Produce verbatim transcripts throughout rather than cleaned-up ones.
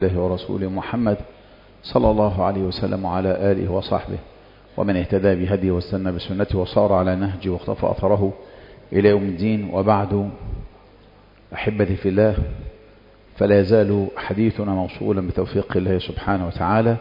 الله ورسوله محمد صلى الله عليه وسلم وعلى آله وصحبه ومن اهتدى بهديه واستنى بسنته وصار على نهجه واختفى أثره إلى يوم الدين. وبعد، أحبتي في الله، فلا يزال حديثنا موصولا بتوفيق الله سبحانه وتعالى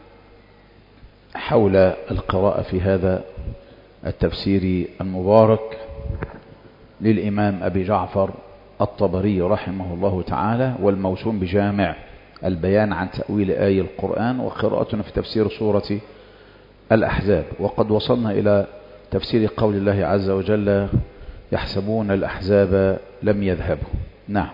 حول القراءة في هذا التفسير المبارك للإمام أبي جعفر الطبري رحمه الله تعالى، والموسوم بجامع البيان عن تأويل آي القرآن، وقراءتنا في تفسير سورة الأحزاب. وقد وصلنا إلى تفسير قول الله عز وجل: يحسبون الأحزاب لم يذهبوا. نعم.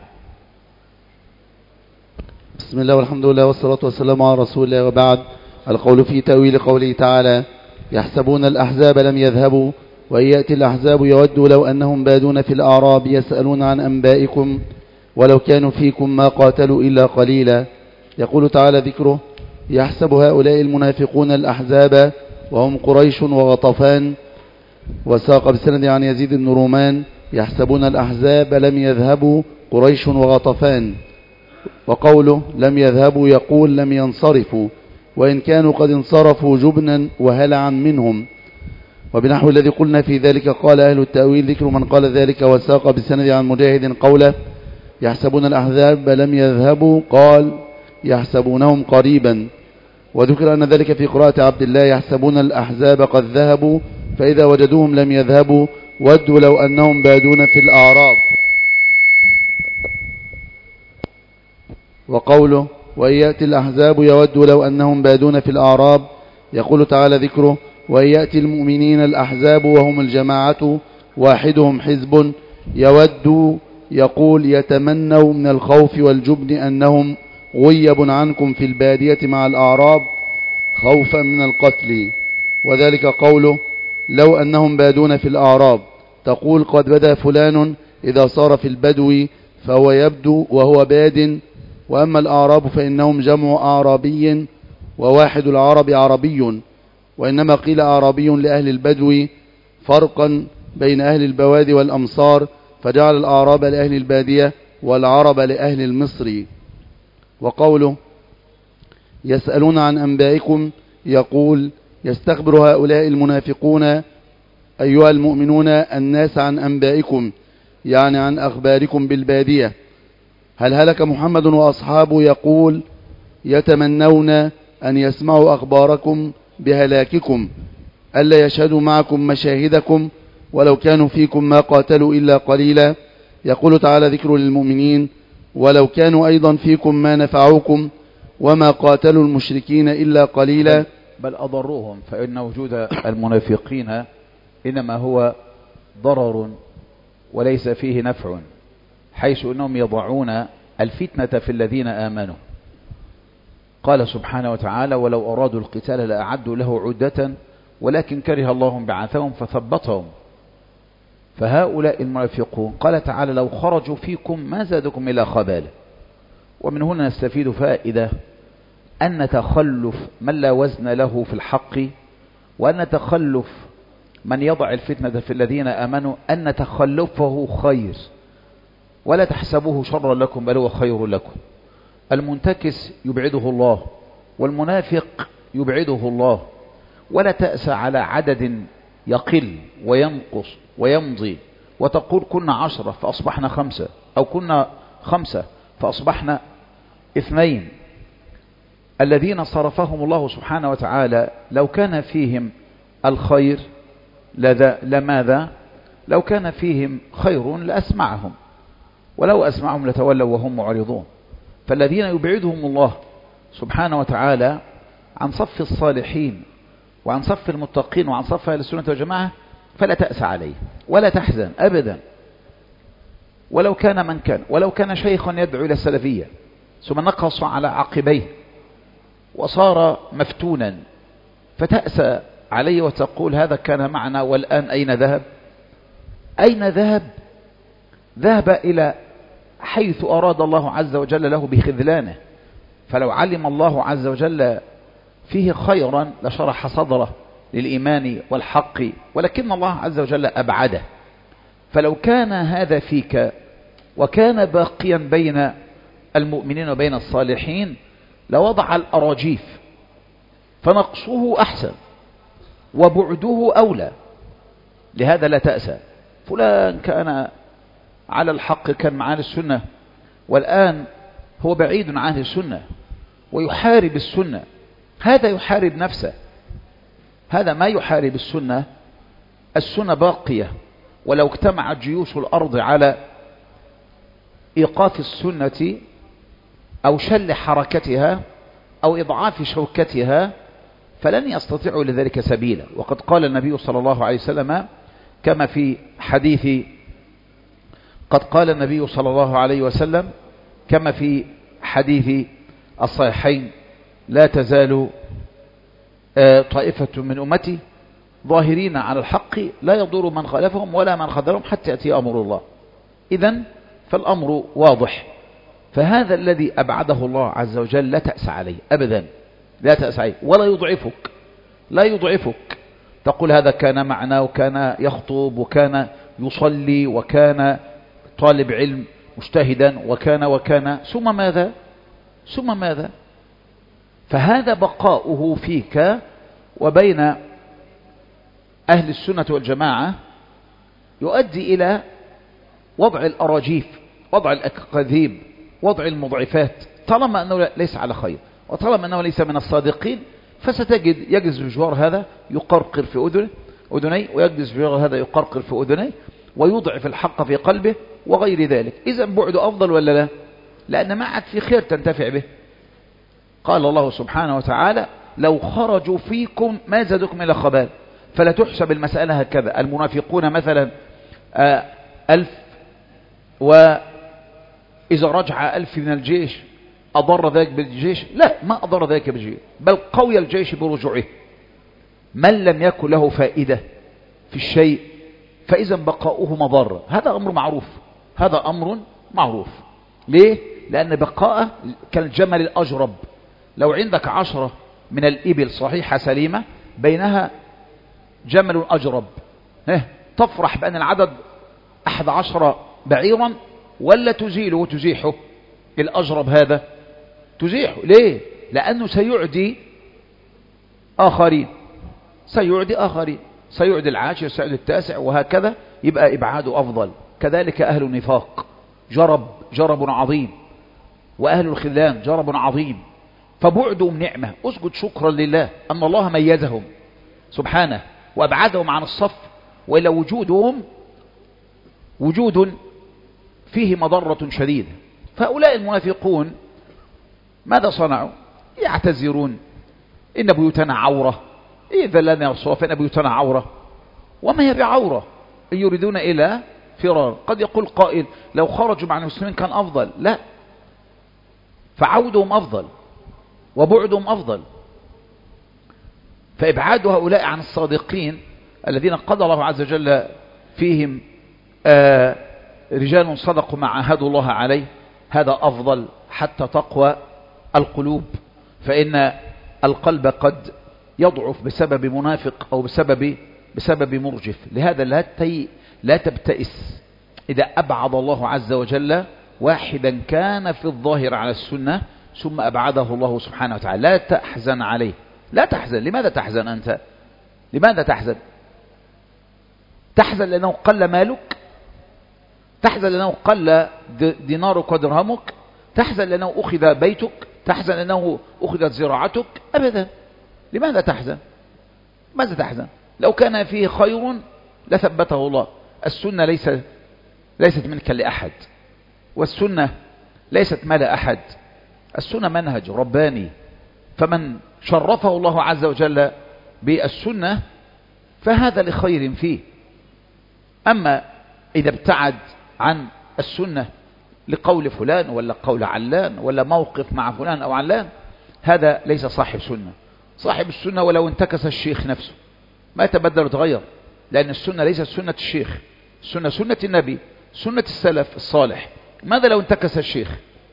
بسم الله والحمد لله والصلاة والسلام على رسول الله، وبعد. القول في تأويل قوله تعالى: يحسبون الأحزاب لم يذهبوا، وإن يأتي الأحزاب يودوا لو أنهم بادون في الأعراب يسألون عن أنبائكم ولو كانوا فيكم ما قاتلوا إلا قليلا. يقول تعالى ذكره: يحسب هؤلاء المنافقون الأحزاب وهم قريش وغطفان. وساق بسند عن يزيد بن رومان: يحسبون الأحزاب لم يذهبوا قريش وغطفان. وقوله لم يذهبوا يقول لم ينصرفوا، وإن كانوا قد انصرفوا جبنا وهلعا منهم. وبنحو الذي قلنا في ذلك قال أهل التأويل: ذكر من قال ذلك. وساق بسند عن مجاهد قوله: يحسبون الأحزاب لم يذهبوا قال يحسبونهم قريبا. وذكر أن ذلك في قراءة عبد الله: يحسبون الأحزاب قد ذهبوا فإذا وجدوهم لم يذهبوا ودوا لو أنهم بادون في الأعراب. وقوله وإن يأتي الأحزاب يودوا لو أنهم بادون في الأعراب، يقول تعالى ذكره: وإن يأتي المؤمنين الأحزاب وهم الجماعة واحدهم حزب يودوا يقول يتمنوا من الخوف والجبن أنهم غيب عنكم في البادية مع الأعراب خوفا من القتل. وذلك قوله لو أنهم بادون في الأعراب، تقول قد بدا فلان إذا صار في البدو فهو يبدو وهو باد. وأما الأعراب فإنهم جمع أعرابي، وواحد العرب عربي، وإنما قيل أعرابي لأهل البدو فرقا بين أهل البوادي والأمصار، فجعل الأعراب لأهل البادية والعرب لأهل المصر. وقوله يسألون عن أنبائكم، يقول يستخبر هؤلاء المنافقون أيها المؤمنون الناس عن أنبائكم، يعني عن أخباركم بالبادية. هل هلك محمد وأصحابه؟ يقول يتمنون أن يسمعوا أخباركم بهلاككم ألا يشهدوا معكم مشاهدكم ولو كانوا فيكم ما قاتلوا إلا قليلا. يقول تعالى ذكر للمؤمنين: ولو كانوا أيضا فيكم ما نفعوكم وما قاتلوا المشركين إلا قليلا. بل أضروهم، فإن وجود المنافقين إنما هو ضرر وليس فيه نفع، حيث أنهم يضعون الفتنة في الذين آمنوا. قال سبحانه وتعالى: ولو أرادوا القتال لأعدوا له عدة ولكن كره الله بعثهم فثبطهم. فهؤلاء المنافقون قال تعالى: لو خرجوا فيكم ما زادكم إلا خبالا. ومن هنا نستفيد فائدة أن تخلف من لا وزن له في الحق، وأن تخلف من يضع الفتنة في الذين آمنوا أن تخلفه خير، ولا تحسبوه شرا لكم بل هو خير لكم. المنتكس يبعده الله، والمنافق يبعده الله. ولا تأس على عدد يقل وينقص ويمضي وتقول كنا عشرة فأصبحنا خمسة، أو كنا خمسة فأصبحنا اثنين. الذين صرفهم الله سبحانه وتعالى لو كان فيهم الخير لماذا؟ لو كان فيهم خير لأسمعهم، ولو أسمعهم لتولوا وهم معرضون. فالذين يبعدهم الله سبحانه وتعالى عن صف الصالحين وعن صف المتقين وعن صف أهل السنة والجماعة، فلا تأس عليه ولا تحزن أبدا، ولو كان من كان، ولو كان شيخا يدعو إلى السلفية ثم نقص على عقبيه وصار مفتونا، فتأسى عليه وتقول هذا كان معنا والآن أين ذهب؟ أين ذهب؟ ذهب إلى حيث أراد الله عز وجل له بخذلانه. فلو علم الله عز وجل فيه خيرا لشرح صدره للإيمان والحق، ولكن الله عز وجل أبعده. فلو كان هذا فيك وكان باقيا بين المؤمنين وبين الصالحين لوضع الأراجيف، فنقصه أحسن وبعده أولى. لهذا لا تأسى، فلان كان على الحق، كان مع أهل السنة، والآن هو بعيد عن أهل السنة ويحارب السنة. هذا يحارب نفسه، هذا ما يحارب السنة. السنة باقية، ولو اجتمعت جيوش الأرض على إيقاف السنة أو شل حركتها أو إضعاف شوكتها فلن يستطيعوا لذلك سبيلا. وقد قال النبي صلى الله عليه وسلم كما في حديث قد قال النبي صلى الله عليه وسلم كما في حديث الصحيحين: لا تزال طائفة من أمتي ظاهرين على الحق لا يضر من خالفهم ولا من خذلهم حتى يأتي أمر الله. إذن فالأمر واضح. فهذا الذي أبعده الله عز وجل لا تأس عليه أبدا، لا تأس عليه ولا يضعفك، لا يضعفك. تقول هذا كان معنا وكان يخطب وكان يصلي وكان طالب علم مجتهدا وكان وكان ثم ماذا ثم ماذا فهذا بقاؤه فيك وبين أهل السنة والجماعة يؤدي إلى وضع الأراجيف، وضع الأكاذيب، وضع المضعفات. طالما أنه ليس على خير وطالما أنه ليس من الصادقين فستجد يجلس بجوار هذا يقرقر في أذنه أذني ويجلس بجوار هذا يقرقر في أذني ويضعف الحق في قلبه وغير ذلك. إذا بعده أفضل ولا لا؟ لأن ما عاد في خير تنتفع به. قال الله سبحانه وتعالى: لو خرجوا فيكم ما زادكم إلا خبال. فلا تحسب المسألة هكذا. المنافقون مثلا آه ألف، وإذا رجع ألف من الجيش أضر ذلك بالجيش؟ لا، ما أضر ذلك بالجيش، بل قوي الجيش برجوعه. من لم يكن له فائدة في الشيء فإذا بقاؤه مضر. هذا أمر معروف، هذا أمر معروف. ليه؟ لأن بقاءه كالجمل الأجرب. لو عندك عشرة من الإبل صحيحة سليمة بينها جمل أجرب، تفرح بأن العدد أحد عشر بعيرا ولا تزيله وتزيحه؟ الأجرب هذا تزيحه. ليه؟ لأنه سيعدي آخرين، سيعدي آخرين، سيعدي العاشر، سيعدي التاسع، وهكذا. يبقى إبعاده أفضل. كذلك أهل النفاق جرب جرب عظيم، وأهل الخذلان جرب عظيم. فبعدهم نعمة. اسجد شكرا لله أن الله ميزهم سبحانه وأبعدهم عن الصف، وإلا وجودهم وجود فيه مضرة شديدة. فهؤلاء المنافقون ماذا صنعوا؟ يعتذرون: إن بيوتنا عورة، إذا لنا يرسوا فإن بيوتنا عورة. وما هي بعورة؟ يريدون إلى فرار. قد يقول قائل: لو خرجوا مع المسلمين كان أفضل. لا، فعودهم أفضل وبعدهم أفضل. فإبعاد هؤلاء عن الصادقين الذين قضى الله عز وجل فيهم آه رجال صدقوا ما عاهدوا الله عليه، هذا أفضل حتى تقوى القلوب. فإن القلب قد يضعف بسبب منافق أو بسبب بسبب مرجف. لهذا لا تي لا تبتئس إذا أبعد الله عز وجل واحدا كان في الظاهر على السنة ثم أبعده الله سبحانه وتعالى. لا تحزن عليه، لا تحزن. لماذا تحزن أنت؟ لماذا تحزن؟ تحزن لأنه قل مالك؟ تحزن لأنه قل دينارك ودرهمك؟ تحزن لأنه أخذ بيتك؟ تحزن لأنه أخذت زراعتك؟ أبدا. لماذا تحزن؟ ماذا تحزن؟ لو كان فيه خير لثبته الله. السنة ليس ليست منك لأحد، والسنة ليست مال أحد. السنة منهج رباني، فمن شرفه الله عز وجل بالسنة فهذا لخير فيه. أما إذا ابتعد عن السنة لقول فلان ولا قول علان ولا موقف مع فلان أو علان، هذا ليس صاحب سنة. صاحب السنة ولو انتكس الشيخ نفسه ما يتبدل وتغير، لأن السنة ليست سنة الشيخ، السنة سنة النبي، سنة السلف الصالح. ماذا لو انتكس الشيخ؟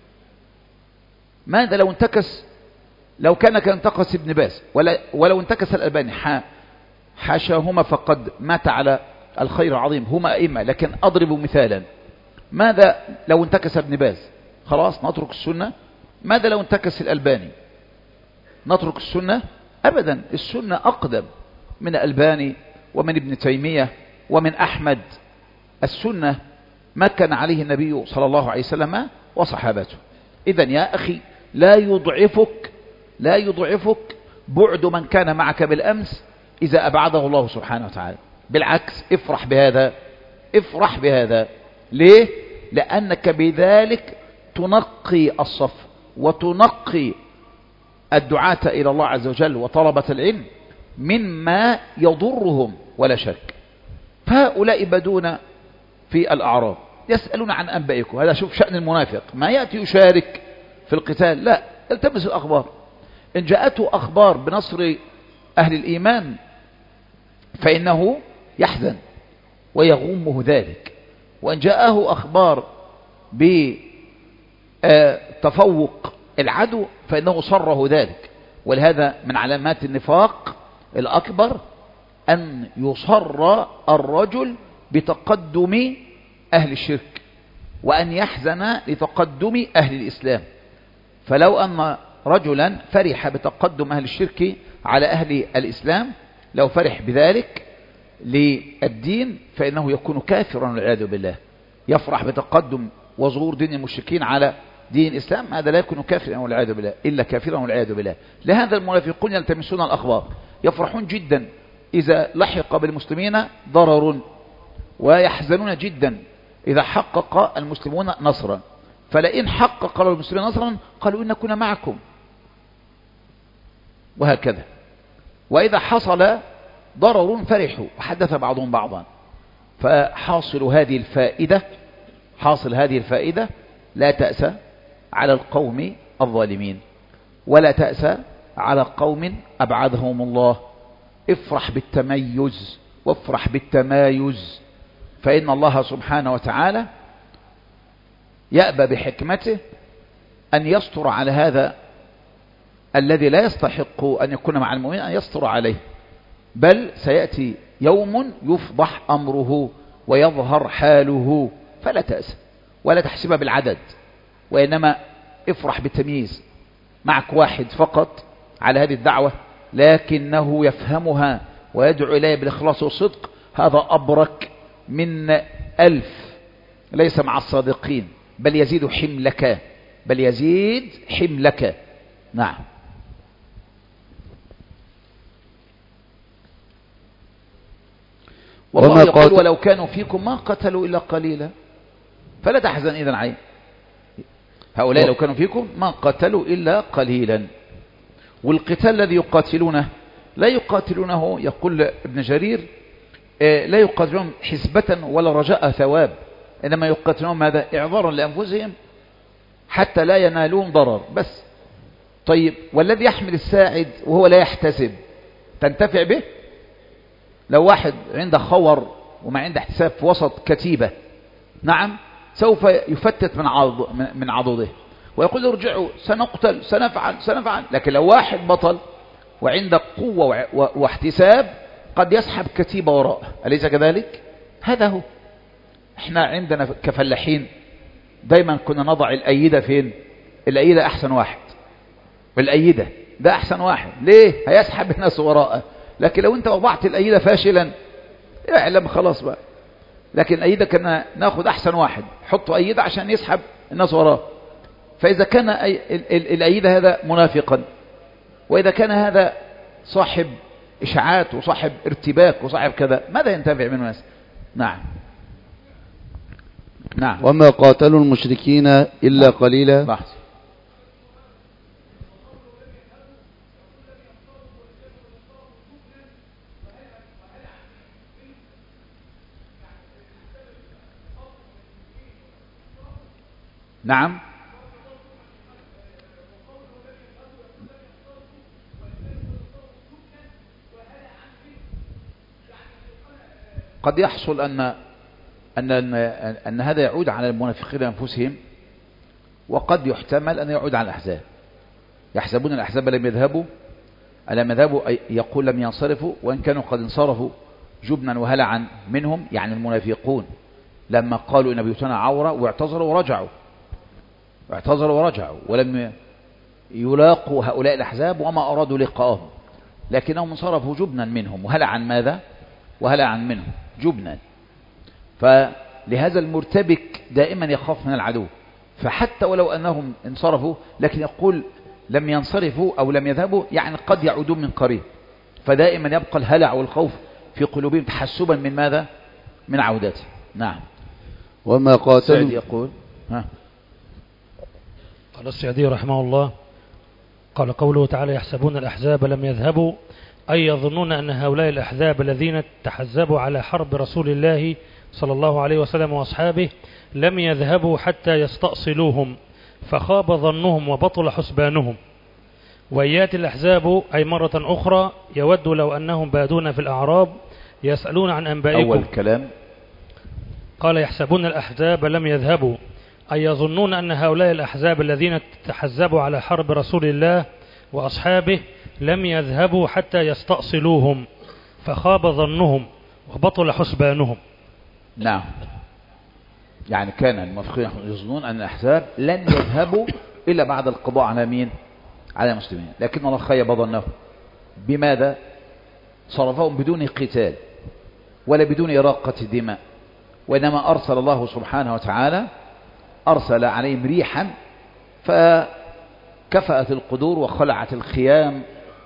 ماذا لو انتكس؟ لو كان كان انتكس ابن باز ولا ولو انتكس الألباني، حاشاهما فقد مات على الخير العظيم، هما أئمة. لكن أضرب مثالا: ماذا لو انتكس ابن باز؟ خلاص نترك السنة. ماذا لو انتكس الألباني؟ نترك السنة؟ أبدا، السنة أقدم من الألباني ومن ابن تيمية ومن أحمد. السنة ما كان عليه النبي صلى الله عليه وسلم وصحابته. إذن يا أخي لا يضعفك لا يضعفك بعد من كان معك بالأمس إذا أبعده الله سبحانه وتعالى، بالعكس افرح بهذا، افرح بهذا. ليه؟ لأنك بذلك تنقي الصف وتنقي الدعاة إلى الله عز وجل وطلبة العلم مما يضرهم ولا شك. فهؤلاء بدون في الأعراب يسألون عن أنبائكم. هذا شوف شأن المنافق، ما يأتي يشارك في القتال، لا، يلتمس الأخبار. إن جاءته أخبار بنصر أهل الإيمان فإنه يحزن ويغمه ذلك، وإن جاءه أخبار بتفوق العدو فإنه صره ذلك. ولهذا من علامات النفاق الأكبر أن يصر الرجل بتقدم أهل الشرك وأن يحزن لتقدم أهل الإسلام. فلو أن رجلا فرح بتقدم أهل الشرك على أهل الإسلام، لو فرح بذلك للدين فإنه يكون كافرا والعياذ بالله. يفرح بتقدم وظهور دين المشركين على دين الإسلام، هذا لا يكون كافرا والعياذ بالله، إلا كافرا والعياذ بالله. لهذا المنافقون يلتمسون الأخبار، يفرحون جدا إذا لحق بالمسلمين ضرر، ويحزنون جدا إذا حقق المسلمون نصرا. فلئن حقق المسلمين نصرا قالوا إن كنا معكم، وهكذا. وإذا حصل ضرر فرحوا وحدث بعضهم بعضا. فحاصل هذه الفائدة حاصل هذه الفائدة لا تأس على القوم الظالمين، ولا تأس على قوم أبعدهم الله. افرح بالتميز وافرح بالتمايز، فإن الله سبحانه وتعالى يأبى بحكمته أن يستر على هذا الذي لا يستحق أن يكون مع المؤمنين، أن يستر عليه، بل سيأتي يوم يفضح أمره ويظهر حاله. فلا تأس ولا تحسبها بالعدد، وإنما افرح بالتمييز. معك واحد فقط على هذه الدعوة لكنه يفهمها ويدعو إليه بالإخلاص والصدق، هذا أبرك من ألف ليس مع الصادقين، بل يزيد حملك بل يزيد حملك. نعم. والله يقول ولو كانوا فيكم ما قتلوا إلا قليلا فلا تحزن إذن عين. هؤلاء لو كانوا فيكم ما قتلوا إلا قليلا. والقتال الذي يقاتلونه لا يقاتلونه، يقول ابن جرير، لا يقاتلون حسبة ولا رجاء ثواب، إنما يقاتلون ماذا؟ إعذارا لأنفسهم حتى لا ينالون ضرر بس. طيب والذي يحمل الساعد وهو لا يحتسب تنتفع به؟ لو واحد عنده خور وما عنده احتساب في وسط كتيبة، نعم سوف يفتت من عض من عضده ويقول ارجعوا سنقتل سنفعل سنفعل. لكن لو واحد بطل وعنده قوة واحتساب قد يسحب كتيبة وراءه، أليس كذلك؟ هذا هو. احنا عندنا كفلاحين دايما كنا نضع الأيدة فين؟ الأيدة أحسن واحد، الأيدة ده أحسن واحد. ليه؟ هيسحب الناس وراءه. لكن لو انت وضعت الأيدة فاشلا اعلم خلاص بقى. لكن الأيدة كنا ناخد أحسن واحد، حطوا أيدة عشان يسحب الناس وراه. فإذا كان الأيدة هذا منافقا، وإذا كان هذا صاحب إشاعات وصاحب ارتباك وصاحب كذا، ماذا ينتفع منه الناس؟ نعم نعم. وما قاتلوا المشركين إلا نعم. قليلا. بحث. نعم قد يحصل أن أن أن, أن هذا يعود على المنافقين أنفسهم، وقد يحتمل أن يعود على الأحزاب. يحسبون الأحزاب لم يذهبوا ألم يذهبوا، يقول لم ينصرفوا، وإن كانوا قد انصرفوا جبنا وهلعا منهم، يعني المنافقون لما قالوا إن بيوتنا عورة واعتذروا ورجعوا اعتذروا ورجعوا ولم يلاقوا هؤلاء الأحزاب وما أرادوا لقاءهم، لكنهم انصرفوا جبنا منهم. وهلع عن ماذا؟ وهلع عن منهم جبنا. فلهذا المرتبك دائما يخاف من العدو، فحتى ولو أنهم انصرفوا لكن يقول لم ينصرفوا أو لم يذهبوا يعني قد يعودون من قريب، فدائما يبقى الهلع والخوف في قلوبهم تحسبا من ماذا؟ من عودته. نعم. وما قاتلوا يقول ها قال السعدي رحمه الله قال قوله تعالى يحسبون الأحزاب لم يذهبوا أي يظنون أن هؤلاء الأحزاب الذين تحزبوا على حرب رسول الله صلى الله عليه وسلم وأصحابه لم يذهبوا حتى يستأصلوهم فخاب ظنهم وبطل حسبانهم. وياتي الأحزاب أي مرة أخرى يود لو أنهم بادون في الأعراب يسألون عن أنبائكم. أول كلام قال يحسبون الأحزاب لم يذهبوا أي يظنون أن هؤلاء الأحزاب الذين تحزبوا على حرب رسول الله وأصحابه لم يذهبوا حتى يستأصلوهم فخاب ظنهم وبطل حسبانهم. نعم، يعني كان المنافقين يظنون أن الأحزاب لن يذهبوا إلا بعد القضاء على مين؟ على المسلمين، لكن الله خيب ظنهم. بماذا؟ صرفهم بدون قتال ولا بدون إراقة دماء، وإنما أرسل الله سبحانه وتعالى أرسل عليهم ريحا فكفأت القدور وخلعت الخيام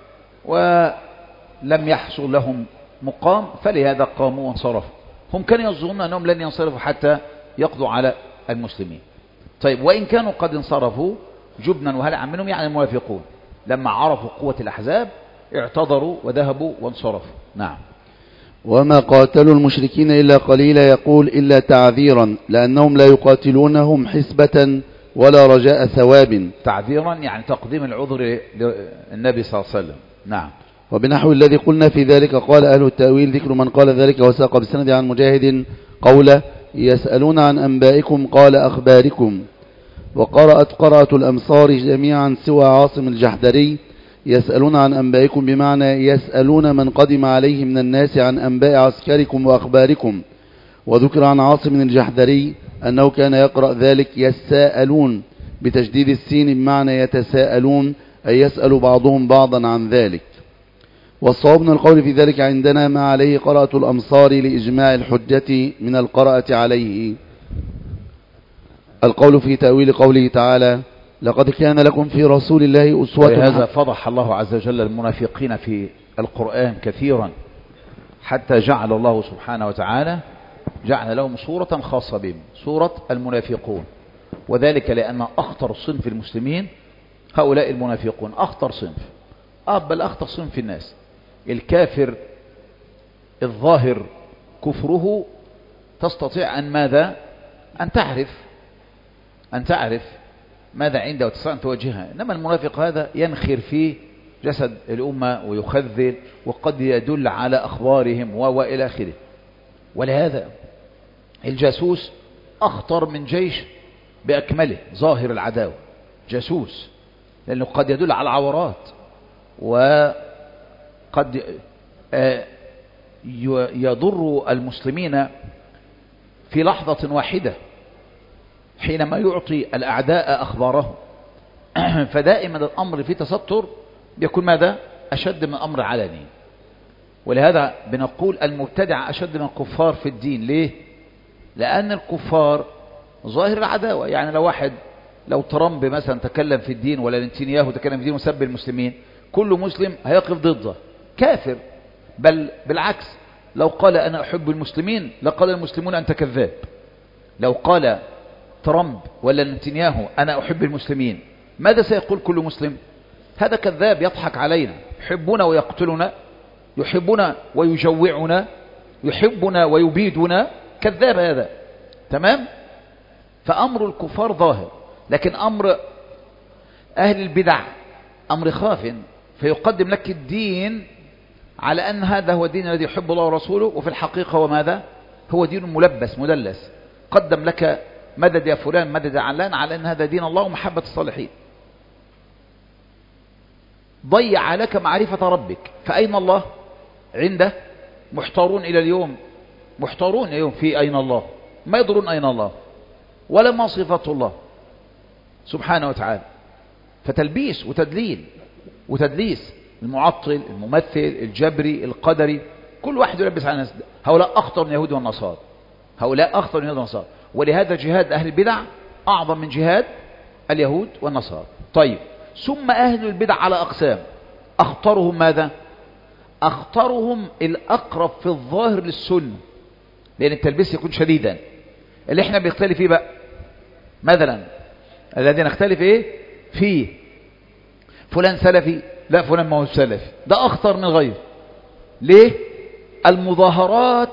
ولم يحصل لهم مقام، فلهذا قاموا وانصرفوا. هم كانوا يظنون أنهم لن ينصرفوا حتى يقضوا على المسلمين. طيب، وإن كانوا قد انصرفوا جبنا وهلعا منهم يعني المنافقون لما عرفوا قوة الأحزاب اعتذروا وذهبوا وانصرفوا. نعم. وما قاتلوا المشركين إلا قليلا يقول إلا تعذيرا لأنهم لا يقاتلونهم حسبة ولا رجاء ثواب. تعذيرا يعني تقديم العذر للنبي صلى الله عليه وسلم. نعم. وبنحو الذي قلنا في ذلك قال أهل التأويل ذكر من قال ذلك وساق بالسند عن مجاهد قوله يسألون عن أنبائكم قال أخباركم. وقرأت قرأت الأمصار جميعا سوى عاصم الجحدري يسألون عن أنبائكم بمعنى يسألون من قدم عليه من الناس عن أنباء عسكركم وأخباركم. وذكر عن عاصم الجحدري أنه كان يقرأ ذلك يساءلون بتشديد السين بمعنى يتساءلون أي يسأل بعضهم بعضا عن ذلك. والصواب من القول في ذلك عندنا ما عليه قرأت الأمصار لإجماع الحجة من القرأة عليه. القول في تأويل قوله تعالى لقد كان لكم في رسول الله أسوة. ولهذا فضح الله عز وجل المنافقين في القرآن كثيرا حتى جعل الله سبحانه وتعالى جعل لهم صورة خاصة بهم، صورة المنافقون. وذلك لأن أخطر صنف المسلمين هؤلاء المنافقون، أخطر صنف بل أخطر صنف في الناس. الكافر الظاهر كفره تستطيع أن ماذا؟ أن تعرف أن تعرف ماذا عنده وتستطيع أن توجهها. إنما المنافق هذا ينخر في جسد الأمة ويخذل وقد يدل على أخبارهم وإلى آخره. ولهذا الجاسوس أخطر من جيش بأكمله. ظاهر العداوة جاسوس لأنه قد يدل على العورات وقد يضر المسلمين في لحظة واحدة حينما يعطي الأعداء أخباره. فدائما الأمر في تستر يكون ماذا؟ أشد من أمر علني. ولهذا بنقول المبتدع أشد من الكفار في الدين. ليه؟ لأن الكفار ظاهر العداوة. يعني لو واحد لو ترامب مثلا تكلم في الدين ولا نتنياهو تكلم في الدين وسب المسلمين كل مسلم هيقف ضده كافر. بل بالعكس لو قال أنا أحب المسلمين لقال المسلمون أنت كذاب. لو قال ترامب ولا نتنياهو أنا أحب المسلمين ماذا سيقول كل مسلم؟ هذا كذاب يضحك علينا، يحبنا ويقتلنا، يحبنا ويجوعنا، يحبنا ويبيدنا، كذاب هذا. تمام؟ فأمر الكفار ظاهر، لكن أمر أهل البدع أمر خاف، فيقدم لك الدين على أن هذا هو الدين الذي يحب الله ورسوله، وفي الحقيقة هو ماذا؟ هو دين ملبس مدلس. قدم لك مدد يا فلان مدد يا علان على أن هذا دين الله ومحبة الصالحين. ضيع لك معرفة ربك. فأين الله؟ عنده محتارون إلى اليوم، محتارون اليوم في أين الله، ما يدرون أين الله ولا ما صفة الله سبحانه وتعالى. فتلبيس وتدليل وتدليس. المعطل، الممثل، الجبري، القدري، كل واحد يلبس على الناس. هؤلاء أخطر من اليهود والنصارى، هؤلاء أخطر من اليهود والنصارى. ولهذا جهاد أهل البدع أعظم من جهاد اليهود والنصارى. طيب، ثم أهل البدع على أقسام. أخطرهم ماذا؟ أخطرهم الأقرب في الظاهر للسنة، لأن التلبيس يكون شديدا. اللي احنا بنختلف فيه بقى مثلا، الذي نختلف ايه فيه، فلان سلفي لا فلان ما هو سلفي، ده أخطر من غيره. ليه؟ المظاهرات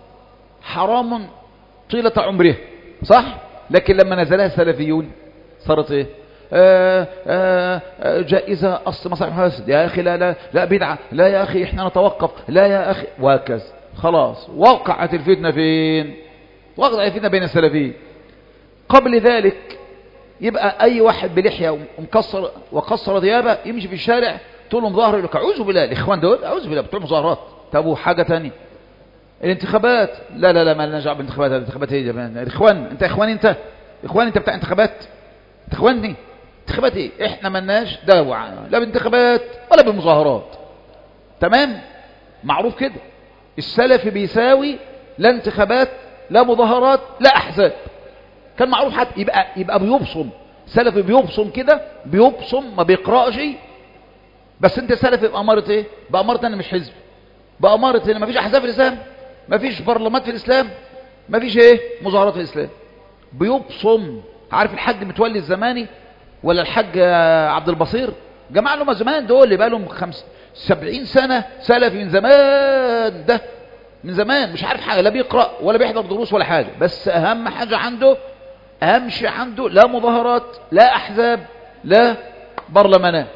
حرام طيلة عمره، صح؟ لكن لما نزلها السلفيون صارت ايه؟ آآ آآ جائزة أصل مصالح فاسد، يا أخي لا لا لا بدعة، لا يا أخي إحنا نتوقف، لا يا أخي، وهكذا. خلاص وقعت الفتنة فين؟ وقعت الفتنة بين السلفيين. قبل ذلك يبقى أي واحد بلحية ومكسر وقصر ثيابه يمشي في الشارع تقول له مظاهر، يقول لك أعوذ بالله، الإخوان دول أعوذ بالله بتوع مظاهرات. طب وحاجة تانية، الانتخابات، لا لا لا ما لنا دعوه بالانتخابات، الانتخابات هي الاخوان، انت اخوان، انت اخوان، انت بتاع انتخابات، انت اخواني، انتخابات ايه؟ احنا مالناش دعوه لا بالانتخابات ولا بالمظاهرات. تمام؟ معروف كده. السلفي بيساوي لا انتخابات لا مظاهرات لا احزاب، كان معروف. حتى يبقى يبقى بيبصم، سلفي بيبصم كده، بيبصم ما بيقراش. بس انت سلفي بأمارة ايه؟ بأمارة انا مش حزب، بأمارة ان مفيش احزاب في الاسلام، مفيش برلمانات في الاسلام، مفيش ايه مظاهرات في الاسلام. بيبصم. عارف الحاج متولي الزماني ولا الحاج عبد البصير؟ جماعة لهم زمان دول اللي بقى لهم خمس سبعين سنة سلفي من زمان، ده من زمان مش عارف حاجة، لا بيقرأ ولا بيحضر دروس ولا حاجة. بس اهم حاجة عنده، اهم شيء عنده لا مظاهرات لا احزاب لا برلمانات.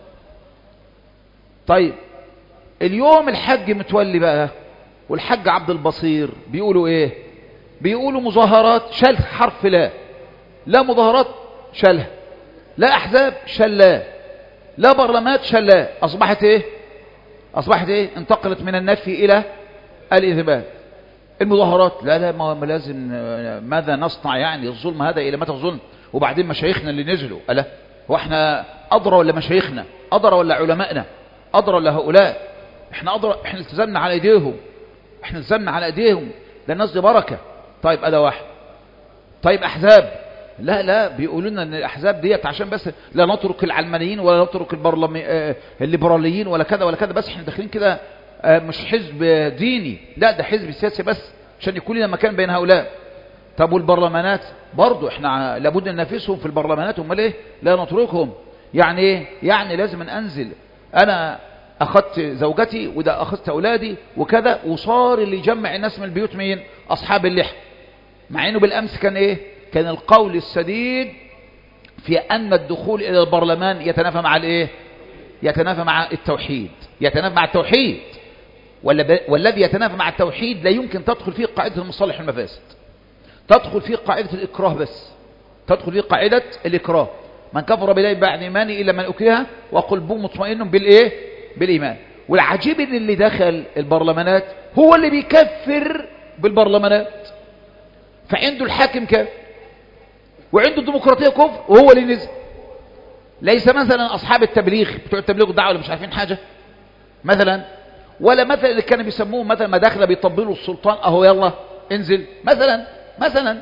طيب اليوم الحاج متولي بقى والحاج عبد البصير بيقولوا ايه؟ بيقولوا مظاهرات شل حرف لا، لا مظاهرات شلها، لا احزاب شلها، لا برلمانات شلها. اصبحت ايه؟ اصبحت ايه؟ انتقلت من النفي الى الاثبات. المظاهرات لا لا ما لازم، ماذا نصنع يعني؟ الظلم هذا الى متى الظلم؟ وبعدين مشايخنا اللي نزلوا، الا هو احنا ادرى ولا مشايخنا؟ ادرى ولا علمائنا؟ ادرى ولا هؤلاء؟ احنا ادرى، احنا التزمنا على ايديهم، احنا التزمنا على ايديهم، ده الناس دي بركه. طيب اداه واحد. طيب احزاب، لا لا بيقولوا لنا ان الاحزاب ديت عشان بس لا نترك العلمانيين ولا نترك البرلمي آه الليبراليين ولا كذا ولا كذا، بس احنا داخلين كده آه مش حزب ديني، لا ده حزب سياسي بس عشان يكون لنا مكان بين هؤلاء. طب والبرلمانات برضو احنا لابد ان ننافسهم في البرلمانات، امال ايه؟ لا نتركهم. يعني ايه؟ يعني لازم ان انزل انا اخذت زوجتي وده اخذت اولادي وكذا، وصار اللي يجمع الناس من البيوت مين؟ اصحاب اللحى. مع انه بالامس كان ايه؟ كان القول السديد في ان الدخول الى البرلمان يتنافى مع الايه؟ يتنافى مع التوحيد، يتنافى مع التوحيد، والذي يتنافى مع التوحيد لا يمكن تدخل فيه قاعدة المصالح والمفاسد، تدخل فيه قاعدة الاكراه بس، تدخل فيه قاعدة الاكراه. من كفر بالله بعد ايمانه الا من اكره وقلبه مطمئن بالايه؟ بالايمان. والعجيب ان اللي دخل البرلمانات هو اللي بيكفر بالبرلمانات، فعنده الحاكم كافر وعنده الديمقراطيه كفر وهو اللي نزل. ليس مثلا اصحاب التبليغ بتوع التبليغ الدعوه اللي مش عارفين حاجه مثلا، ولا مثلا اللي كانوا بيسموه مثلا مداخله بيطبلوا السلطان اهو يلا انزل مثلا مثلا.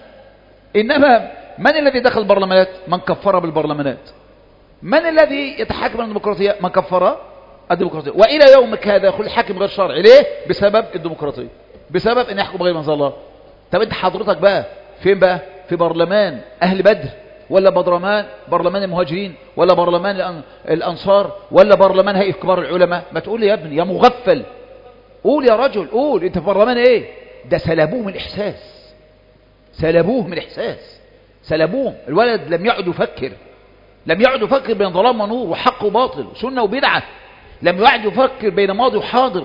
انما من الذي دخل البرلمانات؟ من كفر بالبرلمانات. من الذي يتحاكم الديمقراطيه؟ من كفر الديمقراطيه. والى يومك هذا يقول الحاكم غير شرعي. ليه؟ بسبب الديمقراطيه، بسبب ان يحكم بغير منزل الله. طب انت حضرتك بقى فين بقى؟ في برلمان اهل بدر، ولا برلمان برلمان المهاجرين، ولا برلمان الانصار، ولا برلمان هيئه كبار العلماء؟ ما تقول لي يا ابني يا مغفل، قول يا رجل، قول انت في برلمان ايه؟ ده سلبوه من الاحساس، سلبوه من الاحساس، سلبوه. الولد لم يعد يفكر، لم يعد يفكر بين ظلام ونور وحق وباطل سنه وبدعه، لم يعد يفكر بين ماضي وحاضر.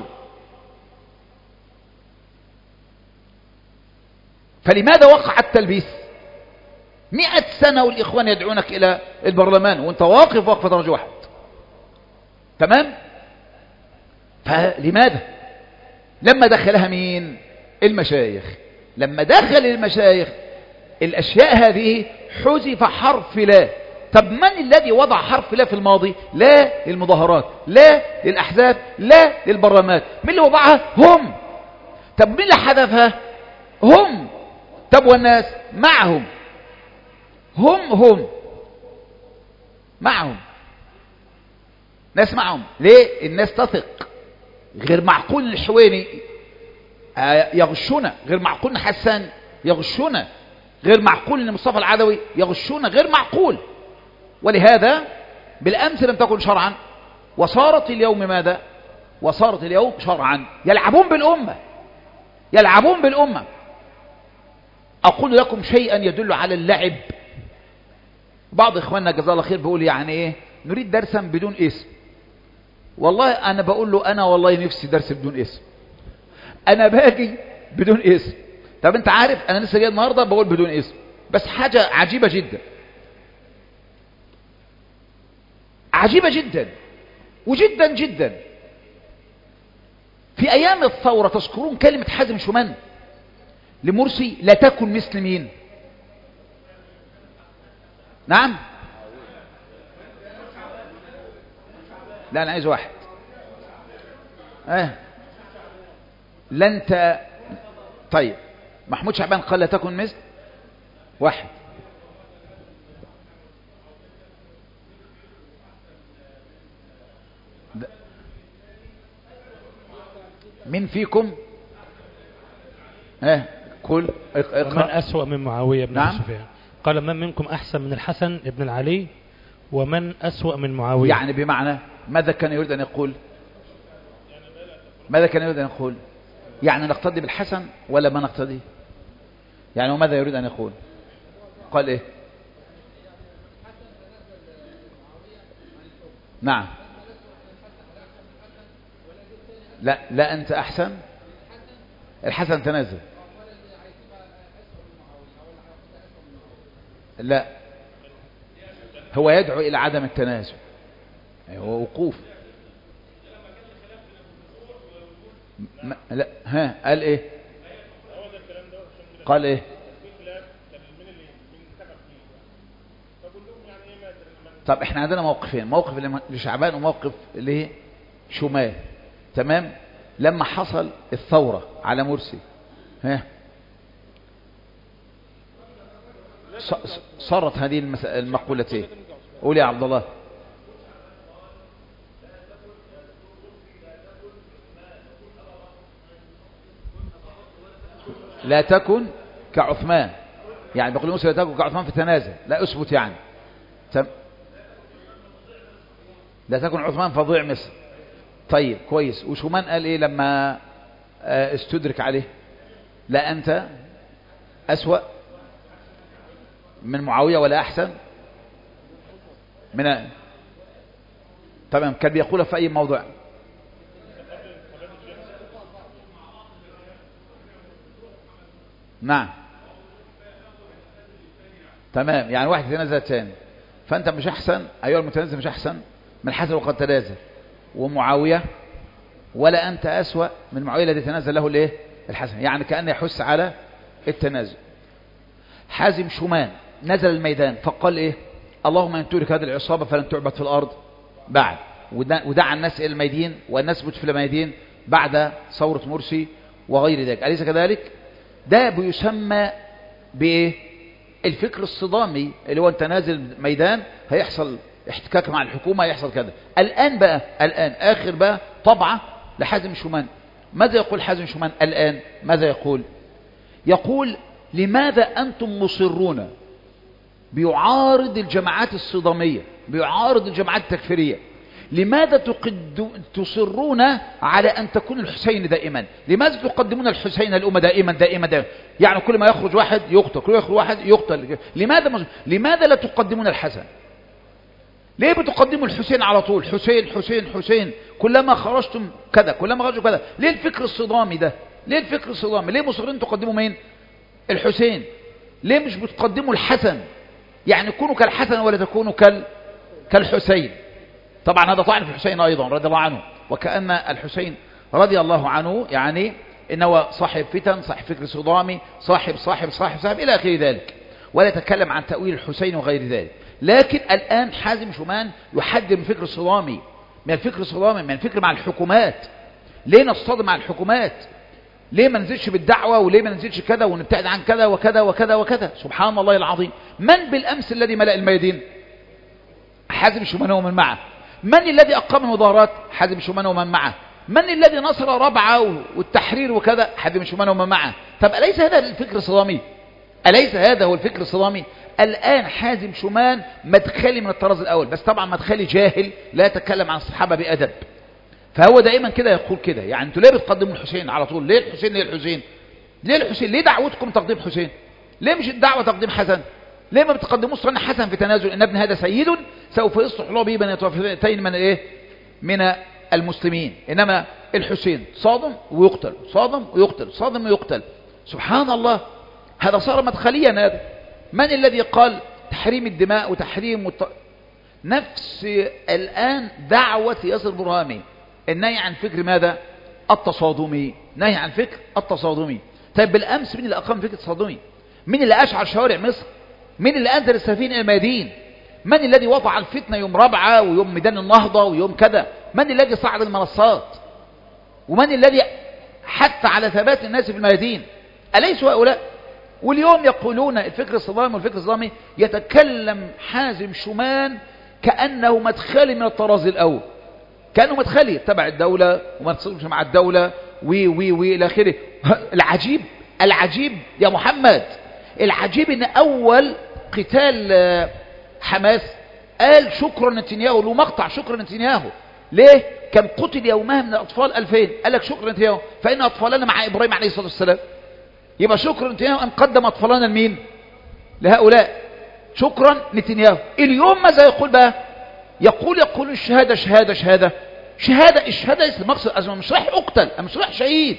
فلماذا وقع التلبيس؟ مئة سنة والإخوان يدعونك إلى البرلمان وانت واقف وقفة رجل واحد. تمام؟ فلماذا؟ لما دخلها مين؟ المشايخ. لما دخل المشايخ الأشياء هذه حذف حرف لا، طب من الذي وضع حرف لا في الماضي؟ لا للمظاهرات، لا للأحزاب، لا للبرلمانات. من اللي وضعها؟ هم. طب مين اللي حذفها؟ هم. طب والناس؟ معهم. هم هم معهم، ناس معهم. ليه؟ الناس تثق. غير معقول الحويني يغشنا، غير معقول حسان يغشنا، غير معقول ان مصطفى العدوي يغشنا، غير معقول. ولهذا بالامس لم تكن شرعا، وصارت اليوم ماذا؟ وصارت اليوم شرعا. يلعبون بالامه، يلعبون بالامه. اقول لكم شيئا يدل على اللعب. بعض اخواننا جزاه الله خير بيقول يعني ايه؟ نريد درسا بدون اسم. والله انا بقول له انا والله نفسي درس بدون اسم. انا باجي بدون اسم. طب انت عارف انا لسه جاي النهارده بقول بدون اسم، بس حاجه عجيبه جدا، عجيبه جدا وجدا جدا. في ايام الثوره تذكرون كلمه حازم شومان لمرسي؟ لا تكن مثل مين؟ نعم؟ لا انا عايز واحد. اه لا انت. طيب محمود شعبان قال لا تكن مثل واحد. مين فيكم؟ اه كل من أسوأ من معاوية بن نعم؟ سفيان. قال من منكم أحسن من الحسن بن العلي ومن أسوأ من معاوية. يعني بمعنى ماذا كان يريد أن يقول؟ ماذا كان يريد أن يقول؟ يعني نقتدي بالحسن ولا ما نقتدي؟ يعني وماذا يريد أن يقول؟ قال إيه؟ نعم. لا لا أنت أحسن. الحسن تنازل. لا هو يدعو إلى عدم التنازل، هو وقوف. ما لا ها قال إيه؟ قال إيه؟ طب احنا عندنا موقفين، موقف لشعبان وموقف لشومان. تمام؟ لما حصل الثورة على مرسي ها صارت هذه المقولتين. قول يا عبد الله. لا تكن كعثمان، يعني بقول موسى لا تكن كعثمان في التنازل، لا اثبت يعني. تم. لا تكن عثمان فضيع مصر. طيب كويس. وشومان قال ايه لما استدرك عليه؟ لا انت اسوأ من معاوية ولا احسن من. تمام. كان بيقولها في اي موضع؟ نعم. تمام. يعني واحد يتنازل الثاني، فانت مش احسن ايها المتنازل، مش احسن من حسن وقد تنازل ومعاوية، ولا انت اسوأ من معاوية الذي تنازل له الايه؟ الحسن. يعني كأنه يحث على التنازل. حازم شومان نزل الميدان فقال ايه؟ اللهم ان تهلك هذه العصابة فلن تعبد في الارض بعد، ودعا الناس الى الميدين، والناس بت في الميدين بعد ثورة مرسي وغير ذلك. أليس كذلك؟ ده بيسمى بايه؟ الفكر الصدامي، اللي هو انت نازل ميدان هيحصل احتكاك مع الحكومة، هيحصل كذا. الآن بقى الآن آخر بقى طبعة لحازم شومان. ماذا يقول حازم شومان الآن؟ ماذا يقول؟ يقول لماذا أنتم مصرون؟ بيعارض الجماعات الصدامية، بيعارض الجماعات التكفيرية. لماذا تصرون على أن تكون الحسين دائما؟ لماذا تقدمون الحسين الأمة دائما دائما دائما؟ يعني كل ما يخرج واحد يقتل، كل ما يخرج واحد يقتل. لماذا مز... لماذا لا تقدمون الحسن؟ ليه بتقدموا الحسين على طول؟ حسين حسين حسين، كلما خرجتم كذا، كلما خرجتم كذا. ليه الفكر الصدامي ده؟ ليه الفكر الصدامي؟ ليه مصرين تقدموا مين؟ الحسين. ليه مش بتقدموا الحسن؟ يعني كونوا كالحسن ولا تكونوا كال... كالحسين. طبعا هذا طعن في الحسين أيضا رضي الله عنه، وكأن الحسين رضي الله عنه يعني إنه صاحب فتن، صاحب فكر صدامي، صاحب صاحب صاحب صاحب إلى آخر ذلك، ولا يتكلم عن تأويل الحسين وغير ذلك. لكن الآن حازم شومان يحذر من فكر الصدامي، من الفكر الصدامي، من الفكر مع الحكومات. ليه نصطدم مع الحكومات؟ ليه ما ننزلش بالدعوة؟ وليه ما ننزلش كذا ونبتعد عن كذا وكذا وكذا وكذا؟ سبحان الله العظيم. من بالأمس الذي ملأ الميادين؟ حازم شومان ومن معه. من الذي أقام المظاهرات؟ حازم شومان ومن معه. من الذي نصر ربعة والتحرير وكذا؟ حازم شومان ومن معه. طب أليس هذا الفكر الصدامي؟ أليس هذا هو الفكر الصدامي؟ الآن حازم شومان مدخلي من الطراز الأول، بس طبعا مدخلي جاهل لا يتكلم عن الصحابة بأدب، فهو دائما كده يقول كده. يعني انتوا ليه بتقدموا الحسين على طول؟ ليه الحسين؟ ليه الحسين؟ ليه الحسين؟ ليه دعوتكم تقديم حسين؟ ليه مش الدعوة تقديم حسن؟ ليه ما بتقدموش صنع حسن في تنازل؟ ان ابن هذا سيد سوف يصلح الله به بين يتوفيتين من الايه؟ من المسلمين. انما الحسين صادم ويقتل، صادم ويقتل، صادم ويقتل. سبحان الله، هذا صار مدخليا. هذا من الذي قال تحريم الدماء وتحريم الط... نفس الآن دعوة ياسر برهامي، النهي عن فكر ماذا؟ التصادمي، نهي عن فكر التصادمي. طيب بالأمس مين اللي أقام فكر التصادمي؟ مين اللي أشعل شوارع مصر؟ مين اللي أنزل السفينة إلى الميادين؟ من الذي وضع الفتنة يوم رابعة ويوم ميدان النهضة ويوم كذا؟ من الذي صعد المنصات؟ ومن الذي حث على ثبات الناس في الميادين؟ أليسوا هؤلاء؟ واليوم يقولون الفكر الصدامي والفكر الصدامي، يتكلم حازم شومان كأنه مدخلي من الطراز الأول، كأنه مدخلي تبع الدولة وما تصلش مع الدولة وي وي وي إلى آخره. العجيب العجيب يا محمد، العجيب إن أول قتال حماس قال شكرا نتنياهو، له مقطع شكرا نتنياهو. ليه؟ كان قتل يومها من الأطفال ألفين، قال لك شكرا نتنياهو فإن أطفالنا مع إبراهيم عليه الصلاة والسلام. يبقى شكرا نتنياهو أن قدم أطفالنا لمين؟ لهؤلاء. شكرا نتنياهو. اليوم ماذا يقول بقى؟ يقول يقول الشهادة شهادة شهادة شهادة. الشهادة ليس المقصد، أنا مش رايح أقتل، أنا مش رايح شهيد.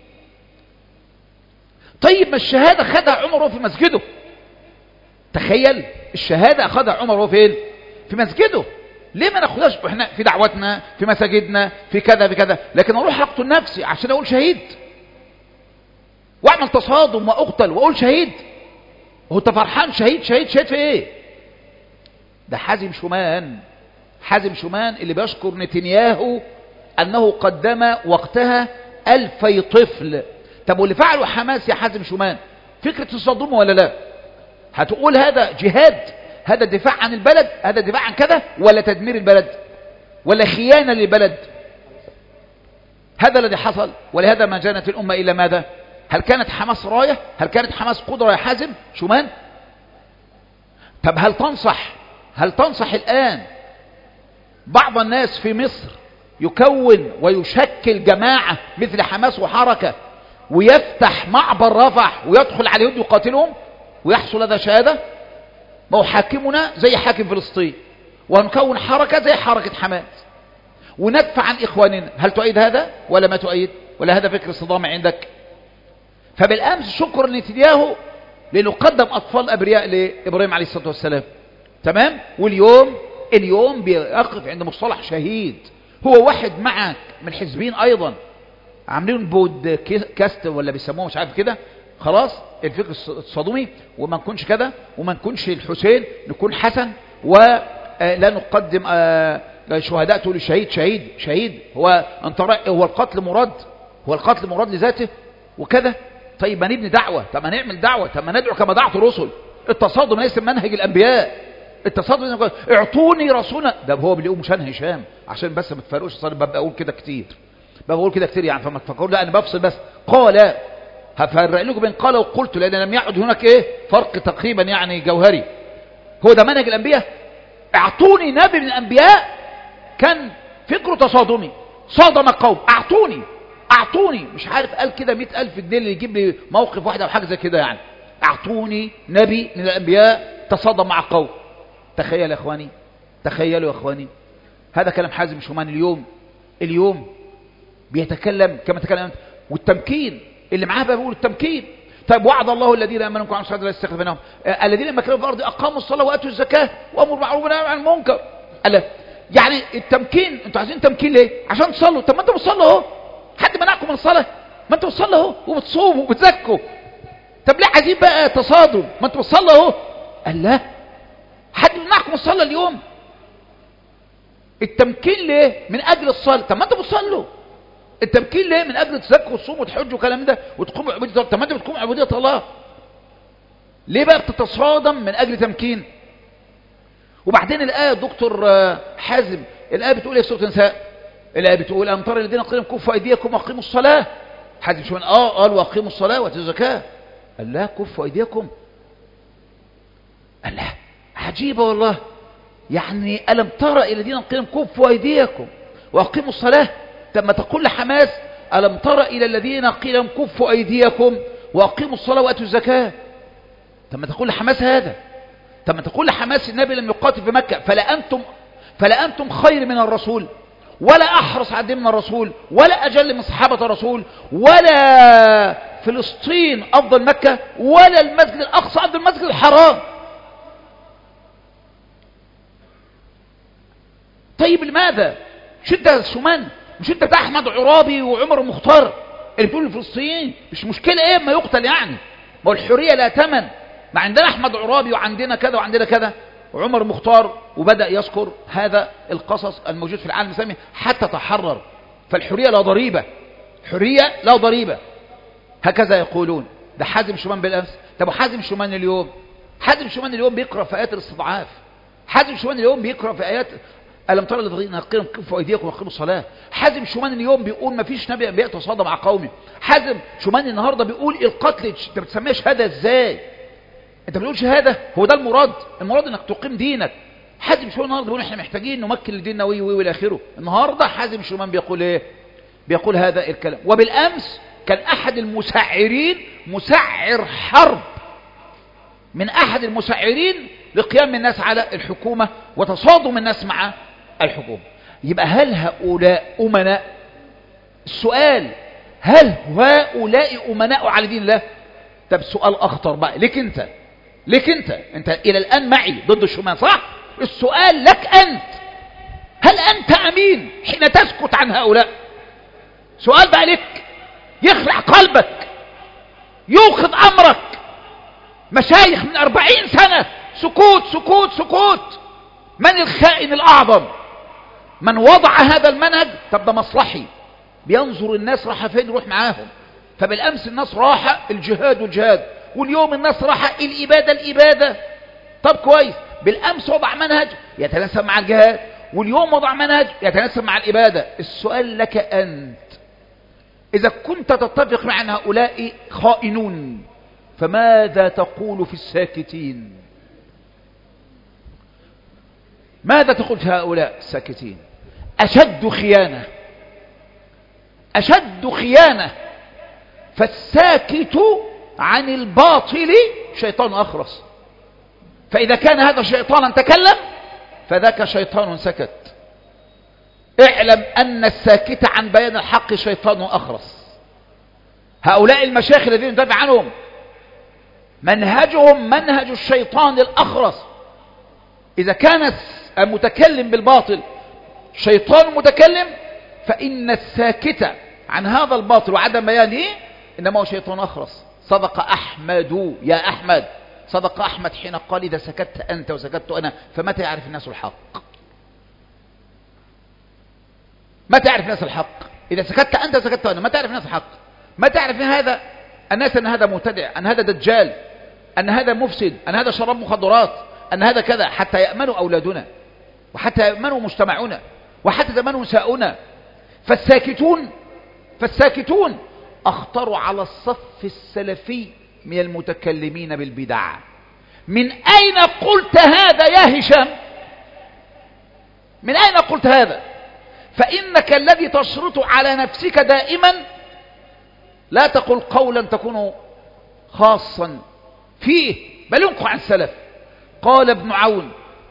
طيب ما الشهادة خدها عمر وهو في مسجده. تخيل الشهادة أخذها عمر وهو فين؟ في مسجده. ليه ما ناخدهاش احنا في دعوتنا في مساجدنا في كذا في كذا؟ لكن اروح اقتل نفسي عشان اقول شهيد، واعمل تصادم واقتل واقول شهيد. هو انت فرحان شهيد شهيد شهيد في ايه؟ ده حازم شومان، حازم شومان اللي بيشكر نتنياهو انه قدم وقتها الفي طفل. طب واللي فعله حماس يا حازم شومان فكرة تصادم ولا لا؟ هتقول هذا جهاد، هذا دفاع عن البلد، هذا دفاع عن كذا، ولا تدمير البلد، ولا خيانة للبلد؟ هذا الذي حصل. ولهذا ما جانت الأمة إلا ماذا؟ هل كانت حماس راية؟ هل كانت حماس قدرة يا حازم شومان؟ طب هل تنصح هل تنصح الآن بعض الناس في مصر يكون ويشكل جماعة مثل حماس وحركة ويفتح معبر رفح ويدخل على اليهود يقاتلهم ويحصل هذا شهادة؟ ما هو حاكمنا زي حاكم فلسطين، ونكون حركة زي حركة حماس وندفع عن إخواننا. هل تؤيد هذا ولا ما تؤيد؟ ولا هذا فكر الصدام عندك؟ فبالأمس شكر نتنياهو لأنه قدم أطفال أبرياء لإبراهيم عليه الصلاة والسلام، تمام؟ واليوم اليوم بيقف عند مصطلح شهيد. هو واحد معك من الحزبين أيضا عاملين بود كاست ولا بيسموه مش عارف كده، خلاص الفكر الصدومي، وما نكونش كده وما نكونش الحسين، نكون حسن ولا نقدم شهداء تقول الشهيد شهيد شهيد. هو انت هو القتل مراد، هو القتل مراد لذاته وكذا. طيب ما نبني دعوة، طب ما نعمل دعوة، طب ما ندعو كما دعت الرسل. التصادم ليس منهج الأنبياء، التصادم اعطوني رسولا. ده هو بيقول مش انا هشام عشان بس ما تفرقوش صار بقول كده كتير، بقول كده كتير يعني فما تفكروا لا انا بفصل بس. قال هفرق لكم بين قال وقلت لان لم يعد هناك ايه فرق تقريبا يعني جوهري. هو ده منهج الأنبياء؟ اعطوني نبي من الأنبياء كان فكره تصادمي، صادم قوم. اعطوني اعطوني مش عارف قال كده مئة ألف جنيه اللي يجيب لي موقف واحد او حاجه زي كده يعني. اعطوني نبي من الأنبياء تصادم مع قوم. تخيل يا اخواني، تخيلوا يا اخواني، هذا كلام حازم شومان اليوم اليوم بيتكلم كما تكلم. والتمكين اللي معاه بقى بيقول التمكين. طيب وعد الله الذين امنوا منكم وعملوا الصالحات لا يستخلفنهم الذين لما كانوا في الارض اقاموا الصلاه واتوا الزكاه وامروا بالمعروف ونهوا عن المنكر. قال يعني التمكين، انتوا عايزين تمكين ليه؟ عشان تصلوا. طب ما انتوا بتصلوا اهو، حد منعكم من الصلاه؟ ما انتوا بتصلوا اهو وبتصوموا وبتزكوا. طب ليه عايزين بقى تصادم؟ ما انتوا بتصلوا اهو. قال لا، حد يمنعكم الصلاة اليوم؟ التمكين ليه؟ من أجل الصلاة. طب ما أنتوا بتصلوا. التمكين ليه؟ من أجل تزكوا وتصوموا وتحجوا والكلام ده وتقوموا عبودية الله. طب ما أنتوا بتقوموا عبودية الله. ليه بقى بتتصادم من أجل تمكين؟ وبعدين الآية دكتور حازم، الآية بتقول ايه في سورة النساء؟ الآية بتقول ألم ترى الذين قيل كفوا أيديكم وأقيموا الصلاة. حازم شو اه قال وأقيموا الصلاة وآتوا الزكاة. قال لا كفوا أيديكم. قال لا عجيبة والله، يعني ألم ترى إلى الذين قيل كفوا أيديكم وأقيموا الصلاة. طب ما تقول لحماس ألم ترى إلى الذين قيل كفوا أيديكم وأقيموا الصلاة وآتوا الزكاة. طب ما تقول لحماس هذا. طب ما تقول لحماس النبي لم يقاتل في مكة فلا أنتم فلا أنتم خير من الرسول ولا أحرص على الدين من الرسول ولا أجل من صحابة الرسول ولا فلسطين أفضل مكة ولا المسجد الأقصى أفضل المسجد الحرام. طيب لماذا؟ مش انت شومان؟ مش انت أحمد عرابي وعمر المختار اللي بتقول الفلسطينيين مش مشكلة ايه ما يقتل يعني؟ ما هو الحرية لا تمن. ما عندنا أحمد عرابي وعندنا كذا وعندنا كذا وعمر المختار، وبدأ يذكر هذا القصص الموجود في العالم الإسلامي حتى تحرر. فالحرية لا ضريبة، حرية لا ضريبة، هكذا يقولون. ده حازم شومان بالأمس. طب وحازم شومان اليوم؟ حازم شومان اليوم بيقرأ في آيات الاستضعاف. حازم شومان اليوم بيقرأ في آيات ألم ترى الذين قيل كفوا أيديكم وأقيموا الصلاة. حازم شومان اليوم بيقول ما فيش نبي أنبياء تصادم مع قومه. حازم شومان النهارده بيقول القتل. انت بتسميه شهادة ازاي؟ انت بتقول شهادة؟ هو ده المراد؟ المراد انك تقيم دينك. حازم شومان النهارده بيقول احنا محتاجين نمكن لديننا وي وي والى اخره. النهارده حازم شومان بيقول ايه؟ بيقول هذا الكلام. وبالامس كان احد المسعرين مسعر حرب، من احد المسعرين لقيام الناس على الحكومة وتصادم الناس مع الحكومة. يبقى هل هؤلاء أمناء؟ السؤال هل هؤلاء أمناء على دين الله؟ طب سؤال أخطر بقى ليك أنت، ليك أنت أنت إلى الآن معي ضد الشومان صح؟ السؤال لك أنت، هل أنت أمين حين تسكت عن هؤلاء؟ سؤال بقى لك يخلع قلبك يوقظ أمرك. مشايخ من أربعين سنة سكوت سكوت سكوت. من الخائن الأعظم؟ من وضع هذا المنهج. طب ده مصلحي، بينظر الناس راح فين يروح معاهم. فبالأمس الناس راحة الجهاد والجهاد، واليوم الناس راحة الإبادة الإبادة. طب كويس، بالأمس وضع منهج يتناسب مع الجهاد، واليوم وضع منهج يتناسب مع الإبادة. السؤال لك أنت، إذا كنت تتفق مع أن هؤلاء خائنون فماذا تقول في الساكتين؟ ماذا تقول في هؤلاء الساكتين؟ أشد خيانة، أشد خيانة. فالساكت عن الباطل شيطان أخرس. فإذا كان هذا شيطانا تكلم فذاك شيطان سكت. اعلم أن الساكت عن بيان الحق شيطان أخرس. هؤلاء المشايخ الذين ندافع عنهم منهجهم منهج الشيطان الأخرس. إذا كان المتكلم بالباطل شيطان متكلم فإن الساكت عن هذا الباطل وعدم بيانه إنما هو شيطان أخرس. صدق أحمد يا أحمد، صدق أحمد حين قال إذا سكت أنت وسكت أنا فمتى يعرف الناس الحق؟ متى يعرف الناس الحق؟ إذا سكت أنت وسكت أنا متى يعرف الناس الحق؟ متى يعرف هذا الناس أن هذا مبتدع، أن هذا دجال، أن هذا مفسد، أن هذا شراب مخدرات، أن هذا كذا، حتى يأمنوا أولادنا وحتى يأمنوا مجتمعنا وحتى تأمنوا نساؤنا. فالساكتون فالساكتون أخطروا على الصف السلفي من المتكلمين بالبدع. من أين قلت هذا يا هشام؟ من أين قلت هذا؟ فإنك الذي تشرط على نفسك دائما لا تقل قولا تكون خاصا فيه بل ينقل عن السلف. قال ابن عون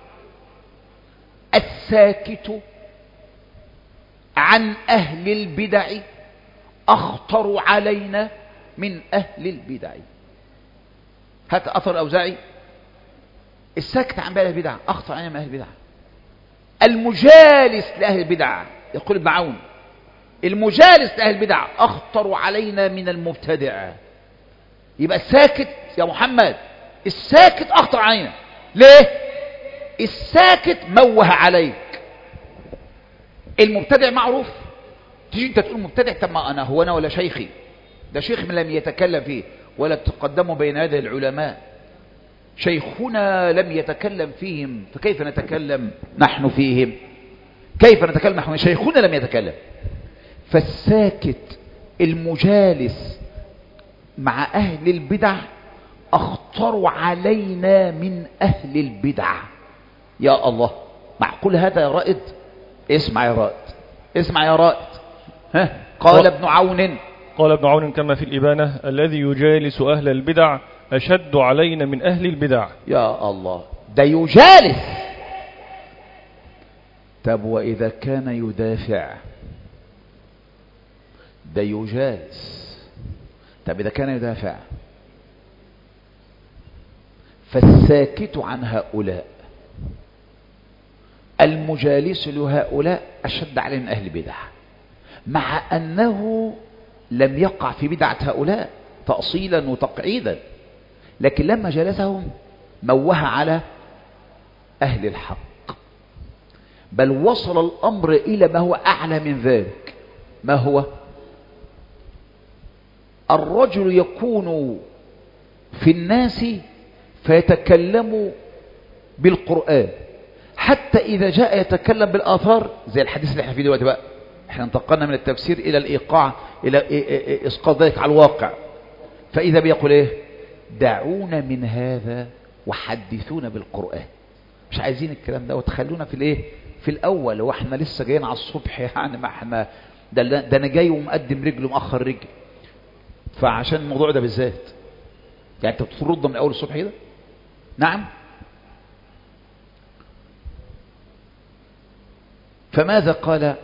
الساكت عن أهل البدع أخطر علينا من أهل البدع. هات أثر أوزاعي، الساكت عن أهل البدع أخطر علينا من أهل البدع. المجالس لأهل البدع، يقول ابن عون المجالس لأهل البدع أخطر علينا من المبتدع. يبقى الساكت يا محمد، الساكت أخطر علينا. ليه؟ الساكت موه عليك. المبتدع معروف، تيجي انت تقول مبتدع، طب ما انا هو انا ولا شيخي؟ ده شيخ من لم يتكلم فيه ولا تقدموا بين يدي العلماء، شيخنا لم يتكلم فيهم، فكيف نتكلم نحن فيهم؟ كيف نتكلم نحن؟ شيخنا لم يتكلم. فالساكت المجالس مع أهل البدع أخطر علينا من أهل البدع. يا الله، معقول هذا يا رائد؟ اسمع يا رائد، اسمع يا رائد. ها؟ قال ابن عون، قال ابن عون كما في الإبانة: الذي يجالس أهل البدع أشد علينا من أهل البدع. يا الله، ده يجالس. طب وإذا كان يدافع؟ ده يجالس. طب إذا كان يدافع؟ فالساكت عن هؤلاء المجالس لهؤلاء أشد علينا من أهل البدع، مع أنه لم يقع في بدعة هؤلاء تأصيلا وتقعيدا، لكن لما جلسهم موه على أهل الحق. بل وصل الأمر إلى ما هو أعلى من ذلك. ما هو؟ الرجل يكون في الناس فيتكلم بالقرآن، حتى إذا جاء يتكلم بالآثار، زي الحديث اللي احنا فيه دلوقتي بقى، احنا انتقلنا من التفسير إلى الإيقاع، إلى إسقاط ذلك على الواقع. فإذا بيقول إيه؟ دعونا من هذا وحدثونا بالقرآن. مش عايزين الكلام ده، وتخلونا في الإيه؟ في الأول. واحنا لسه جايين على الصبح يعني، ما احنا ده, ده أنا جاي ومقدم رجل ومأخر رجل. فعشان الموضوع ده بالذات يعني انت بترد من أول الصبح كده؟ نعم. فماذا قال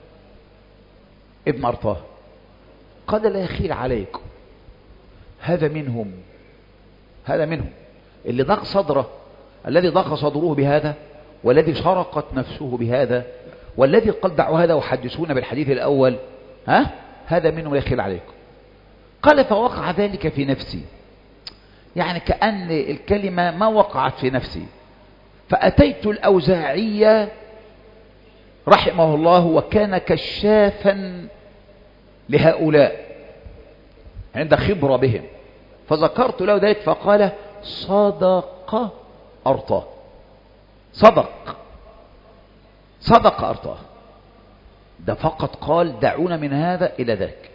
ابن أرطاه؟ قال: لا يخيل عليكم، هذا منهم، هذا منهم اللي ضاق صدره، الذي ضاق صدره بهذا، والذي شرقت نفسه بهذا، والذي قال دعوا هذا وحدثونا بالحديث الأول، ها؟ هذا منهم، لا يخيل عليكم. قال: فوقع ذلك في نفسي، يعني كأن الكلمة ما وقعت في نفسي، فأتيت الأوزاعية رحمه الله، وكان كشافا لهؤلاء عند خبرة بهم، فذكرت له ذلك فقال: صدق أرطاه، صدق صدق أرطاه. ده فقط قال دعونا من هذا إلى ذاك.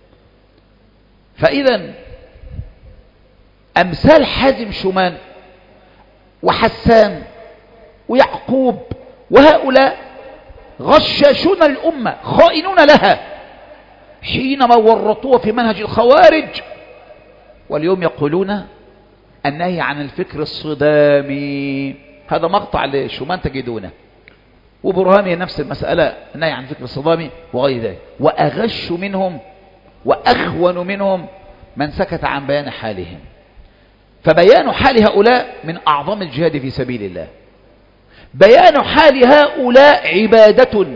فإذا أمثال حازم شومان وحسان ويعقوب وهؤلاء غشاشون الأمة، خائنون لها، حينما ورطوها في منهج الخوارج، واليوم يقولون النهي عن الفكر الصدامي. هذا مقطع لشومان تجدونه، وبرهامي نفس المسألة، النهي عن الفكر الصدامي وغير ذلك. وأغش منهم وأخون منهم من سكت عن بيان حالهم. فبيان حال هؤلاء من أعظم الجهاد في سبيل الله. بيان حال هؤلاء عبادة.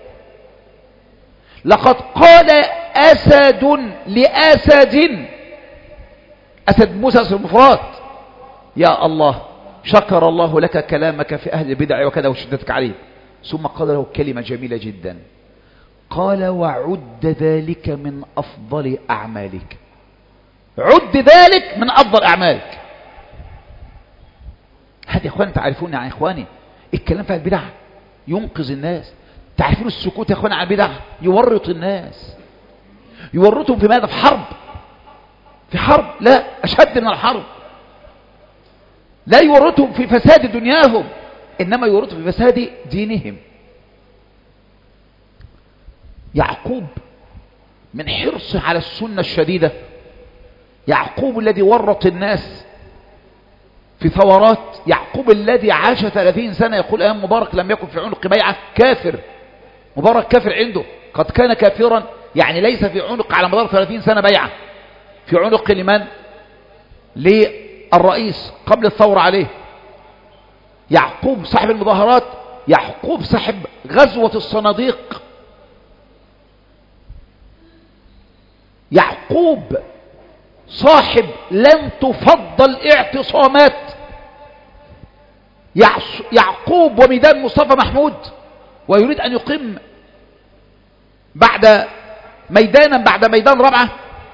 لقد قال أسد لأسد، أسد موسى أسد المفرات: يا الله، شكر الله لك كلامك في أهل البدع وكذا وشدتك عليه. ثم قال له كلمة جميلة جدا، قال: وعد ذلك من أفضل أعمالك. عد ذلك من أفضل أعمالك. هذا يا إخواني تعرفون يا إخواني الكلام في البدع ينقذ الناس. تعرفون السكوت يا إخواني على البدع يورط الناس. يورطهم في ماذا؟ في حرب، في حرب لا أشد من الحرب. لا يورطهم في فساد دنياهم، إنما يورطهم في فساد دينهم. يعقوب من حرصه على السنة الشديدة، يعقوب الذي ورط الناس في ثورات، يعقوب الذي عاش ثلاثين سنة يقول أيام مبارك لم يكن في عنق بيعة، كافر. مبارك كافر عنده، قد كان كافرا، يعني ليس في عنق على مدار ثلاثين سنة بيعة، في عنق لمن؟ للرئيس قبل الثورة عليه. يعقوب صاحب المظاهرات، يعقوب صاحب غزوة الصناديق، يعقوب صاحب لن تفضل اعتصامات، يعقوب وميدان مصطفى محمود، ويريد أن يقيم بعد ميدانا بعد ميدان رابعة،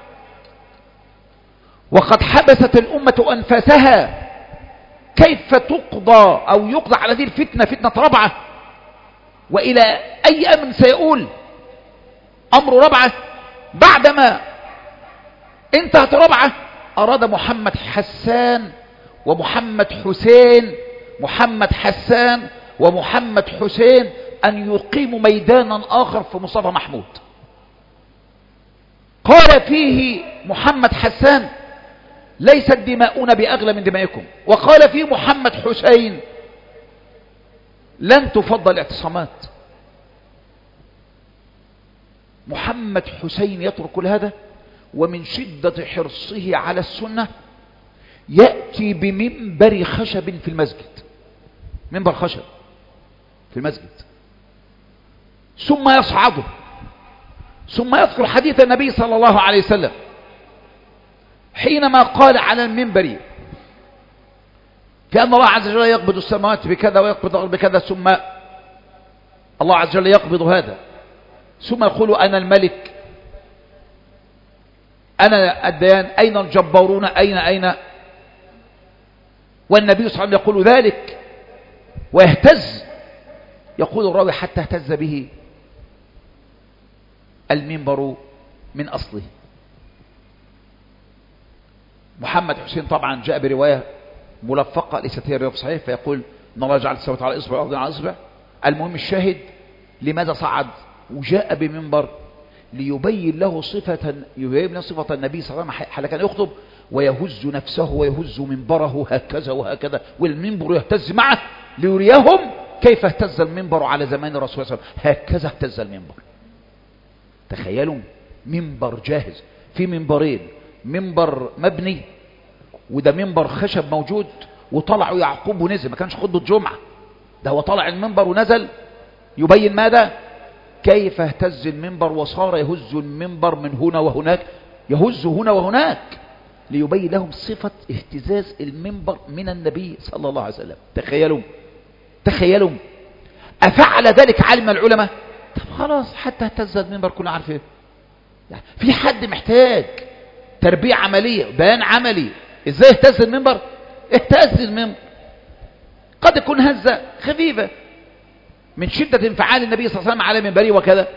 وقد حبست الأمة أنفاسها كيف تقضى أو يقضى على هذه الفتنة، فتنة رابعة، وإلى أي أمن سيؤول أمر رابعة. بعدما انتهت رابعة أراد محمد حسان ومحمد حسين محمد حسان ومحمد حسين أن يقيموا ميدانا آخر في مصطفى محمود. قال فيه محمد حسان: ليست دماؤنا بأغلى من دمائكم. وقال فيه محمد حسين: لن تفضل الاعتصامات. محمد حسين يترك كل هذا، ومن شدة حرصه على السنة يأتي بمنبر خشب في المسجد، منبر خشب في المسجد، ثم يصعده، ثم يذكر حديث النبي صلى الله عليه وسلم حينما قال على المنبر كأن الله عز وجل يقبض السماوات بكذا ويقبض الأرض بكذا، ثم الله عز وجل يقبض هذا، ثم يقول: أنا الملك، أنا الديان، أين الجبارون، أين أين والنبي صلى الله عليه وسلم يقول ذلك ويهتز. يقول الراوي: حتى اهتز به المنبر من أصله. محمد حسين طبعا جاء برواية ملفقة ليست هي الرواية الصحيحة، فيقول: إن الله جعل السماوات على إصبع والأرض على إصبع. المهم الشاهد لماذا صعد وجاء بمنبر؟ ليبين له صفة يبين له صفة النبي صلى الله عليه وسلم حال كان يخطب ويهز نفسه ويهز منبره هكذا وهكذا، والمنبر يهتز معه، ليريهم كيف اهتز المنبر على زمان الرسول صلى الله عليه وسلم. هكذا اهتز المنبر. تخيلوا منبر جاهز، في منبرين، منبر مبني وده منبر خشب موجود، وطلعوا يعقوب ونزل، ما كانش خطبة جمعة، ده هو طلع المنبر ونزل يبين ماذا؟ كيف اهتز المنبر وصار يهز المنبر من هنا وهناك، يهز هنا وهناك، ليبين لهم صفة اهتزاز المنبر من النبي صلى الله عليه وسلم. تخيلوا تخيلوا أفعل ذلك علم العلماء؟ طب خلاص، حتى اهتز المنبر كنا عارفين. يعني في حد محتاج تربية عملية، بيان عملي ازاي اهتز المنبر؟ اهتز المنبر، قد يكون هزة خفيفة من شدة انفعال النبي صلى الله عليه وسلم على منبره وكذا،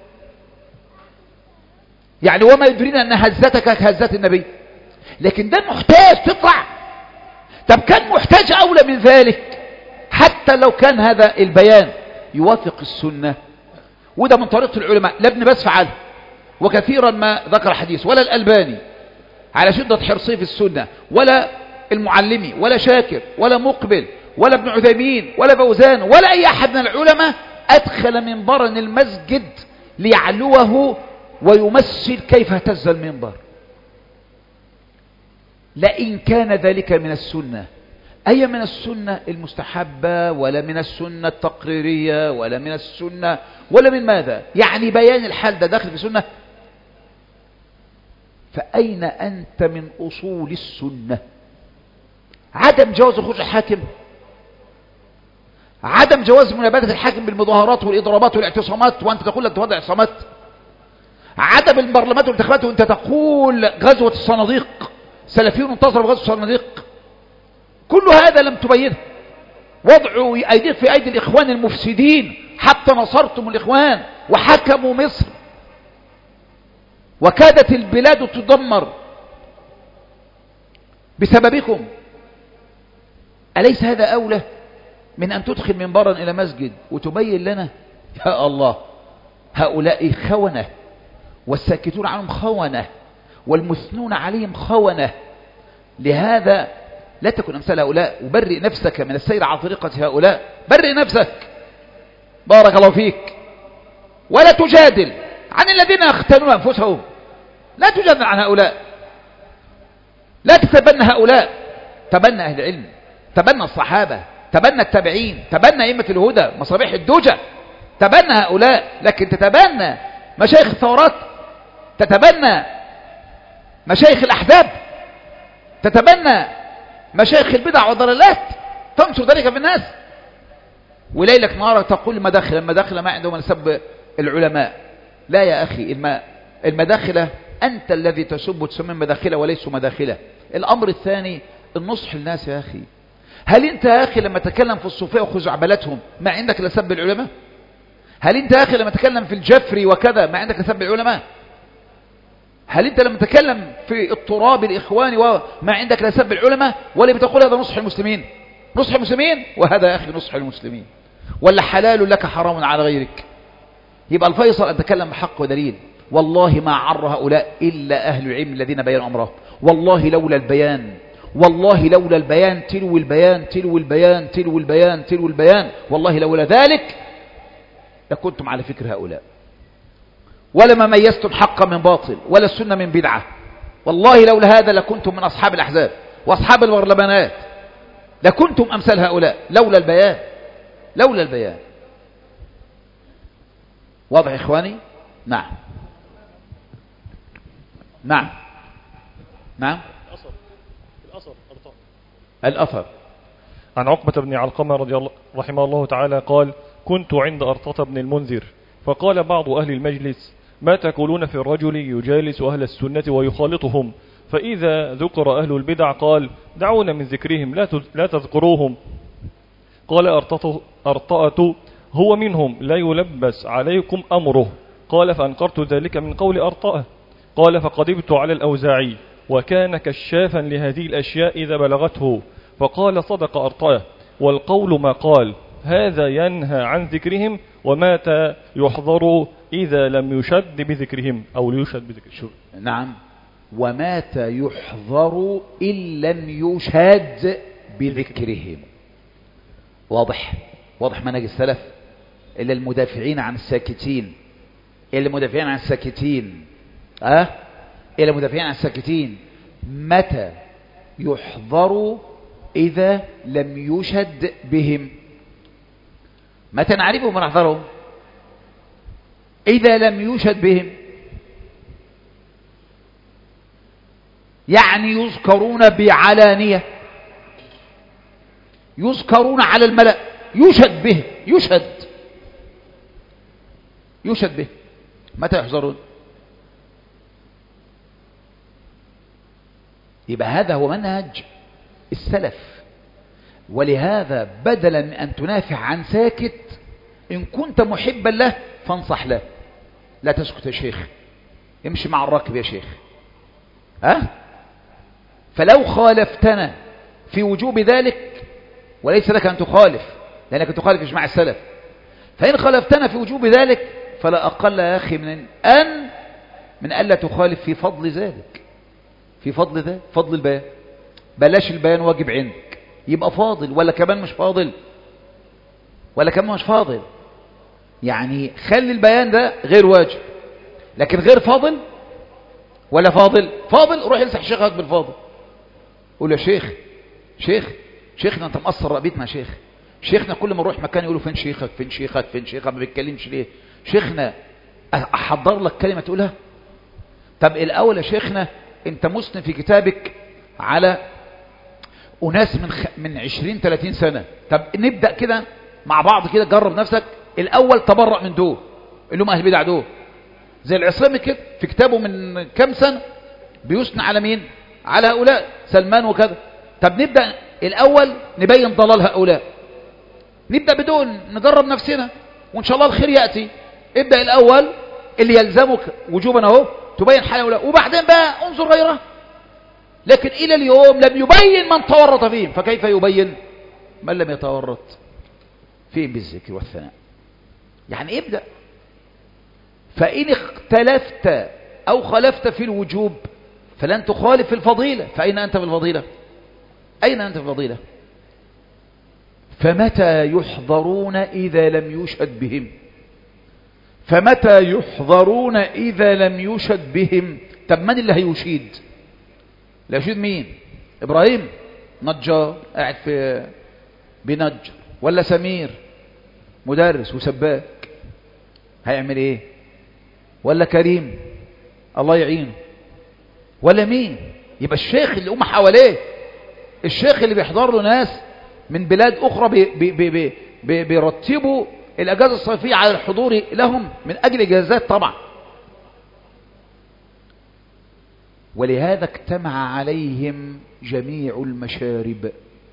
يعني وما يدرينا ان هزتك هزت النبي، لكن ده محتاج تطلع. طب كان محتاج اولى من ذلك، حتى لو كان هذا البيان يوافق السنة، وده من طريقة العلماء. لا ابن باز فعله، وكثيرا ما ذكر حديث، ولا الألباني على شدة حرصه في السنة، ولا المعلمي، ولا شاكر، ولا مقبل، ولا ابن عثيمين، ولا فوزان، ولا أي أحد من العلماء أدخل منبرا المسجد ليعلوه ويمثل كيف اهتز المنبر. لئن كان ذلك من السنة، أي من السنة المستحبة، ولا من السنة التقريرية، ولا من السنة، ولا من ماذا؟ يعني بيان الحال ده داخل في سنة. فأين أنت من أصول السنة؟ عدم جواز خروج الحاكم، عدم جواز منابذة الحاكم بالمظاهرات والإضرابات والاعتصامات وأنت تقول لك تفضل اعتصامات، عدم البرلمانات والانتخابات وأنت تقول غزوة الصناديق، سلفيون انتصروا بغزوة الصناديق. كل هذا لم تبينه، وضعوا أيديك في أيدي الإخوان المفسدين حتى نصرتم الإخوان وحكموا مصر وكادت البلاد تدمر بسببكم. أليس هذا أولى من أن تدخل منبرا إلى مسجد وتبين لنا؟ يا الله، هؤلاء خونة، والساكتون عنهم خونة، والمثنون عليهم خونة. لهذا لا تكن أمثال هؤلاء، وبرئ نفسك من السير على طريقة هؤلاء، برئ نفسك، بارك الله فيك. ولا تجادل عن الذين يختانون أنفسهم، لا تجادل عن هؤلاء، لا تتبنى هؤلاء، تبنى أهل العلم، تبنى الصحابة، تبنى التابعين، تبنى أئمة الهدى، مصابيح الدجى، تبنى هؤلاء. لكن تتبنى مشايخ الثورات، تتبنى مشايخ الأحزاب، تتبنى مشايخ البدع والضلالات، تنشر ذلك في الناس. وليلك نهارك تقول المداخلة المداخلة ما عندهم نسب العلماء. لا يا أخي، المداخلة أنت الذي تسب وتسمي مداخلة وليسوا مداخلة. الأمر الثاني النصح للناس يا أخي. هل أنت يا أخي لما تكلم في الصوفية وخزعبلتهم ما عندك لسب العلماء؟ هل أنت يا أخي لما تكلم في الجفري وكذا ما عندك لسب العلماء؟ هل أنت لما تكلم في التراب الإخواني وما عندك لسب العلماء؟ ولا بتقول هذا نصح المسلمين؟ نصح المسلمين؟ وهذا يا أخي نصح المسلمين. ولا حلال لك حرام على غيرك؟ يبقى الفيصل أن تكلم بحق ودليل. والله ما عر هؤلاء إلا أهل العلم الذين بيانوا أمره. والله لولا البيان، والله لولا البيان تلو البيان تلو البيان تلو البيان تلو البيان، والله لولا ذلك لكنتم على فكر هؤلاء، ولما ميزتم حقا من باطل ولا السنة من بدعة. والله لولا هذا لكنتم من أصحاب الأحزاب وأصحاب البرلمانات، لكنتم أمثال هؤلاء لولا البيان، لولا البيان. واضح يا إخواني؟ نعم نعم نعم. الأثر الأثر عن عقبة بن علقمة رضي الله رحمه الله تعالى قال: كنت عند أرطة بن المنذر فقال بعض أهل المجلس: ما تقولون في الرجل يجالس أهل السنة ويخالطهم، فإذا ذكر أهل البدع قال: دعونا من ذكرهم لا تذكروهم. قال أرطأة, أرطأة: هو منهم لا يلبس عليكم أمره. قال: فأنكرت ذلك من قول أرطأة. قال: فقدمت على الأوزاعي وكان كشافا لهذه الأشياء إذا بلغته، فقال: صدق أرطأة، والقول ما قال، هذا ينهى عن ذكرهم ومات يحضر إذا لم يشد بذكرهم أو يشد بذكرهم. نعم، ومات يحضر إن لم يشد بذكرهم. واضح واضح منهج السلف. إلا المدافعين عن الساكتين، إلا المدافعين عن الساكتين أه؟ إلا المدافعين عن الساكتين. متى يحضر إذا لم يشد بهم؟ متى نعرفهم ونحضرهم؟ إذا لم يشد بهم، يعني يذكرون بعلانية، يذكرون على الملأ، يشد به، يشد يشد به. متى يحضرون؟ يبقى هذا هو منهج السلف. ولهذا بدلا من أن تنافع عن ساكت، إن كنت محبا له فانصح له. لا تسكت يا شيخ، امشي مع الراكب يا شيخ. أه؟ فلو خالفتنا في وجوب ذلك، وليس لك أن تخالف لأنك تخالف إجماع السلف، فإن خالفتنا في وجوب ذلك فلا أقل يا أخي من أن من ألا تخالف في فضل ذلك، في فضل ذلك، فضل البيان. بلاش البيان واجب عندك، يبقى فاضل ولا كمان مش فاضل، ولا كمان مش فاضل. يعني خلي البيان ده غير واجب، لكن غير فاضل ولا فاضل؟ فاضل. روح يلسح شيخك بالفاضل، قول يا شيخ شيخ شيخنا انت مقصر رقبتنا يا شيخ. شيخنا كل ما نروح مكان يقولوا فين شيخك فين شيخك فين شيخك، ما بيتكلمش ليه؟ شيخنا احضر لك كلمه تقولها؟ طب الاول يا شيخنا انت مسلم في كتابك على أناس من خ... من عشرين ثلاثين سنة. طب نبدأ كده مع بعض كده، جرب نفسك الأول، تبرأ من دول اللي هم أهل بدع دول. زي العصامي كده في كتابه من كم سنة بيثنى على مين؟ على هؤلاء سلمان وكذا. طب نبدأ الأول نبين ضلال هؤلاء، نبدأ بدول نجرب نفسنا وإن شاء الله الخير يأتي. ابدأ الأول اللي يلزمك وجوبا اهو تبين حال هؤلاء، وبعدين بقى انظر غيره. لكن إلى اليوم لم يبين من تورط فيهم، فكيف يبين من لم يتورط فيهم بالذكر والثناء؟ يعني ابدأ. فإن اختلفت أو خالفت في الوجوب فلن تخالف في الفضيلة، فأين أنت في الفضيلة؟ أين أنت في الفضيلة؟ فمتى يحضرون إذا لم يشهد بهم؟ فمتى يحضرون إذا لم يشهد بهم؟ طب من اللي هيشيد؟ لا يشيد مين؟ إبراهيم نجار قاعد في بنجر، ولا سمير مدرس وسباك هيعمل ايه؟ ولا كريم الله يعينه، ولا مين؟ يبقى الشيخ اللي هم حواليه، الشيخ اللي بيحضر له ناس من بلاد أخرى بي بي بي بي بي بيرتبوا الأجازة الصيفية على الحضور لهم من أجل إجازات طبعا. ولهذا اجتمع عليهم جميع المشارب،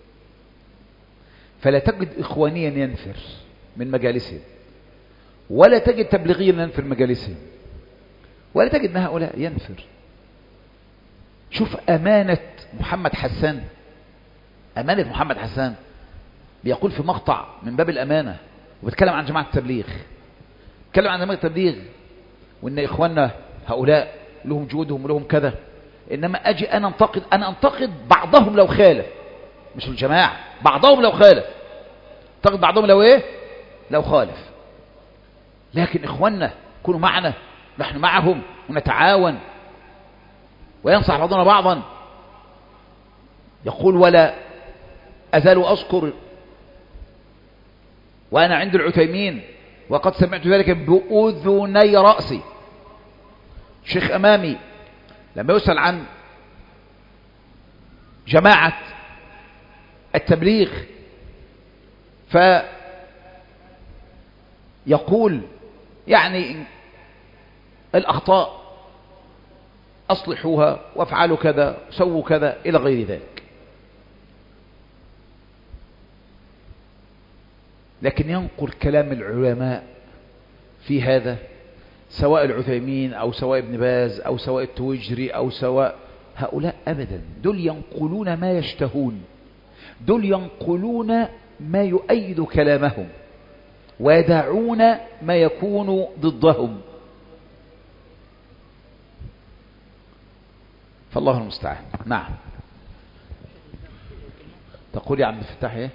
فلا تجد إخوانيا ينفر من مجالسهم، ولا تجد تبليغيا ينفر مجالسهم، ولا تجد ان هؤلاء ينفر. شوف أمانة محمد حسان، أمانة محمد حسان بيقول في مقطع من باب الأمانة وبيتكلم عن جماعة التبليغ، بيتكلم عن جماعة التبليغ وإن إخواننا هؤلاء لهم جهودهم ولهم كذا، إنما أجي أنا أنتقد أنا أنتقد بعضهم لو خالف، مش الجماعة، بعضهم لو خالف، أنتقد بعضهم لو إيه؟ لو خالف. لكن إخواننا كونوا معنا، نحن معهم ونتعاون وينصح بعضنا بعضا. يقول ولا أزال أذكر وأنا عند العثيمين وقد سمعت ذلك بأذني رأسي. شيخ أمامي لما يسأل عن جماعة التبليغ فيقول يعني الأخطاء أصلحوها وافعلوا كذا سووا كذا إلى غير ذلك. لكن ينقل كلام العلماء في هذا، سواء العثيمين أو سواء ابن باز أو سواء التويجري أو سواء هؤلاء، أبدا دول ينقلون ما يشتهون، دول ينقلون ما يؤيد كلامهم ويدعون ما يكون ضدهم. فالله المستعان. نعم. تقول يا عبد الفتاح ايه؟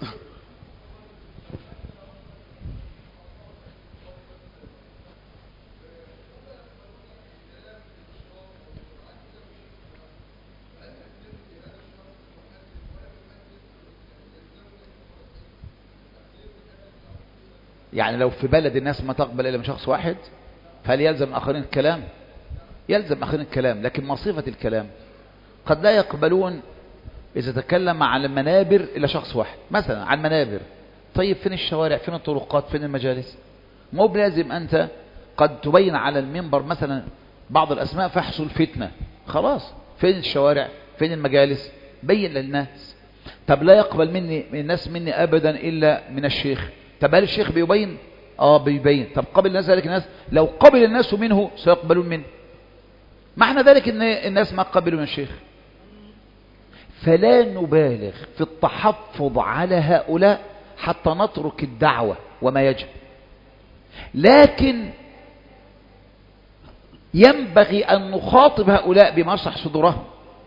يعني لو في بلد الناس ما تقبل إلا من شخص واحد فهل يلزم آخرين الكلام؟ يلزم آخرين الكلام، لكن ما صفة الكلام؟ قد لا يقبلون إذا تكلم على المنابر إلا شخص واحد، مثلا على المنابر. طيب فين الشوارع؟ فين الطرقات؟ فين المجالس؟ مو بلازم أنت قد تبين على المنبر مثلا بعض الأسماء فيحصل فتنة، خلاص فين الشوارع؟ فين المجالس؟ بين للناس. طب لا يقبل مني من الناس مني أبدا إلا من الشيخ. طب هل الشيخ بيبين؟ آه بيبين. طب قبل الناس ذلك الناس؟ لو قبل الناس منه سيقبلون منه. معنى ذلك ان الناس ما قبلوا من الشيخ. فلا نبالغ في التحفظ على هؤلاء حتى نترك الدعوة وما يجب، لكن ينبغي أن نخاطب هؤلاء بما يشرح صدورهم.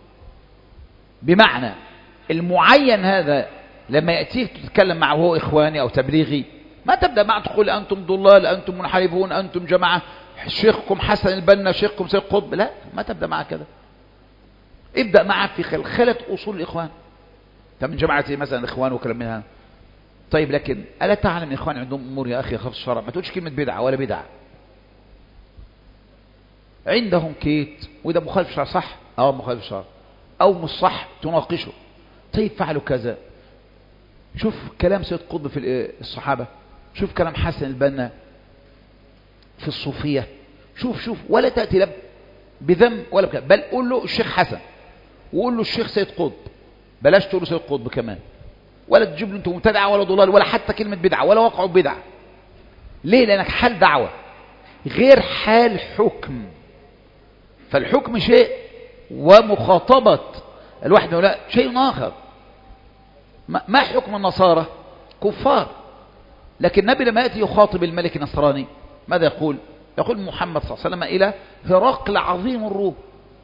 بمعنى المعين هذا لما يأتيك تتكلم معه هو إخواني أو تبليغي، ما تبدأ معه تقول أنتم ضلال، أنتم منحرفون، أنتم جماعة، شيخكم حسن البنا، شيخكم سيد قطب. لا، ما تبدأ معه كذا. ابدأ معه في خلخلة أصول الإخوان. طب من جماعة مثلا الإخوان وكلام منها. طيب لكن ألا تعلم ان الإخوان عندهم أمور يا أخي خلف الشرع؟ ما تقولش كلمة بدعة ولا بدعة. عندهم كيت وده مخالف الشرع، صح؟ أو مخالف الشرع أو مش صح تناقشه. طيب فعلوا كذا. شوف كلام سيد قطب في الصحابة، شوف كلام حسن البنا في الصوفية، شوف شوف ولا تأتي لا بذم ولا بكذا، بل قول له الشيخ حسن وقول له الشيخ سيد قطب، بلاش تقول له سيد قطب كمان، ولا تجيب له انت مبتدعة ولا ضلال ولا حتى كلمة بدعة ولا وقعوا بدعة. ليه؟ لأنك حال دعوة غير حال حكم. فالحكم شيء ومخاطبة الواحد لا شيء آخر. ما حكم النصارى؟ كفار. لكن النبي لما يأتي يخاطب الملك النصراني ماذا يقول؟ يقول محمد صلى الله عليه وسلم إلى هرقل عظيم الروم.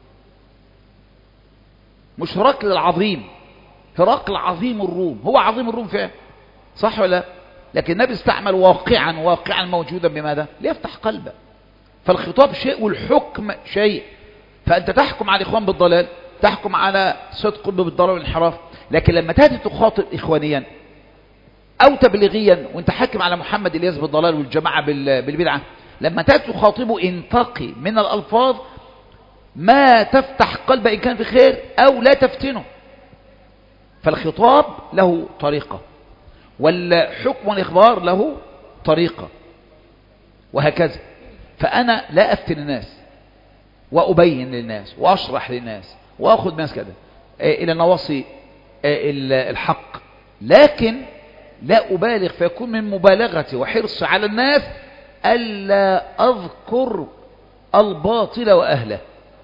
مش هرقل العظيم، هرقل عظيم الروم. هو عظيم الروم فعلا، صح ولا؟ لكن النبي استعمل واقعا، واقعا موجودا بماذا؟ ليفتح قلبه. فالخطاب شيء والحكم شيء. فأنت تحكم على الإخوان بالضلال، تحكم على صدق قلب بالضلال والانحراف، لكن لما تأتي تخاطب إخوانيا أو تبليغيا وانت حاكم على محمد الياس بالضلال والجماعة بالبدعة، لما تأتي تخاطبه انتقي من الألفاظ ما تفتح قلبه إن كان في خير أو لا تفتنه. فالخطاب له طريقة، والحكم والإخبار له طريقة، وهكذا. فأنا لا أفتن الناس وأبين للناس وأشرح للناس وأخذ الناس كده إلى نواصي الحق، لكن لا أبالغ فيكون من مبالغتي وحرص على الناس ألا أذكر الباطل وأهله،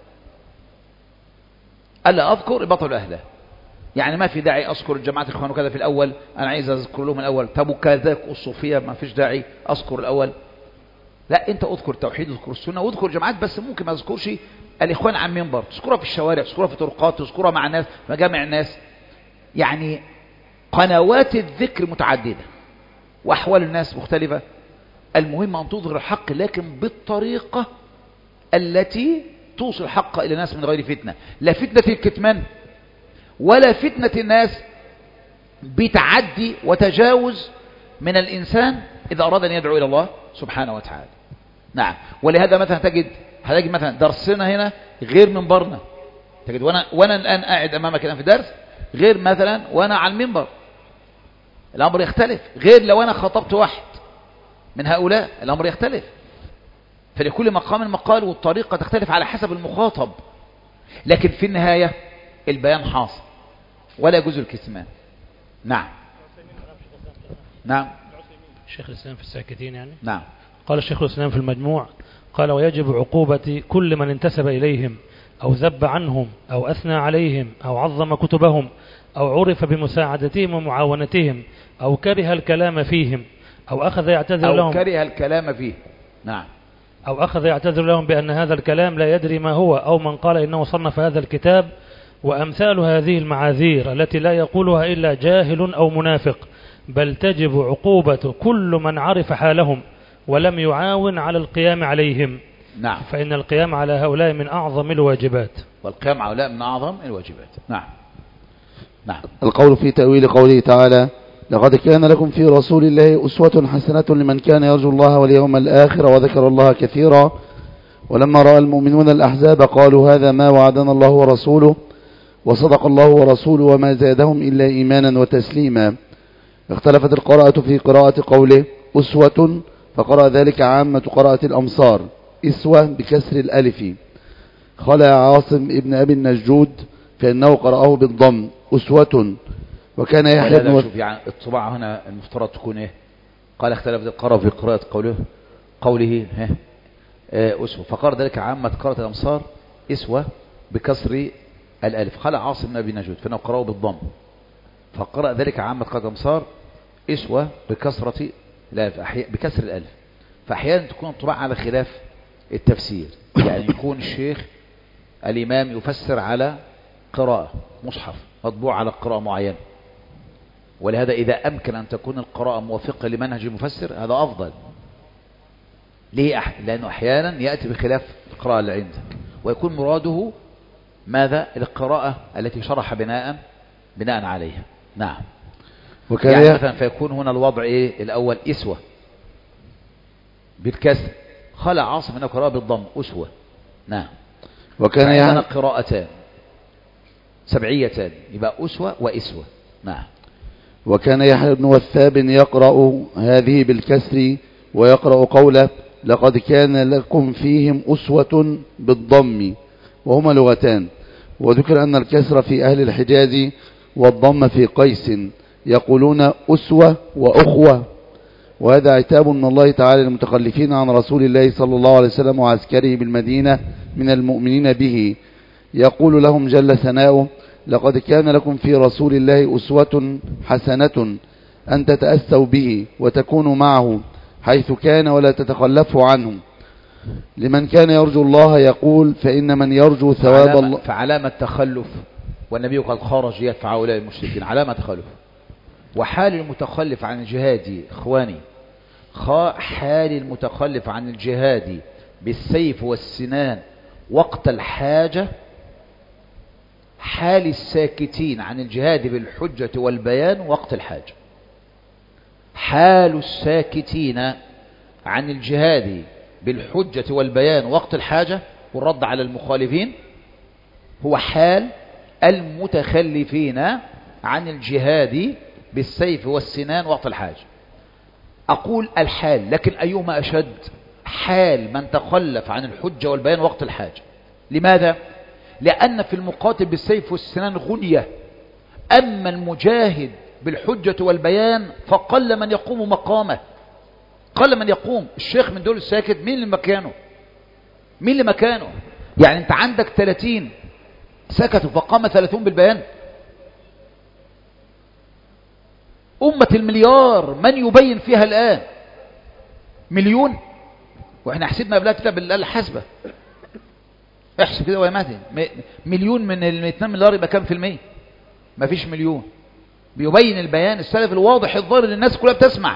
ألا أذكر الباطل وأهله. يعني ما في داعي أذكر الجماعة الإخوان وكذا في الأول، أنا عايز أذكر لهم الأول. طب وكذاك الصوفية ما فيش داعي أذكر الأول. لا، أنت أذكر التوحيد، أذكر السنة، وأذكر جماعات، بس ممكن ما أذكرش الإخوان عن منبر، تذكرها في الشوارع، تذكرها في طرقات، تذكرها مع الناس، مجامع الناس. يعني قنوات الذكر متعددة وأحوال الناس مختلفة. المهم أن تظهر الحق، لكن بالطريقة التي توصل الحق إلى الناس من غير فتنة، لا فتنة الكتمان ولا فتنة الناس بتعدي وتجاوز من الإنسان إذا أراد أن يدعو إلى الله سبحانه وتعالى. نعم. ولهذا مثلا تجد هتجد مثلا درسنا هنا غير منبرنا، تجد وأنا, وأنا الآن قاعد أمامك الآن في درس غير مثلا وأنا على المنبر، الأمر يختلف. غير لو أنا خطبت واحد من هؤلاء، الأمر يختلف. فلكل مقام مقال، والطريقة تختلف على حسب المخاطب، لكن في النهاية البيان حاصل ولا يجوز الكتمان. نعم. نعم. الشيخ الإسلام في الساكتين يعني. نعم. قال الشيخ الإسلام في المجموع، قال: ويجب عقوبة كل من انتسب إليهم أو ذب عنهم أو أثنى عليهم أو عظم كتبهم أو عرف بمساعدتهم ومعاونتهم أو كره الكلام فيهم أو أخذ يعتذر أو لهم أو كره الكلام فيه. نعم. أو أخذ يعتذر لهم بأن هذا الكلام لا يدري ما هو، أو من قال إنه صنف هذا الكتاب، وأمثال هذه المعاذير التي لا يقولها إلا جاهل أو منافق، بل تجب عقوبة كل من عرف حالهم ولم يعاون على القيام عليهم. نعم. فإن القيام على هؤلاء من أعظم الواجبات. والقيام على هؤلاء من أعظم الواجبات. نعم. نعم. القول في تأويل قوله تعالى: لقد كان لكم في رسول الله أسوة حسنة لمن كان يرجو الله واليوم الآخر وذكر الله كثيرا. ولما رأى المؤمنون الأحزاب قالوا: هذا ما وعدنا الله ورسوله، وصدق الله ورسوله وما زادهم إلا إيمانا وتسليما. اختلفت القراءة في قراءة قوله أسوة، فقرأ ذلك عامة قراءة الأمصار إسوة بكسر الألف، خلع عاصم ابن أبي النجود فإنه قرأه بالضم أسوة. وكان يحيى بن شوف يعني الطباعة هنا المفترض تكون إيه؟ قال اختلفت القراءة في قراءة قوله قوله ها أسوة، فقرأ ذلك عامة قراءة الأمصار إسوة بكسر الألف، خلع عاصم بن أبي النجود فإنه قرأه بالضم، فقرأ ذلك عامة قراءة الأمصار إسوة بكسرة الألف بكسر الألف. فأحيانا تكون الطباعة على خلاف التفسير، يعني يكون الشيخ الإمام يفسر على قراءة مصحف مطبوع على قراءة معينة، ولهذا إذا أمكن أن تكون القراءة موافقة لمنهج المفسر هذا أفضل. ليه؟ أح... لأنه أحيانا يأتي بخلاف القراءة اللي عندك، ويكون مراده ماذا؟ القراءة التي شرح بناء بناء عليها. نعم. وكان يعني مثلا فيكون هنا الوضع إيه؟ الأول إسوة بالكسر، خلع عاصم أنه قراءة بالضم أسوة. نعم. وكان عندنا قراءتان سبعيتان، يبقى أسوة وإسوة. نعم. وكان يحيى بن وثاب يقرأ هذه بالكسر ويقرأ قوله لقد كان لكم فيهم أسوة بالضم، وهما لغتان. وذكر أن الكسر في أهل الحجاز والضم في قيس، يقولون أسوة وأخوة، وهذا عتاب من الله تعالى للمتخلفين عن رسول الله صلى الله عليه وسلم وعسكره بالمدينة من المؤمنين به. يقول لهم جل ثناؤه لقد كان لكم في رسول الله أسوة حسنة أن تتأسوا به وتكونوا معه حيث كان ولا تتخلفوا عنه. لمن كان يرجو الله يقول فإن من يرجو ثواب الله. فعلامة تخلف، والنبي قد خرج يدفع هؤلاء المشركين، علامة تخلف. وحال المتخلف عن الجهاد إخواني حال المتخلف عن الجهاد بالسيف والسنان وقت الحاجة حال الساكتين عن الجهاد بالحجة والبيان وقت الحاجة. حال الساكتين عن الجهاد بالحجة والبيان وقت الحاجة والرد على المخالفين هو حال المتخلفين عن الجهاد بالسيف والسنان وقت الحاجة. أقول الحال، لكن أيهما أشد؟ حال من تخلف عن الحجة والبيان وقت الحاجة. لماذا؟ لأن في المقاتل بالسيف والسنان غنية، أما المجاهد بالحجة والبيان فقل من يقوم مقامه، قل من يقوم. الشيخ من دول الساكت مين اللي مكانه؟ مين اللي مكانه؟ يعني انت عندك ثلاثين سكتوا فقام ثلاثون بالبيان. أمة المليار من يبين فيها الآن؟ مليون، واحنا حسبنا قبلها كده بالآلة الحاسبة. احسب كده ويا مهدي، مليون من الاثنين مليار يبقى كام في المية؟ مفيش مليون بيبين البيان السلف الواضح الظاهر اللي الناس كلها بتسمع.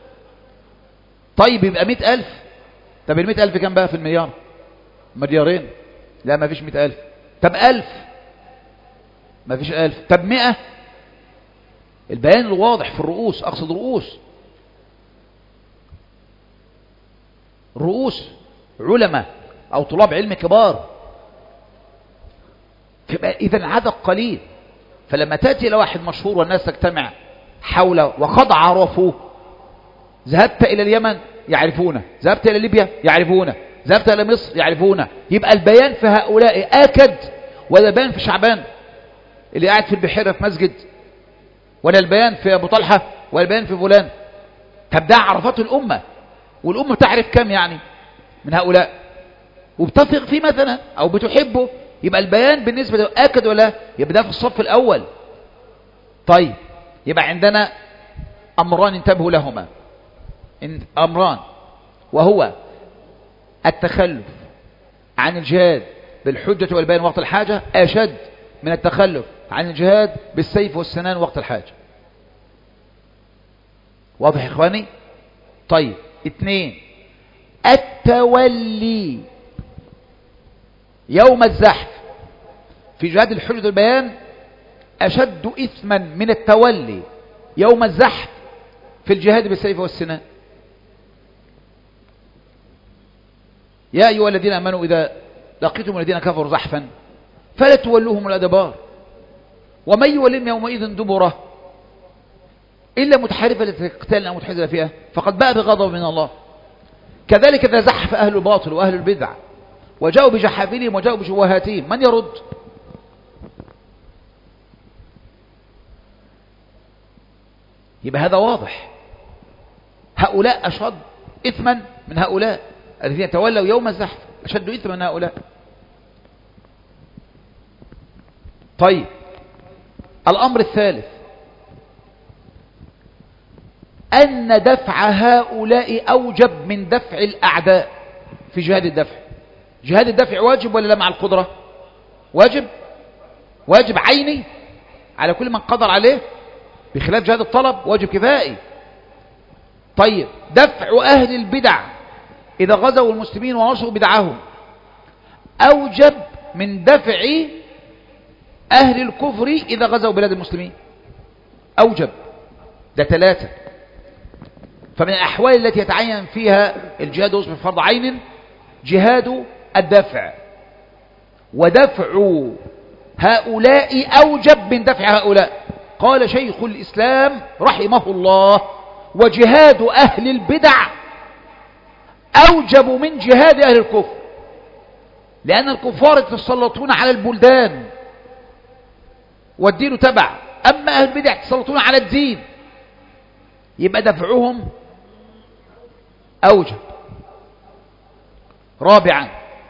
طيب يبقى مئة ألف. طب المئة ألف كام بقى في المليار؟ مليارين. لا مفيش مئة ألف. طب ألف؟ مفيش ألف. طب مئة؟ البيان الواضح في الرؤوس، أقصد رؤوس رؤوس علماء أو طلاب علم كبار، إذا العدد قليل. فلما تأتي إلى واحد مشهور والناس تجتمع حوله وقد عرفوه، ذهبت إلى اليمن يعرفونه، ذهبت إلى ليبيا يعرفونه، ذهبت إلى مصر يعرفونه، يبقى البيان في هؤلاء آكد ولا البيان في شعبان اللي قاعد في البحيرة في مسجد، ولا البيان في أبو طلحة، ولا البيان في فلان؟ طب ده عرفته الأمة، والأمة تعرف كم يعني من هؤلاء وبتثق فيه مثلا أو بتحبه، يبقى البيان بالنسبة له آكد ولا؟ يبقى ده في الصف الأول. طيب يبقى عندنا أمران انتبهوا لهما، أمران، وهو التخلف عن الجهاد بالحجة والبيان وقت الحاجة أشد من التخلف عن الجهاد بالسيف والسنان وقت الحاجة. واضح يا إخواني؟ طيب اثنين، التولي يوم الزحف في جهاد الحجة والبيان أشد إثما من التولي يوم الزحف في الجهاد بالسيف والسنان. يا أيها الذين آمنوا إذا لقيتم الذين كفروا زحفا فلا تولوهم الأدبار ومن يولهم يومئذ دبره إلا متحرفا لقتال أو متحزبا فيها فقد باء بغضب من الله. كذلك إذا زحف أهل الباطل وأهل البدع وجاءوا بجحافلهم وجاءوا بشبهاتهم من يرد؟ يبقى هذا واضح، هؤلاء أشد إثما من هؤلاء الذين تولوا يوم الزحف، أشد إثما من هؤلاء. طيب الأمر الثالث أن دفع هؤلاء أوجب من دفع الأعداء في جهاد الدفع. جهاد الدفع واجب ولا لا مع القدرة؟ واجب، واجب عيني على كل من قدر عليه، بخلاف جهاد الطلب واجب كفائي. طيب دفع أهل البدع إذا غزوا المسلمين ونشروا بدعهم أوجب من دفع أهل الكفر إذا غزوا بلاد المسلمين، أوجب. ده ثلاثة. فمن الأحوال التي يتعين فيها الجهاد يصبح فرض عين جهاد الدفع، ودفع هؤلاء أوجب من دفع هؤلاء. قال شيخ الإسلام رحمه الله وجهاد أهل البدع أوجب من جهاد أهل الكفر، لأن الكفار يتسلطون على البلدان والدين تبع، أما أهل البدع يتسلطون على الدين، يبقى دفعهم أوجب. رابعا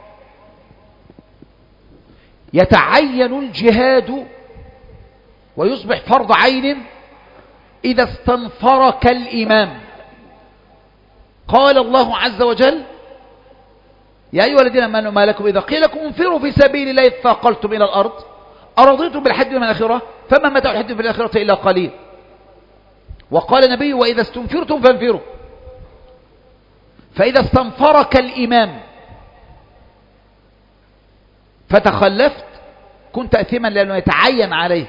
يتعين الجهاد ويصبح فرض عين إذا استنفرك الإمام. قال الله عز وجل يا أيها الذين آمنوا ما لكم إذا قيل لكم انفروا في سبيل الله اثاقلتم إلى الأرض أرضيتم بالحج من الآخرة فما متاع الحج في الآخرة إلا قليل. وقال النبي وإذا استنفرتم فانفروا. فإذا استنفرك الإمام فتخلفت كنت أثما لأنه يتعين عليك.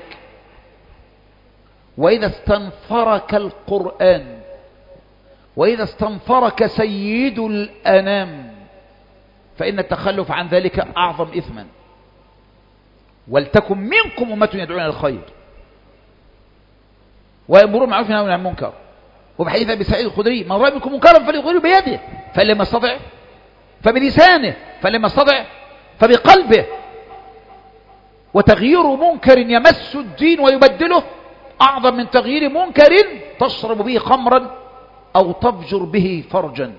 وإذا استنفرك القرآن وإذا استنفرك سيد الأنام فإن التخلف عن ذلك أعظم إثما. ولتكن منكم أمة يدعون إلى الخير ويأمرون بالمعروف وينهون عن المنكر. وبحديث أبي سعيد الخدري: من رأى منكم منكرا فليغيره بيده فإن لم يستطع فبلسانه فإن لم يستطع فبقلبه. وتغيير منكر يمس الدين ويبدله أعظم من تغيير منكر تشرب به خمرا أو تفجر به فرجا.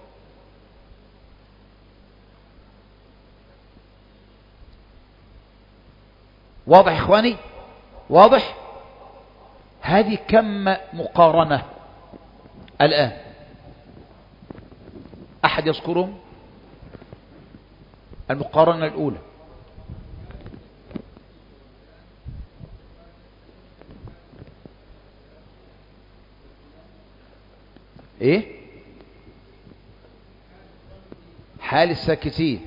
واضح يا إخواني؟ واضح؟ هذه كم مقارنة الآن؟ أحد يذكرهم؟ المقارنة الأولى إيه؟ حال الساكتين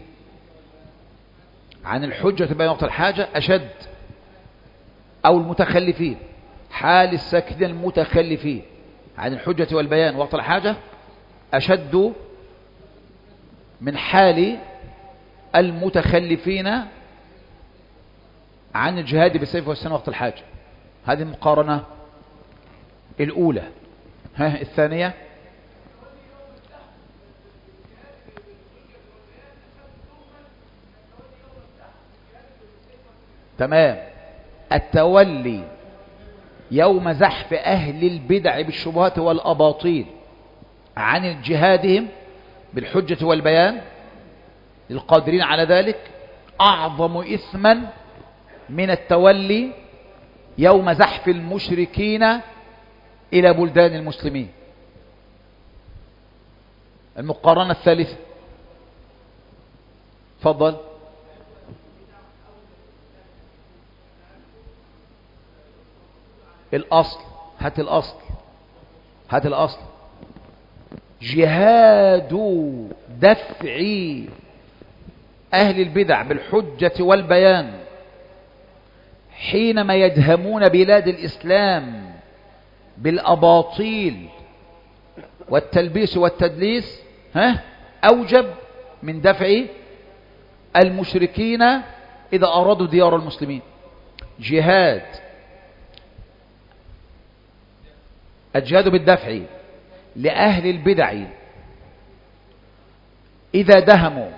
عن الحجة بين وقت الحاجة أشد، أو المتخلفين. حال الساكتين المتخلفين عن الحجة والبيان وقت الحاجة أشد من حال المتخلفين عن الجهاد بالسيف والسنة وقت الحاجة. هذه المقارنة الأولى. ها الثانية: تمام، التولي يوم زحف أهل البدع بالشبهات والأباطيل عن جهادهم بالحجة والبيان للقادرين على ذلك أعظم إثما من التولي يوم زحف المشركين إلى بلدان المسلمين. المقارنة الثالثة، تفضل. الأصل، هات الأصل، هات الأصل. جهاد دفع أهل البدع بالحجة والبيان حينما يدهمون بلاد الإسلام بالأباطيل والتلبيس والتدليس ها أوجب من دفع المشركين إذا أرادوا ديار المسلمين. جهاد الجهاد بالدفع لأهل البدع إذا دهموا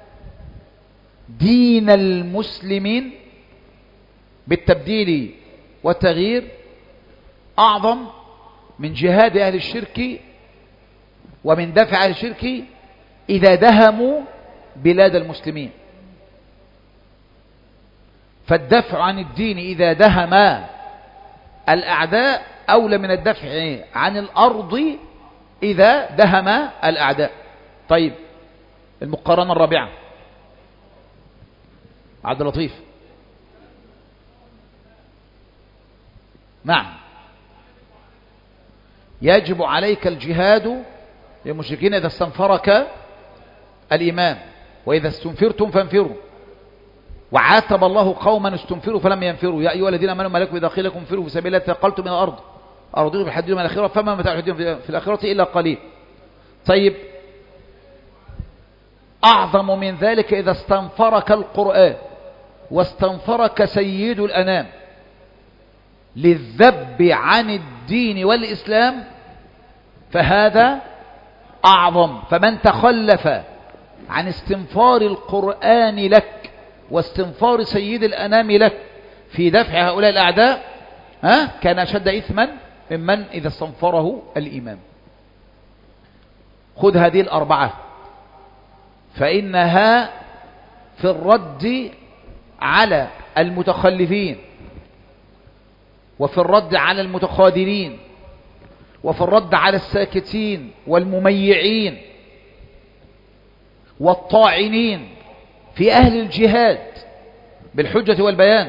دين المسلمين بالتبديل والتغيير أعظم من جهاد أهل الشرك ومن دفع أهل الشرك إذا دهموا بلاد المسلمين. فالدفع عن الدين إذا دهم الأعداء أولى من الدفع عن الأرض إذا دهم الأعداء. طيب، المقارنة الرابعة، عبد اللطيف. نعم، يجب عليك الجهاد للمشركين إذا استنفرك الإمام، وإذا استنفرتم فانفروا. وعاتب الله قوما استنفروا فلم ينفروا: يا أيها الذين آمنوا ما لكم إذا قيل لكم انفروا في سبيل الله ثقلتم من الأرض أرضيتم بالحياة الدنيا من الآخرة فما متاع الحياة في الآخرة إلا قليل. طيب، أعظم من ذلك إذا استنفرك القرآن واستنفرك سيد الأنام للذب عن الدين والإسلام، فهذا أعظم. فمن تخلف عن استنفار القرآن لك واستنفار سيد الأنام لك في دفع هؤلاء الأعداء ها كان أشد إثما ممن إذا استنفره الإمام. خذ هذه الأربعة فإنها في الرد على المتخلفين، وفي الرد على المتخاذلين، وفي الرد على الساكتين والمميعين والطاعنين في أهل الجهاد بالحجة والبيان.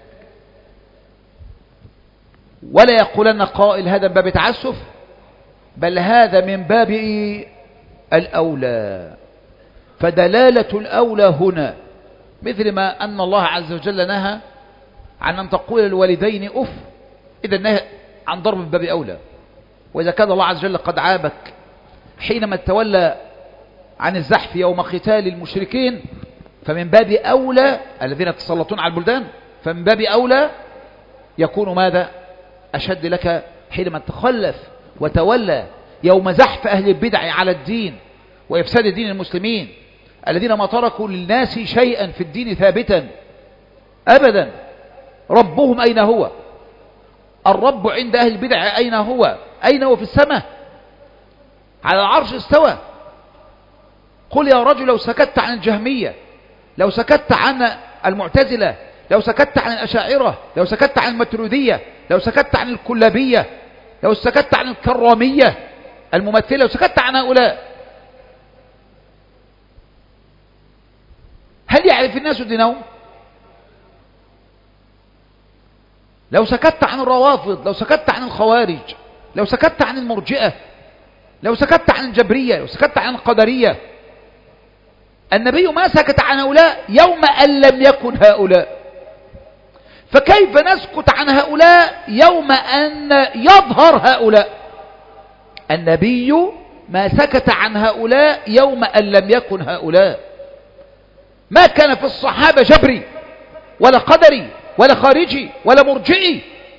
ولا يقولن قائل هذا من باب تعسف، بل هذا من باب الأولى. فدلالة الأولى هنا مثل ما أن الله عز وجل نهى عن أن تقول الوالدين أف، إذا نهى عن ضرب من باب أولى. وإذا كان الله عز وجل قد عابك حينما تولى عن الزحف يوم قتال المشركين، فمن باب أولى الذين يتسلطون على البلدان، فمن باب أولى يكون ماذا أشد لك حينما تخلف وتولى يوم زحف أهل البدع على الدين وإفساد دين المسلمين الذين ما تركوا للناس شيئا في الدين ثابتا أبدا. ربهم أين هو؟ الرب عند أهل البدع أين هو؟ أين هو؟ في السماء على العرش استوى. قل يا رجل لو سكت عن الجهمية، لو سكت عن المعتزلة، لو سكت عن الأشاعرة، لو سكت عن الماتريدية، لو سكت عن الكلابية، لو سكت عن الكرامية الممثلة، لو سكت عن هؤلاء، هل يعرف الناس دينهم؟ لو سكت عن الروافض، لو سكت عن الخوارج، لو سكت عن المرجئة، لو سكت عن الجبرية، لو سكت عن القدرية، النبي ما سكت عن هؤلاء يوم أن لم يكن هؤلاء، فكيف نسكت عن هؤلاء يوم أن يظهر هؤلاء؟ النبي ما سكت عن هؤلاء يوم أن لم يكن هؤلاء. ما كان في الصحابة جبري ولا قدري ولا خارجي ولا مرجئي،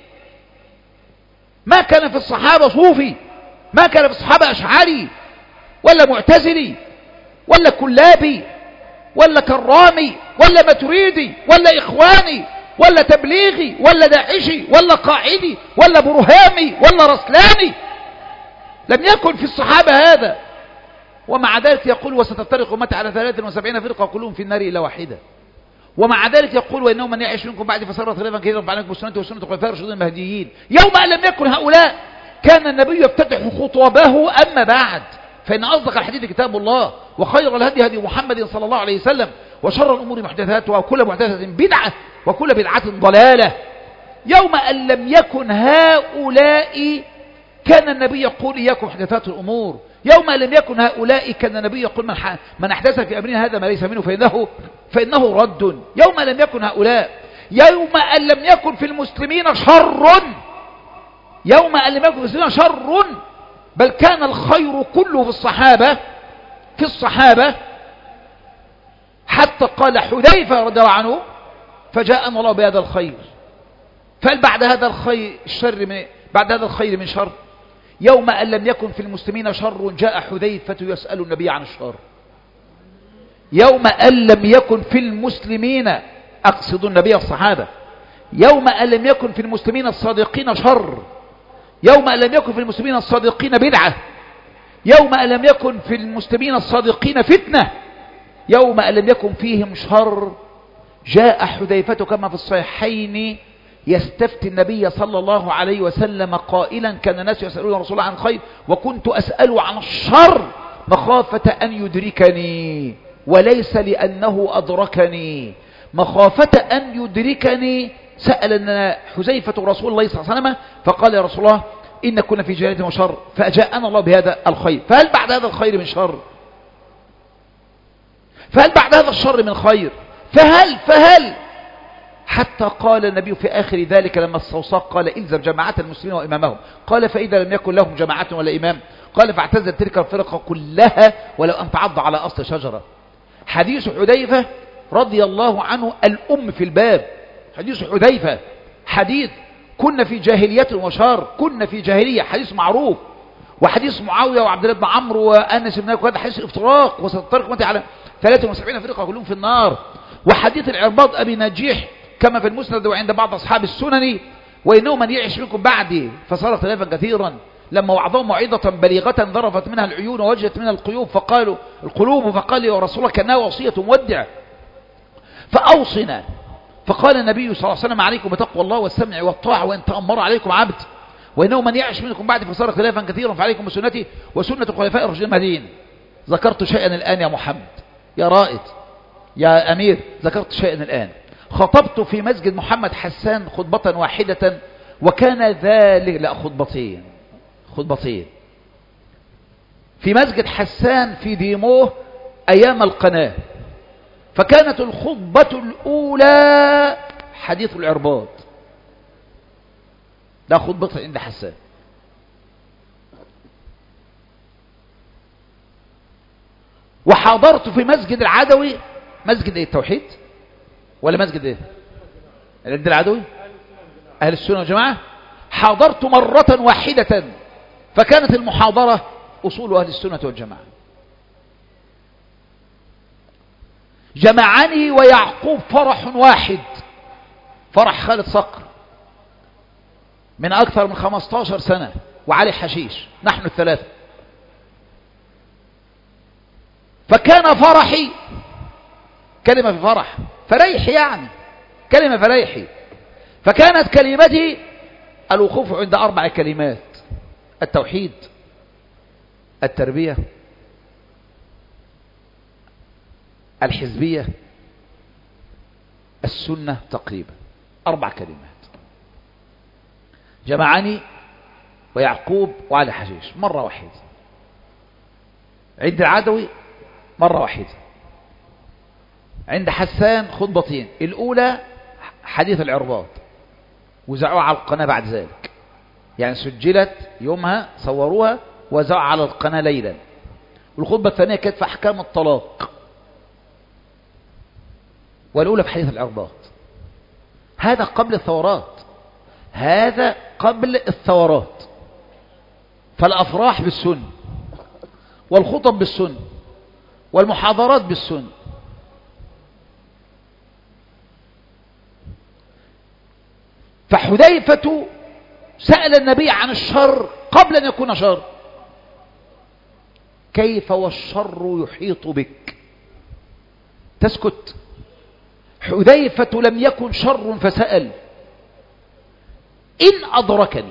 ما كان في الصحابة صوفي، ما كان في الصحابة أشعري ولا معتزلي ولا كلابي ولا كرامي ولا ماتريدي ولا إخواني ولا تبليغي ولا داعشي ولا قاعدي ولا برهامي ولا رسلاني. لم يكن في الصحابة هذا. ومع ذلك يقول وستفترق أمتي على ثلاث وسبعين فرقة كلهم في النار إلا واحدة. ومع ذلك يقول وإنه من يعيش منكم بعد فسيرى اختلافا كثيرا فعليكم بسنتي وسنة الخلفاء الراشدين المهديين. يوم أن لم يكن هؤلاء كان النبي يفتتح خطبه. أما بعد فإن أصدق الحديث كتاب الله وخير الهدي هدي محمد صلى الله عليه وسلم وشر الأمور محدثاتها وكل محدثة بدعة وكل بدعة ضلالة. يوم أن لم يكن هؤلاء كان النبي يقول إياكم محدثات الأمور. يوم أن لم يكن هؤلاء كان النبي يقول من, من أحدث في أمرنا هذا ما ليس منه فإنه, فإنه رد. يوم أن لم يكن هؤلاء، يوم أن لم يكن في المسلمين شر، يوم أن لم يكن في المسلمين شر، بل كان الخير كله في الصحابة في الصحابة حتى قال حذيفة رضي الله عنه فجاءنا الله بهذا الخير. فهل بعد هذا الخير الشر من بعد هذا الخير من شر؟ يوم أن لم يكن في المسلمين شر جاء حذيفة يسأل النبي عن الشر. يوم أن لم يكن في المسلمين، أقصد النبي الصحابة، يوم أن لم يكن في المسلمين الصادقين شر، يوم أن لم يكن في المسلمين الصادقين بدعة، يوم أن لم يكن في المسلمين الصادقين فتنة، يوم أن لم يكن فيهم شر، جاء حذيفة كما في الصحيحين يستفتي النبي صلى الله عليه وسلم قائلا كان الناس يسألون رسول الله عن الخير وكنت أسأل عن الشر مخافة أن يدركني وليس لأنه أدركني. مخافة أن يدركني سألنا حذيفة رسول الله صلى الله عليه وسلم فقال يا رسول الله إن كنا في جهالة وشر فأجاءنا الله بهذا الخير. فهل بعد هذا الخير من شر؟ فهل بعد هذا الشر من خير؟ فهل فهل حتى قال النبي في آخر ذلك لما استوصى قال إلزم جماعة المسلمين وإمامهم. قال فإذا لم يكن لهم جماعة ولا إمام قال فاعتزل تلك الفرقة كلها ولو أن تعض على أصل شجرة. حديث حذيفة رضي الله عنه الأم في الباب. حديث حذيفة حديث كنا في جاهلية وشر، كنا في جاهلية، حديث معروف. وحديث معاوية وعبد الله بن عمرو وأنس بن مالك وهذا حديث افتراق وستفترق أمتي على ثلاث وسبعين فرقة كلهم في النار. وحديث العرباض أبي نجيح كما في المسند وعند بعض أصحاب السنن وإنه من يعيش منكم بعدي فصار اختلافا كثيرا لما وعظهم موعظة بليغة ذرفت منها العيون ووجلت منها القلوب فقالوا القلوب فقال يا رسول الله كأنها وصية مودع فأوصنا. فقال النبي صلى الله عليه وسلم عليكم بتقوى الله والسمع والطاعة وإن تأمر عليكم عبد وإنه من يعيش منكم بعد فصار اختلافا كثيرا فعليكم بسنتي وسنة الخلفاء الراشدين المهديين. ذكرت شيئا الآن يا محمد يا رائد يا أمير، ذكرت شيئا الآن. خطبت في مسجد محمد حسان خطبة واحدة وكان ذلك لا خطبتين خطبتين في مسجد حسان في ديموه أيام القناة. فكانت الخطبة الأولى حديث العرباض، ده خطبة عند حسان. وحضرت في مسجد العدوي، مسجد ايه التوحيد ولا مسجد ايه العد العدوي أهل السنة والجماعة، حاضرت مرة واحدة فكانت المحاضرة أصول أهل السنة والجماعة. جمعني ويعقوب فرح واحد، فرح خالد صقر، من أكثر من خمسة عشر سنة، وعلي حشيش، نحن الثلاثة. فكان فرحي كلمة في فرح، فريحي يعني كلمة فريحي. فكانت كلمتي الوقوف عند أربع كلمات: التوحيد، التربية، الحزبية، السنة، تقريبا أربع كلمات. جمعني ويعقوب وعلي حشيش مرة واحدة، عند العدوي مرة واحدة، عند حسان خطبتين، الأولى حديث العرباط وزعوها على القناة بعد ذلك، يعني سجلت يومها، صوروها وزعوها على القناة ليلا. والخطبة الثانية كانت في أحكام الطلاق، والأولى في حديث العرباط. هذا قبل الثورات، هذا قبل الثورات. فالأفراح بالسن، والخطب بالسن، والمحاضرات بالسن. فحذيفة سأل النبي عن الشر قبل أن يكون شر. كيف والشر يحيط بك تسكت؟ حذيفة لم يكن شر فسأل: إن أدركني.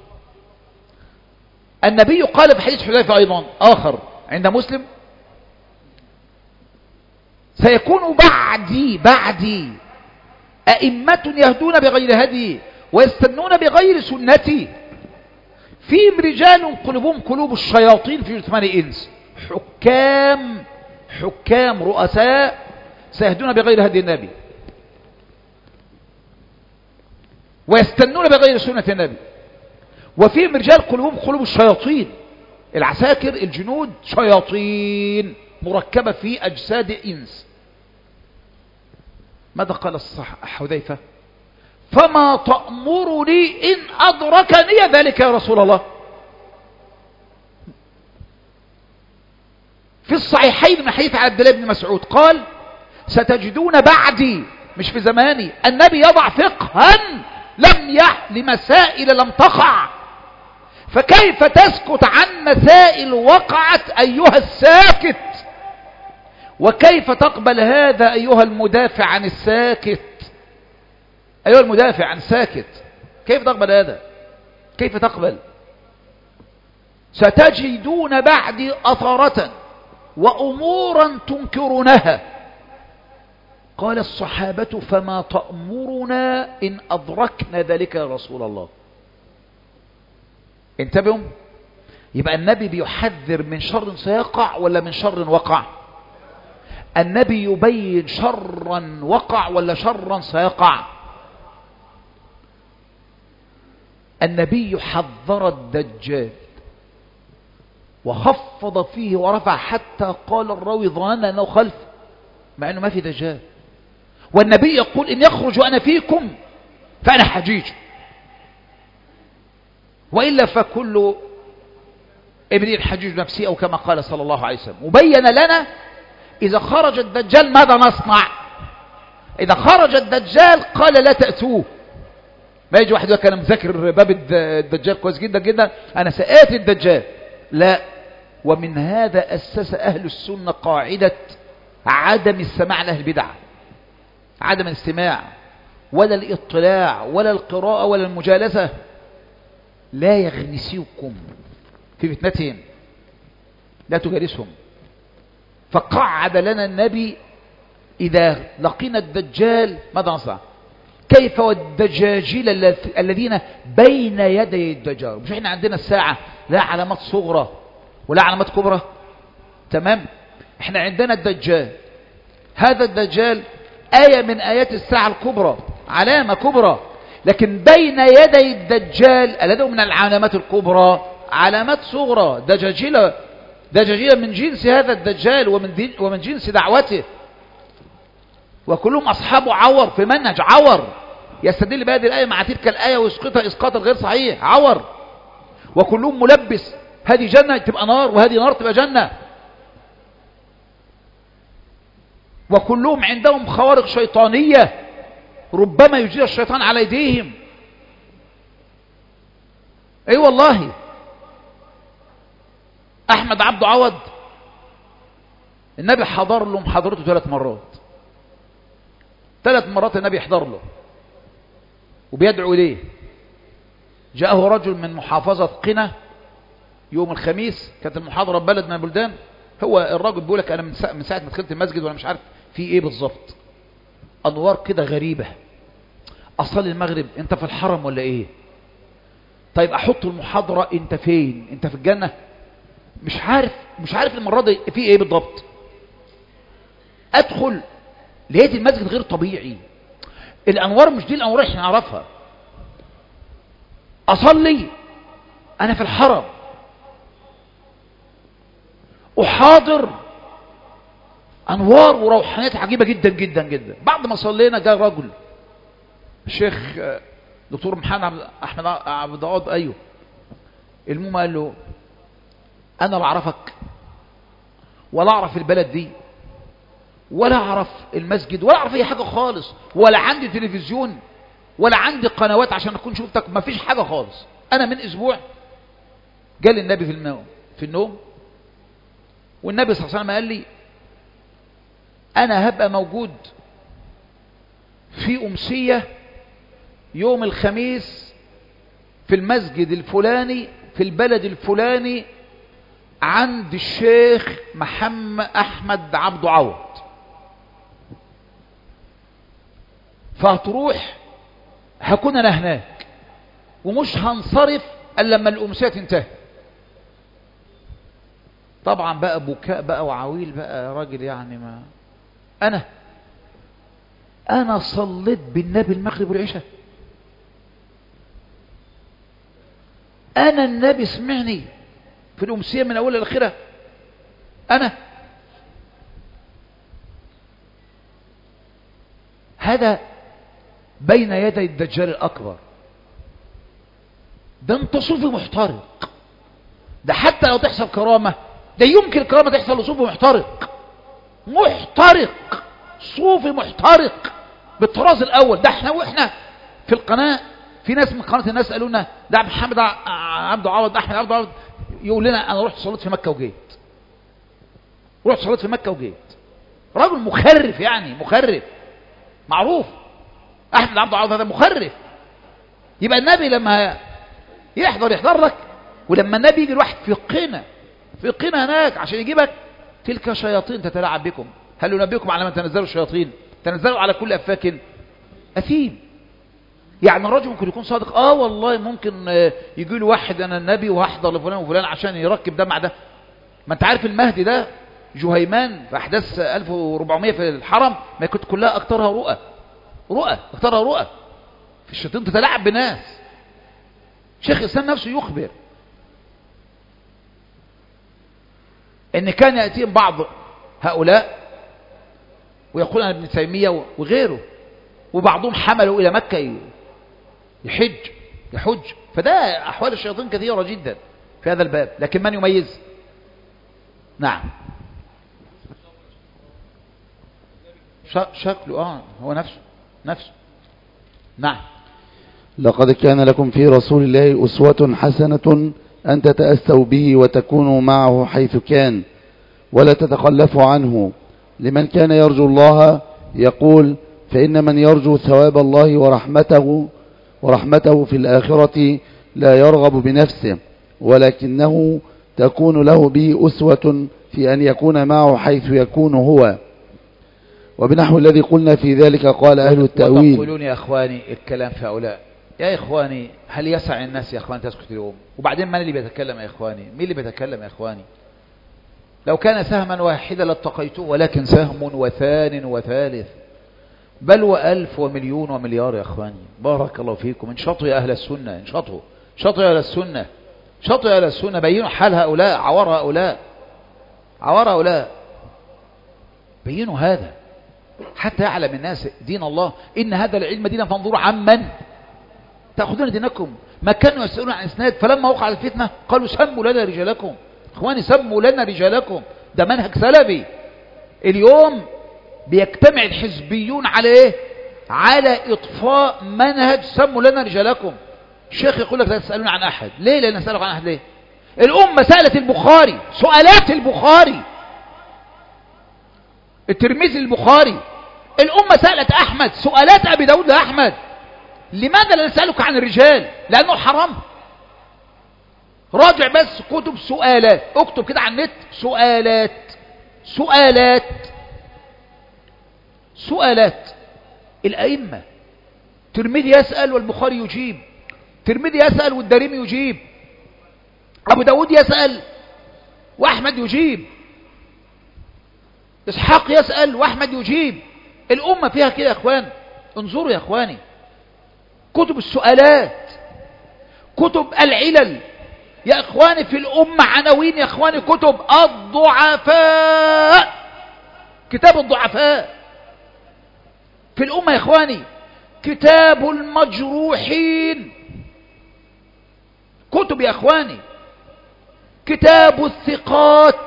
النبي قال في حديث حذيفة أيضا آخر عند مسلم: سيكون بعدي بعدي أئمة يهدون بغير هدي ويستنون بغير سنتي، فيهم رجال قلوبهم قلوب الشياطين في جثمان إنس، حكام حكام رؤساء سيهدون بغير هدي النبي ويستنون بغير سنة النبي، وفيهم رجال قلوبهم قلوب الشياطين، العساكر الجنود شياطين مركبة في أجساد إنس. ماذا قال الصح حذيفة؟ فما تأمرني إن أدركني ذلك يا رسول الله. في الصحيحين من حديث عبد الله بن مسعود قال: ستجدون بعدي، مش في زماني، النبي يضع فقها لم يح لمسائل لم تقع، فكيف تسكت عن مسائل وقعت أيها الساكت؟ وكيف تقبل هذا أيها المدافع عن الساكت؟ أيها المدافع عن الساكت، كيف تقبل هذا؟ كيف تقبل؟ ستجدون بعدي أثرة وأمورا تنكرونها. قال الصحابة: فما تأمرنا إن أدركنا ذلك يا رسول الله. انتبهوا، يبقى النبي بيحذر من شر سيقع ولا من شر وقع؟ النبي يبين شرا وقع ولا شرا سيقع؟ النبي حذر الدجال وخفض فيه ورفع حتى قال الراوي ظننا أنه خلف، مع أنه ما في دجال. والنبي يقول: إن يخرج أنا فيكم فأنا حجيج، وإلا فكل ابن الحجيج نفسي، أو كما قال صلى الله عليه وسلم. وبين لنا إذا خرج الدجال ماذا نصنع. إذا خرج الدجال قال: لا تأتوه. ما يجي واحد يقول: أنا مذاكر باب الدجال كويس جدا جدا، أنا سآتي الدجال. لا. ومن هذا أسس أهل السنة قاعدة عدم السماع لأهل البدع، عدم الاستماع ولا الاطلاع ولا القراءة ولا المجالسة. لا يغنسوكم في فتنتهم، لا تجالسهم. فقعد لنا النبي: إذا لقينا الدجال ماذا نصنع؟ كيف والدجاجيل الذين بين يدي الدجال. مش احنا عندنا الساعة لا علامات صغرى ولا علامات كبرى؟ تمام. احنا عندنا الدجال، هذا الدجال آية من آيات الساعة الكبرى، علامة كبرى. لكن بين يدي الدجال الذي من العلامات الكبرى علامات صغرى، دجاجيل دجاجيل من جنس هذا الدجال ومن ومن جنس دعوته، وكلهم أصحاب عور في منهج عور، يستدل بهذه الآية مع تلك الآية ويسقطها إسقاطا غير صحيح، عور. وكلهم ملبس، هذه جنة تبقى نار وهذه نار تبقى جنة. وكلهم عندهم خوارق شيطانية ربما يجري الشيطان على يديهم. اي أيوة والله. احمد عبد عوض النبي حضر له محاضرته ثلاث مرات، ثلاث مرات النبي يحضر له وبيدعو اليه. جاءه رجل من محافظة قنا يوم الخميس، كانت المحاضرة ببلد من البلدان. هو الراجل بيقول لك انا من ساعة ما دخلت المسجد وانا مش عارف في ايه بالظبط، انوار كده غريبة. اصلي المغرب، انت في الحرم ولا ايه؟ طيب احط المحاضرة، انت فين؟ انت في الجنة؟ مش عارف مش عارف المرة دي في ايه بالضبط. ادخل لقيت المسجد غير طبيعي، الانوار مش دي الانوار اللي احنا نعرفها. اصلي انا في الحرم، احاضر، انوار وروحانيات عجيبة جدا جدا جدا. بعد ما صلينا جاء رجل، الشيخ دكتور محمد احمد عبد عوض، ايوه، المهم قال له انا لا اعرفك ولا اعرف البلد دي ولا اعرف المسجد ولا اعرف اي حاجة خالص، ولا عندي تلفزيون ولا عندي قنوات عشان اكون شفتك، ما فيش حاجة خالص. انا من اسبوع جالي النبي في النوم في النوم والنبي صلى الله عليه وسلم قال لي انا هبقى موجود في امسية يوم الخميس في المسجد الفلاني في البلد الفلاني عند الشيخ محمد احمد عبد عوض، فهتروح، هكون انا هناك ومش هنصرف الا لما الامسيه تنتهي. طبعا بقى بكاء بقى وعويل بقى يا راجل، يعني ما انا انا صليت بالنبي المغرب والعشاء، انا النبي سمعني في الامسيه من اولها لاخرها، انا هذا بين يدي الدجال الاكبر. ده انت صوفي محترق، ده حتى لو تحصل كرامه، ده يمكن الكرامه تحصل لصوفي محترق، محترق صوفي محترق بالطراز الاول. ده احنا واحنا في القناه في ناس من قناه الناس قالوا لنا ده محمد عبد عوض احمد عبد عوض يقول لنا انا رحت صليت في مكه وجيت، رحت صليت في مكه وجيت. راجل مخرف، يعني مخرف معروف، احمد عبد عوض هذا مخرف. يبقى النبي لما يحضر يحضر لك، ولما النبي يجي الواحد في قنا في قنا هناك عشان يجيبك، تلك شياطين تتلاعب بكم، هل ينبئكم على من تنزلوا الشياطين؟ تنزلوا على كل افاك اثيم. يعني الرجل ممكن يكون صادق، اه والله ممكن يجي له واحد انا النبي وهحضر لفلان وفلان عشان يركب ده مع ده. ما انت عارف المهدي ده جهيمان في احداث ألف وأربعمائة في الحرم ما كنت كلها اكترها رؤى رؤى اكترها رؤى في الشيطان تتلاعب بناس. شيخ الاسلام نفسه يخبر ان كان ياتيهم بعض هؤلاء ويقول انا ابن تيميه وغيره، وبعضهم حملوا الى مكه يحج يحج فده احوال الشياطين كثيره جدا في هذا الباب. لكن من يميز؟ نعم شكله اه هو نفسه نفسه نعم. لقد كان لكم في رسول الله أسوة حسنة أن تتأسوا به وتكونوا معه حيث كان ولا تتخلفوا عنه، لمن كان يرجو الله يقول فإن من يرجو ثواب الله ورحمته ورحمته في الآخرة لا يرغب بنفسه، ولكنه تكون له به أسوة في أن يكون معه حيث يكون هو. وبنحو الذي قلنا في ذلك قال أهل التأويل. وتقولون يا إخواني الكلام في هؤلاء، يا إخواني هل يسع الناس يا إخواني تسكت اليوم؟ وبعدين من اللي بيتكلم يا إخواني؟ مين اللي بيتكلم يا إخواني؟ لو كان سهما واحدا لاتقيتوه، ولكن سهم وثان وثالث بل وألف ومليون ومليار يا إخواني. بارك الله فيكم، انشطوا يا أهل السنة، انشطوا انشطوا يا أهل السنة، انشطوا يا أهل السنة، بينوا حال هؤلاء، عور هؤلاء عور هؤلاء، بينوا هذا. حتى يعلم الناس دين الله، إن هذا العلم دينا فانظروا عمن تأخذون دينكم. ما كانوا يسألون عن إسناد، فلما وقع الفتنة قالوا سموا لنا رجالكم. إخواني سموا لنا رجالكم، ده منهج سلبي. اليوم بيجتمع الحزبيون على إيه؟ على إطفاء منهج سموا لنا رجالكم. الشيخ يقول لك لا تسألون عن أحد. ليه؟ لأن نسألك عن أحد ليه؟ الأمة سألت البخاري سؤالات البخاري، الترمذي البخاري. الأمة سألت أحمد سؤالات أبي داود لأحمد. لماذا لا نسألك عن الرجال؟ لأنه حرام. راجع بس كتب سؤالات، اكتب كده على النت سؤالات سؤالات سؤالات الأئمة. ترمذي يسأل والبخاري يجيب، ترمذي يسأل والدارمي يجيب، أبو داود يسأل وأحمد يجيب، إسحاق يسأل وأحمد يجيب. الأمة فيها كده يا أخوان. انظروا يا أخواني، كتب السؤالات، كتب العلل يا أخواني في الأمة، عناوين يا أخواني، كتب الضعفاء، كتاب الضعفاء في الأمة يا أخواني، كتاب المجروحين، كتب يا أخواني، كتاب الثقات.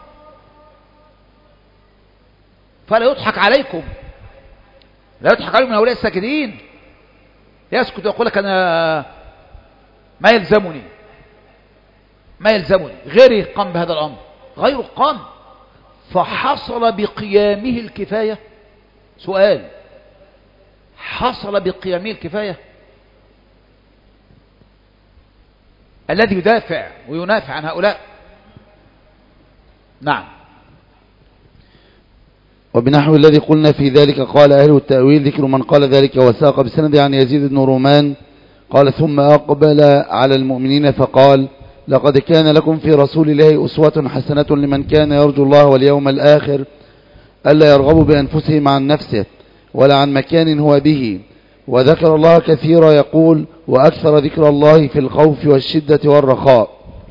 فلا يضحك عليكم، لا يضحك عليكم من هؤلاء الساكتين. يسكت ويقول لك أنا ما يلزمني ما يلزمني غيري قام بهذا الأمر، غيره قام. فحصل بقيامه الكفاية. سؤال، حصل بقيامه الكفاية؟ الذي يدافع وينافع عن هؤلاء. نعم. وبنحو الذي قلنا في ذلك قال أهل التأويل ذكر من قال ذلك وساق بسند عن يزيد بن رومان قال ثم أقبل على المؤمنين فقال لقد كان لكم في رسول الله أسوة حسنة لمن كان يرجو الله واليوم الآخر ألا يرغبوا بأنفسهم عن نفسه ولا عن مكان هو به، وذكر الله كثيرا يقول وأكثر ذكر الله في الخوف والشدة والرخاء.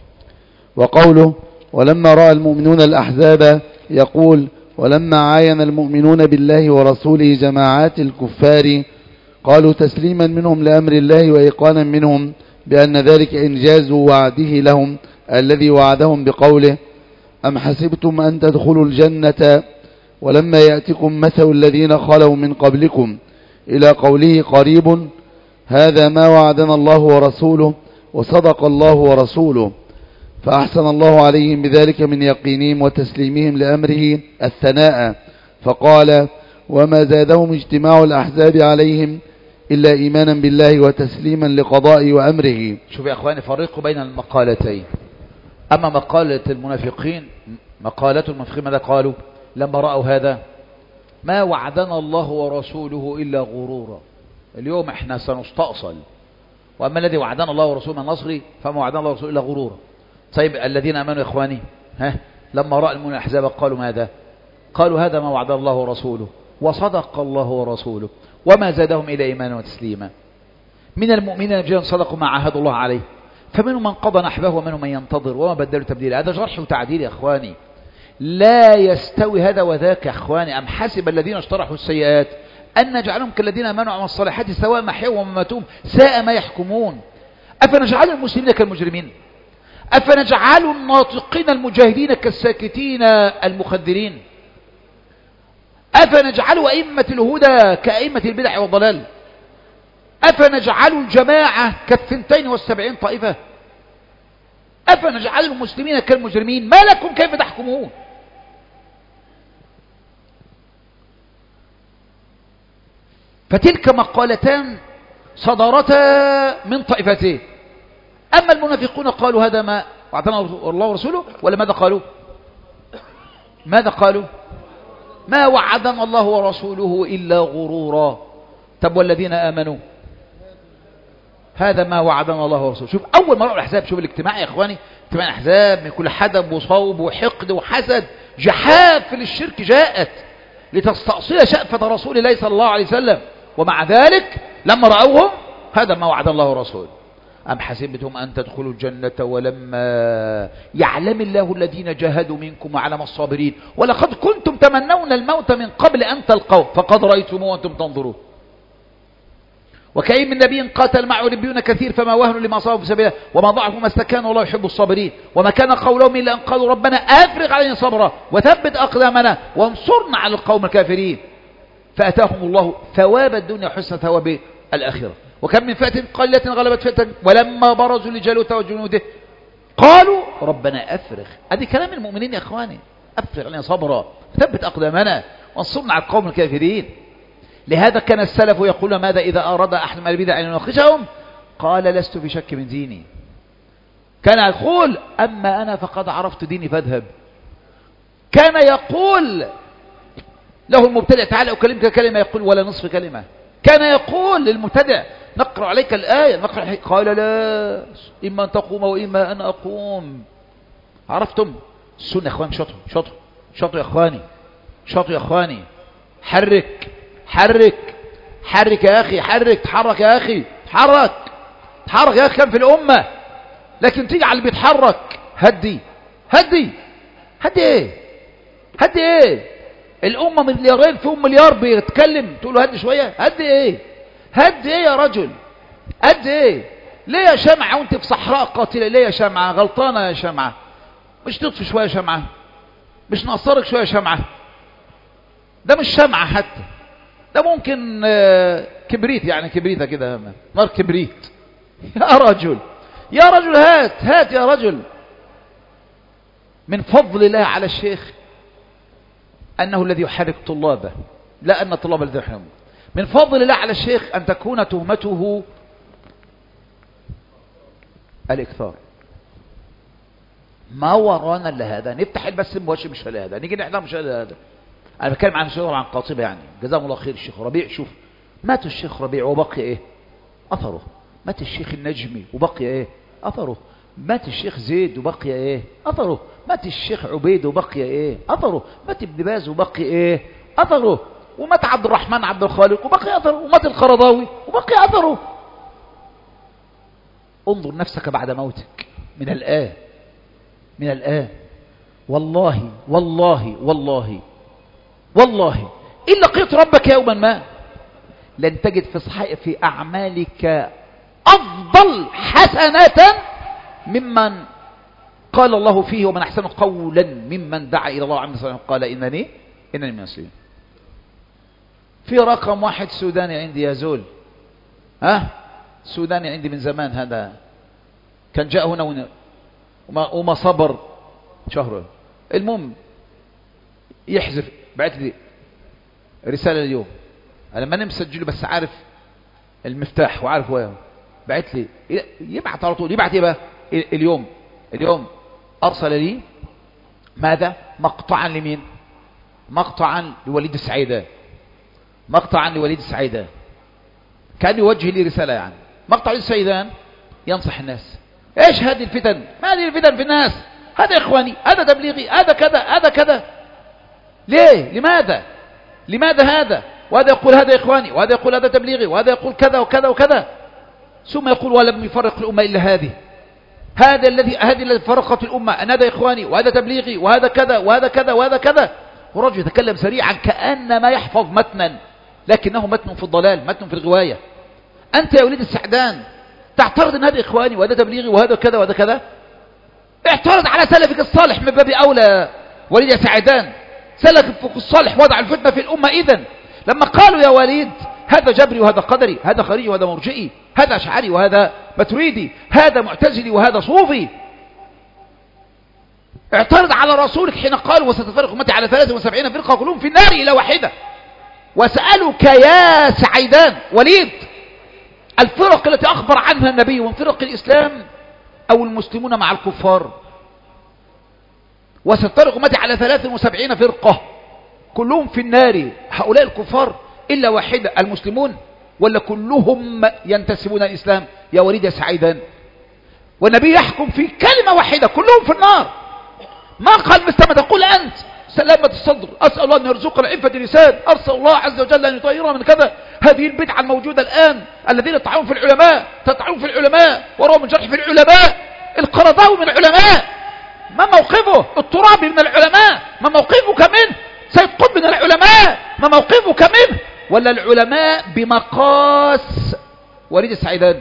وقوله ولما رأى المؤمنون الأحزاب يقول ولما عاين المؤمنون بالله ورسوله جماعات الكفار قالوا تسليما منهم لأمر الله وإيقانا منهم بأن ذلك إنجاز وعده لهم الذي وعدهم بقوله أم حسبتم أن تدخلوا الجنة ولما يأتكم مثل الذين خلوا من قبلكم إلى قوله قريب هذا ما وعدنا الله ورسوله وصدق الله ورسوله، فأحسن الله عليهم بذلك من يقينهم وتسليمهم لأمره الثناء، فقال وما زادهم اجتماع الأحزاب عليهم إلا إيمانا بالله وتسليما لقضائه وأمره. شوف يا أخواني، فرقوا بين المقالتين. أما مقالة المنافقين، مقالة المنافقين ماذا قالوا لما رأوا هذا؟ ما وعدنا الله ورسوله إلا غرورا. اليوم احنا سنستأصل، وأما الذي وعدنا الله ورسوله من نصره فما وعدنا الله ورسوله إلا غرورا. طيب الذين آمنوا يا إخواني ها لما رأى المؤمنون الأحزاب قالوا ماذا؟ قالوا هذا ما وعد الله ورسوله وصدق الله ورسوله وما زادهم إلى إيمانا وتسليما. من المؤمنين رجال صدقوا ما عاهدوا الله عليه فمنهم من قضى نحبه ومنهم من ينتظر وما بدلوا تبديلا. هذا جرح وتعديل يا إخواني، لا يستوي هذا وذاك يا إخواني. أم حسب الذين اشترحوا السيئات أن نجعلهم كالذين آمنوا وعملوا الصالحات سواء محيوا ومماتهم ساء ما يحكمون. أفنجعل المسلمين كالمجرمين؟ أفنجعل الناطقين المجاهدين كالساكتين المخدرين؟ أفنجعل أئمة الهدى كأئمة البدع والضلال؟ أفنجعل الجماعة كالثنتين والسبعين طائفة؟ أفنجعل المسلمين كالمجرمين؟ ما لكم كيف تحكمون؟ فتلك مقالتان صدرتا من طائفتين. أما المنافقون قالوا هذا ما وعدنا الله ورسوله، ولا ماذا قالوا؟ ماذا قالوا؟ ما وعدنا الله ورسوله إلا غرورا. طب والذين آمنوا هذا ما وعدنا الله ورسوله. شوف أول ما رأوا الأحزاب، شوف الاجتماع يا إخواني، اجتماع الأحزاب من كل حدب وصوب وحقد وحسد، جحاف للشرك جاءت لتستأصيل شأفة رسول الله صلى الله عليه وسلم، ومع ذلك لما رأوهم هذا ما وعد الله ورسوله. أم حسبتم أن تدخلوا الجنة ولما يعلم الله الذين جاهدوا منكم وعلم الصابرين ولقد كنتم تمنون الموت من قبل أن تلقوه فقد رأيتموه وأنتم تنظرون. وكأي من نبي قاتل معه ربيون كثير فما وهنوا لما أصابوا في سبيله وما ضعفوا ما استكانوا والله يحب الصابرين. وما كان قولهم إلا أن قالوا ربنا أفرغ علينا صبرا وثبت أقدامنا وانصرنا على القوم الكافرين فأتاهم الله ثواب الدنيا حسن ثواب الآخرة. وكم من فئة قليلة غلبت فئة ولما برزوا لجالوت وجنوده قالوا ربنا أفرغ. هذه كلام المؤمنين يا إخواني. أفرغ علينا صبرا ثبت أقدامنا وانصرنا على القوم الكافرين. لهذا كان السلف يقول ماذا إذا أراد أحد من البدع أن يناقشهم قال لست في شك من ديني. كان يقول أما أنا فقد عرفت ديني فاذهب. كان يقول له المبتدع تعالى أكلمك كلمة يقول ولا نصف كلمة. كان يقول للمبتدع نقرأ عليك الآية نقرأ عليك قال لا إما أن تقوم وإما أن أقوم. عرفتم السنة يا إخواني؟ شطر شطر شطر يا إخواني شطر يا إخواني. حرك حرك حرك يا أخي حرك تحرك يا أخي تحرك تحرك يا أخي كان في الأمة لكن تيجي على اللي بيتحرك هدي هدي هدي ايه هدي ايه الأمة مليارين فيهم مليار بيتكلم تقول له هدي شوية هدي ايه هدي ايه يا رجل هدي ايه ليه يا شمعة وانت في صحراء قاتلة ليه يا شمعة غلطانة يا شمعة مش تطفي شوية شمعة مش نقصرك شوية شمعة ده مش شمعة حتى ده ممكن كبريت يعني كبريتة كده نار كبريت يا رجل يا رجل هات هات يا رجل. من فضل الله على الشيخ أنه الذي يحرك طلابه لا أن الطلاب الذي يحرمه. من فضل الله على الشيخ أن تكون تهمته الإكثار. ما ورانا إلا هذا نفتح البث المباشر مش هذا نيجي نحضر مش هذا. أنا بتكلم عن الشيخ عن قاطبة يعني جزاهم الله خير. الشيخ ربيع شوف مات الشيخ ربيع وبقي إيه أثره. مات الشيخ النجمي وبقي إيه أثره. مات الشيخ زيد وبقي إيه أثره. مات الشيخ عبيد وبقي إيه أثره. مات ابن باز وبقي إيه أثره. ومات عبد الرحمن عبد الخالق وبقي أثره. ومات القرضاوي وبقي أثره. انظر نفسك بعد موتك من الآن من الآن والله والله والله والله إن لقيت ربك يوما ما لن تجد في صحيح في أعمالك أفضل حسنة ممن قال الله فيه ومن أحسن قولا ممن دعا إلى الله وعمل صالحا قال إنني إنني من المسلمين. في رقم واحد سوداني عندي يا زول ها سوداني عندي من زمان هذا كان جاء هنا وما, وما صبر شهر. المهم يحذف بعت لي رسالة اليوم أنا ما نمسجله بس عارف المفتاح وعارف وين بعت لي يبعت على طول يبعت ايه بقى اليوم اليوم أرسل لي ماذا مقطعا لمين مقطعا لوليد السعيدان مقطعا لوليد السعيدان كان يوجه لي رسالة يعني مقطع وليد السعيدان ينصح الناس. ايش هذه الفتن ما هذه الفتن في الناس هذا إخواني هذا تبليغي هذا كذا هذا كذا ليه لماذا لماذا هذا وهذا يقول هذا إخواني وهذا يقول هذا تبليغي وهذا يقول كذا وكذا وكذا ثم يقول ولم يفرق الأمة إلا هذه هذا الذي هذه الذي فرقت الأمة أن هذا إخواني وهذا تبليغي وهذا كذا وهذا كذا وهذا كذا. ورجل يتكلم سريعا كأنما يحفظ متنا لكنه متن في الضلال متن في الغواية. أنت يا وليد السعدان تعترض أن هذا إخواني وهذا تبليغي وهذا كذا وهذا كذا. اعترض على سلفك الصالح من باب أولى. وليد يا سعدان سلفك الصالح وضع الفتنة في الأمة إذن لما قالوا يا وليد هذا جبري وهذا قدري هذا خريجي وهذا مرجئي هذا أشعري وهذا متريدي هذا معتزلي وهذا صوفي. اعترض على رسولك حين قال وستفرق أمتي على ثلاثة وسبعين فرقة كلهم في النار إلى واحدة. وسألك يا سعيدان وليد الفرق التي أخبر عنها النبي من فرق الإسلام أو المسلمون مع الكفار وستفرق أمتي على ثلاثة وسبعين فرقة كلهم في النار هؤلاء الكفار إلا واحدة المسلمون ولا كلهم ينتسبون الإسلام يا وليد يا سعيدان. والنبي يحكم في كلمة واحدة كلهم في النار ما قال مثل ما تقول أنت سلامة الصدر، أسأل الله أن يرزقنا عفة اللسان، أرسل الله عز وجل أن يطهرنا من كذا. هذه البدعة الموجودة الآن، الذين يطعنون في العلماء، تطعنون في العلماء وراهم من جرح في العلماء. القرضاوي من العلماء، ما موقفه؟ الترابي من العلماء، ما موقفك منه؟ سيد قطب من العلماء، ما موقفك منه؟ ولا العلماء بمقاس وليد السعيدان؟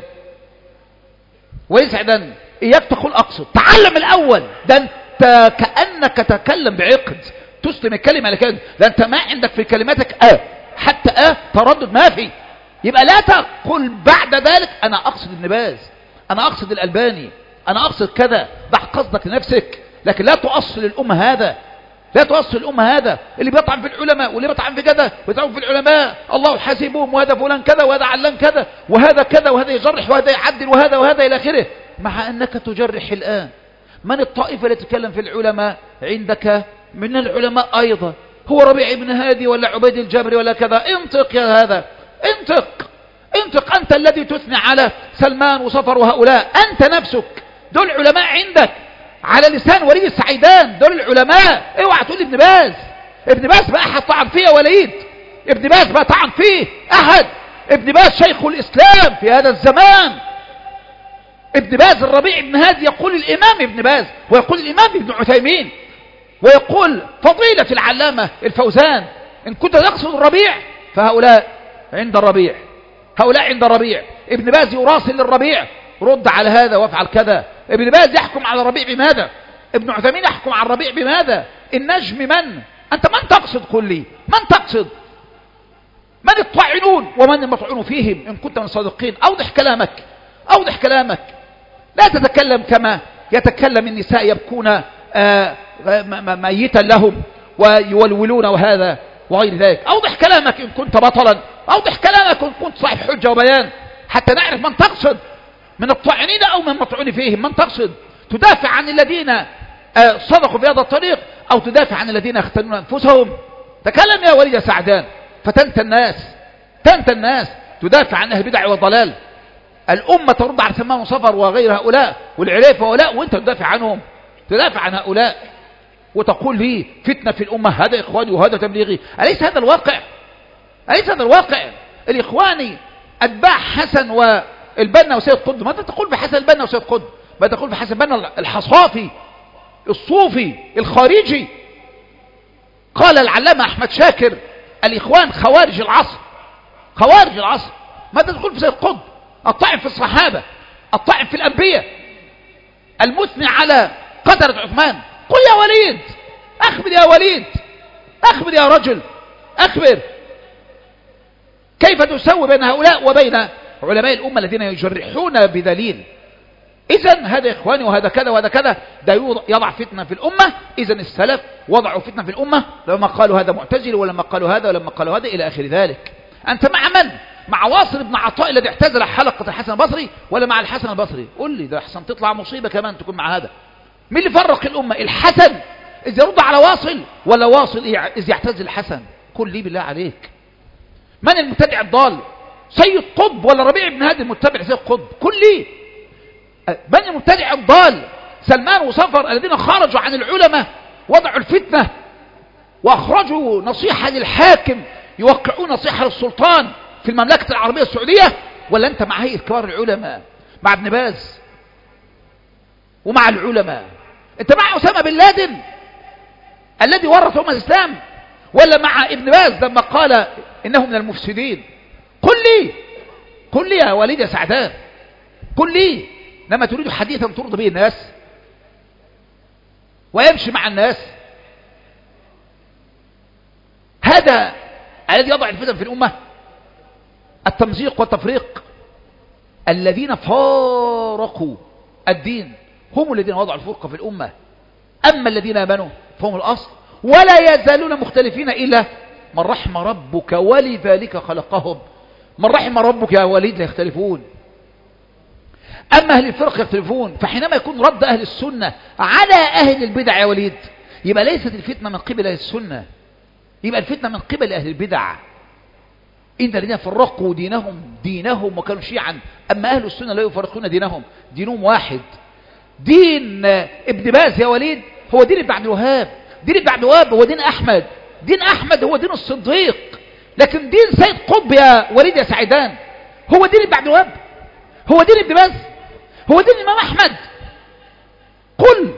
وليد السعيدان إياك تقول أقصد، تعلم الأول. ده أنت كأنك تتكلم بعقد، تسلم الكلمة لكن ده أنت ما عندك في كلماتك آه حتى آه تردد ما في. يبقى لا تقول بعد ذلك أنا أقصد ابن باز، أنا أقصد الألباني، أنا أقصد كذا. ضع قصدك لنفسك، لكن لا تؤصل الأمة هذا، لا تؤصل الأمة هذا. اللي بيطعن في العلماء واللي بيطعن في كذا ويطعن في العلماء، الله حاسبهم، وهذا فلان كذا وهذا علان كذا وهذا كذا وهذا يجرح وهذا يعدل وهذا وهذا إلى آخره، مع أنك تجرح الآن. من الطائفة التي تتكلم في العلماء عندك من العلماء أيضا؟ هو ربيع بن هادي ولا عبيد الجبري ولا كذا؟ انطق يا هذا، انطق انطق. أنت الذي تثني على سلمان وصفر وهؤلاء، أنت نفسك دول علماء عندك على لسان وليد السعيدان، دول العلماء. اوعى تقول ابن باز، ابن باز بقى أحد طعن فيه يا وليد، ابن باز بقى طعن فيه أحد. ابن باز شيخ الإسلام في هذا الزمان. ابن باز الربيع بن هادي يقول الإمام ابن باز، ويقول الإمام ابن عثيمين، ويقول فضيلة العلامة الفوزان. إن كنت تقصد الربيع فهؤلاء عند الربيع، هؤلاء عند الربيع. ابن باز يراسل للربيع، رد على هذا وافعل كذا. ابن باز يحكم على الربيع بماذا؟ ابن عثيمين يحكم على الربيع بماذا؟ النجم من؟ أنت من تقصد؟ قل لي من تقصد؟ من الطاعنون ومن المطعون فيهم؟ إن كنت من الصادقين أوضح كلامك، أوضح كلامك. لا تتكلم كما يتكلم النساء يبكون آه ميتا لهم ويولولون وهذا وغير ذلك. أوضح كلامك إن كنت بطلا، أوضح كلامك إن كنت صاحب حجة وبيان، حتى نعرف من تقصد، من الطاعنين أو من المطعون فيهم. من تقصد؟ تدافع عن الذين آه صدقوا في هذا الطريق، أو تدافع عن الذين يختنون أنفسهم؟ تكلم يا وليد سعدان، فتنت الناس، تنت الناس، تدافع عن أهل البدع والضلال. الأمة ترد على سلمان وصفر وغير هؤلاء والعريف وهؤلاء، وانت تدافع عنهم، تدافع عن هؤلاء وتقول لي فتنة في الأمة، هذا إخواني وهذا تبليغي. أليس هذا الواقع؟ أليس هذا الواقع؟ الإخواني أتباع حسن والبنا وسيد قطب. ماذا تقول بحسن البنا وسيد قطب؟ ماذا تقول بحسن البنا الحصافي الصوفي الخارجي؟ قال العلامة أحمد شاكر الإخوان خوارج العصر، خوارج العصر. ماذا تقول في سيد قطب؟ الطعن في الصحابة، الطعن في الأنبياء، المثني على قدرة عثمان. قل يا وليد، أخبر يا وليد، أخبر يا رجل، أخبر كيف تسوي بين هؤلاء وبين علماء الأمة الذين يجرحون بدليل. إذن هذا إخواني وهذا كذا وهذا كذا، ده يضع فتنة في الأمة. إذن السلف وضعوا فتنة في الأمة لما قالوا هذا معتزل، ولما قالوا هذا، ولما قالوا هذا إلى آخر ذلك. أنت مع من؟ مع واصل بن عطاء الذي اعتزل حلقة الحسن البصري، ولا مع الحسن البصري؟ قل لي، ده أحسن تطلع مصيبة كمان تكون مع هذا. مين اللي فرق الأمة؟ الحسن إذ يرد على واصل، ولا واصل إذ يعتزل الحسن؟ قل لي بالله عليك، من المبتدع الضال؟ سيد قطب ولا ربيع بن هادي المتبع سيد قطب؟ قل لي من المبتدع الضال؟ سلمان وصفر الذين خرجوا عن العلماء، وضعوا الفتنة وأخرجوا نصيحة للحاكم، يوقعون نصيحة للسلطان في المملكة العربية السعودية؟ ولا أنت مع هيئة كبار العلماء، مع ابن باز ومع العلماء؟ أنت مع أسامة بن لادن الذي ورث أمة الإسلام، ولا مع ابن باز لما قال إنه من المفسدين؟ قل لي، قل لي يا وليد يا سعدان، قل لي. لما تريد حديثا ترضي به الناس ويمشي مع الناس، هذا الذي يضع الفتن في الأمة، التمزيق والتفريق. الذين فارقوا الدين هم الذين وضعوا الفرقة في الأمة. أما الذين آمنوا فهم الأصل، ولا يزالون مختلفين إلا من رحم ربك ولذلك خلقهم. من رحم ربك يا وليد لا يختلفون. أما أهل الفرق يختلفون. فحينما يكون رد أهل السنة على أهل البدع يا وليد، يبقى ليست الفتنة من قبل أهل السنة، يبقى الفتنة من قبل أهل البدع. إن الذين فرقوا دينهم دينهم وكانوا شيعا، أما أهل السنة لا يفرقون دينهم، دينهم واحد. دين ابن باز يا وليد هو دين ابن عبد الوهاب، دين ابن عبد الوهاب هو دين أحمد، دين أحمد هو دين الصديق، لكن دين سيد قطب يا وليد يا سعيدان هو دين ابن عبد الوهاب، هو دين ابن باز، هو دين الإمام أحمد. قل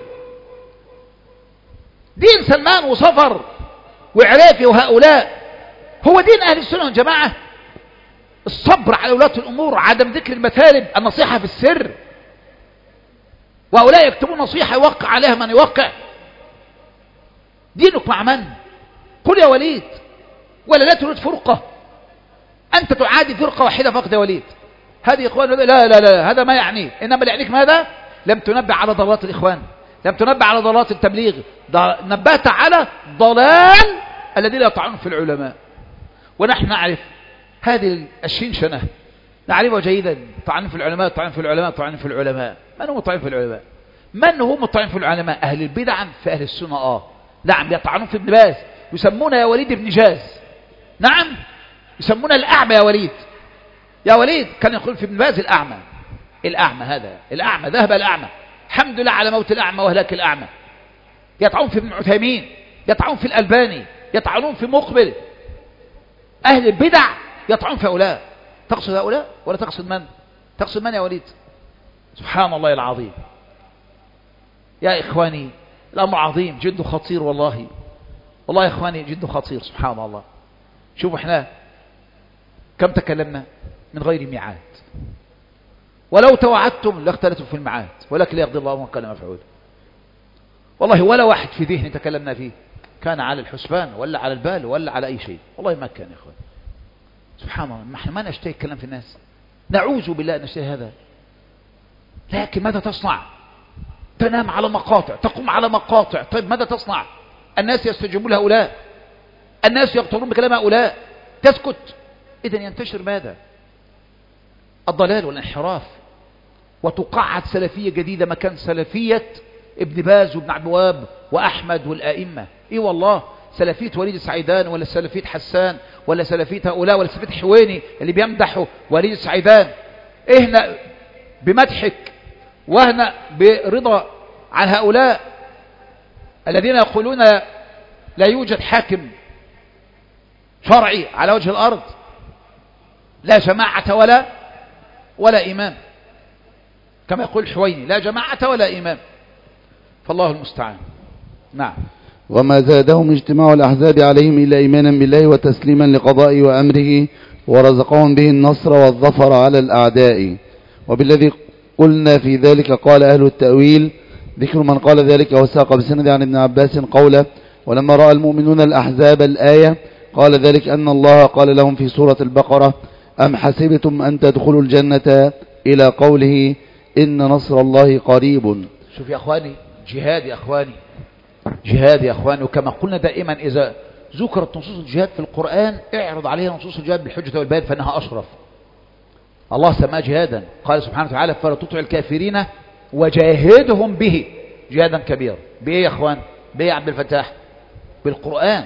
دين سلمان وصفر وعرافي وهؤلاء هو دين أهل السنة والجماعة؟ الصبر على ولاة الأمور، عدم ذكر المثالب، النصيحة في السر، وهؤلاء يكتبون نصيحة يوقع عليها من يوقع. دينك مع من؟ قل يا وليد، ولا لا تريد فرقة؟ أنت تعادي فرقة واحدة فقط يا وليد. هذه إخوان، لا لا لا هذا ما يعنيه، إنما اللي يعنيك ماذا؟ لم تنبه على ضلالات الإخوان، لم تنبه على ضلالات التبليغ، نبهت على ضلال الذين يطعنون في العلماء. ونحن نعرف هذه الشنشنة نعرفها جيدا، طعن في العلماء، طعن في العلماء، طعن في العلماء. من هو طعن في العلماء؟ من هو مطعن في العلماء؟ أهل البدع في أهل السنة. آه نعم، يطعنون في ابن باز، يسمون يا وليد ابن جاز، نعم يسمون الأعمى يا وليد، يا وليد كان يقول في ابن باز الأعمى، الأعمى هذا الأعمى، ذهب الأعمى، الحمد لله على موت الأعمى وهلاك الأعمى. يطعنون في ابن عثيمين، يطعنون في الألباني، يطعنون في مقبل. أهل البدع يطعنون في هؤلاء. تقصد هؤلاء ولا تقصد من؟ تقصد من يا وليد؟ سبحان الله العظيم. يا إخواني الأمر عظيم، جد خطير والله، والله يا إخواني جد خطير. سبحان الله. شوفوا احنا كم تكلمنا من غير ميعاد، ولو توعدتم لاختلفتم في الميعاد، ولكن ليقضي الله ما كان مفعولا. والله ولا واحد في ذهن تكلمنا فيه كان على الحسبان ولا على البال ولا على أي شيء، والله ما كان يا إخوان. سبحان الله. ما احنا ما نشتهي الكلام في الناس، نعوذ بالله أن نشتهي هذا. لكن ماذا تصنع؟ تنام على مقاطع، تقوم على مقاطع. طيب ماذا تصنع؟ الناس يستجيبون لهؤلاء، الناس يقترون بكلام هؤلاء، تسكت. إذن ينتشر ماذا؟ الضلال والانحراف، وتقعد سلفية جديدة مكان سلفية ابن باز وابن عبد الوهاب وأحمد والآئمة. إيه والله، سلفية وليد سعيدان ولا سلفية حسان ولا سلفية هؤلاء ولا سلفية حويني اللي بيمدحوا وليد سعيدان. إهنا بمدحك وهنا برضا عن هؤلاء الذين يقولون لا يوجد حاكم شرعي على وجه الأرض، لا جماعة ولا ولا إمام، كما يقول الحويني لا جماعة ولا إمام، فالله المستعان. نعم. وما زادهم اجتماع الأحزاب عليهم إلا إيمانا بالله وتسليما لقضائه وأمره، ورزقهم به النصر والظفر على الأعداء. وبالذي قلنا في ذلك قال أهل التأويل، ذكر من قال ذلك وساق بسند عن ابن عباس قوله: ولما رأى المؤمنون الأحزاب الآية قال ذلك أن الله قال لهم في سورة البقرة: أم حسبتم أن تدخلوا الجنة، إلى قوله: إن نصر الله قريب. شوف يا أخواني، جهاد يا أخواني، جهاد يا أخواني. وكما قلنا دائما إذا ذكرت نصوص الجهاد في القرآن اعرض عليها نصوص الجهاد بالحجة والبيان فإنها أشرف. الله سماه جهادا، قال سبحانه وتعالى: فلا تطع الكافرين وجاهدهم به جهادا كبيرا. بإيه يا أخوان؟ بإيه يا عبد الفتاح؟ بالقرآن.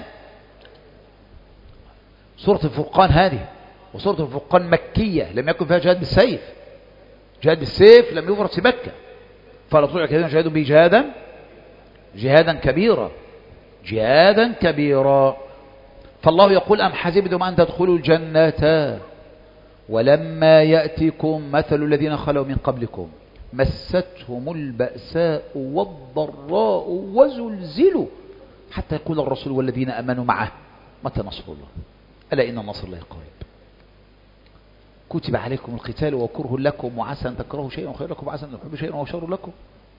سورة الفرقان هذه، وسورة الفرقان مكية لم يكن فيها جهاد بالسيف، جهاد بالسيف لم يفرض في مكة. فلا تطع الكافرين وجاهدهم به جهادا جهادا كبيرا، جهادا كبيرا. فالله يقول: أم حسبتم أن تدخلوا الجنة ولما يأتكم مثل الذين خلوا من قبلكم مستهم البأساء والضراء وزلزلوا حتى يقول الرسول والذين أمنوا معه متى نصر الله، ألا إن النصر الله قريب. كتب عليكم القتال وكره لكم وعسى أن تكرهوا شيئا وخير لكم وعسى أن تحبوا شيئا وشر لكم.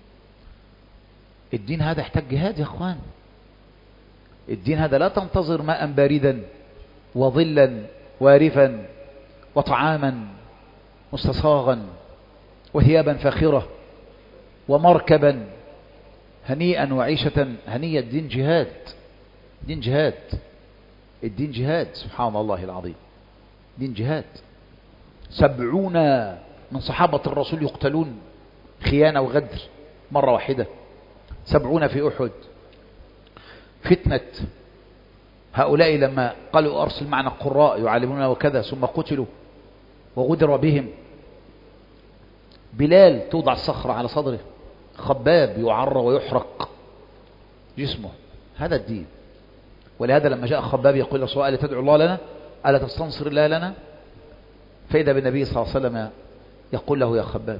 الدين هذا يحتاج جهاد يا أخوان. الدين هذا لا تنتظر ماء باردا وظلا وارفا وطعاما مستصاغا وثيابا فاخرة ومركبا هنيئا وعيشة هنية. الدين جهاد، دين جهاد، الدين جهاد. سبحان الله العظيم، دين جهاد. سبعون من صحابة الرسول يقتلون خيانة وغدر مرة واحدة، سبعون في أحد. فتنة هؤلاء لما قالوا أرسل معنا قراء يعلمون وكذا ثم قتلوا وغدر بهم. بلال توضع الصخرة على صدره، خباب يعرى ويحرق جسمه، هذا الدين. ولهذا لما جاء خباب يقول للرسول ألا تدعو الله لنا ألا تستنصر الله لنا، فإذا بالنبي صلى الله عليه وسلم يقول له يا خباب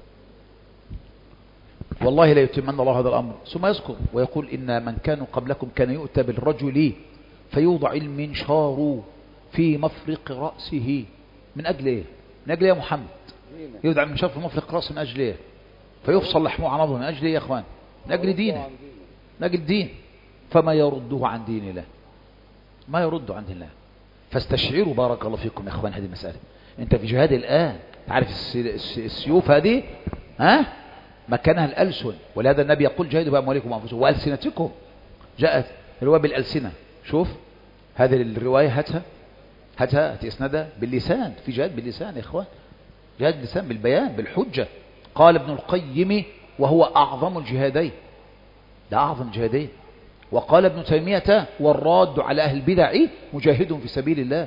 والله لا يتمن الله هذا الأمر، ثم يذكر ويقول إن من كانوا قبلكم كان يؤتى بالرجل فيوضع المنشار في مفرق رأسه. من أجل إيه؟ من أجل إيه يا محمد؟ يوضع المنشار في مفرق رأسه من أجل إيه؟ فيفصل لحمه عن عضله من أجل إيه يا أخوان؟ من أجل دينه، من أجل الدين. فما يرده عن دين الله، ما يرد عن دين الله. فاستشعروا بارك الله فيكم يا أخوان هذه المسألة. أنت في جهاد الآن، تعرف السيوف هذه ها مكانها الألسن، ولهذا النبي يقول جاهدوا بأموالكم وأنفسكم وألسنتكم. جاءت الرواية بالألسنة. شوف هذه الرواية هاتها هاتها هات إسنادها باللسان، في جهاد باللسان يا إخوان، جهاد باللسان بالبيان بالحجة. قال ابن القيم وهو أعظم الجهادين، ده أعظم الجهادين. وقال ابن تيمية والراد على أهل البدع مجاهد في سبيل الله،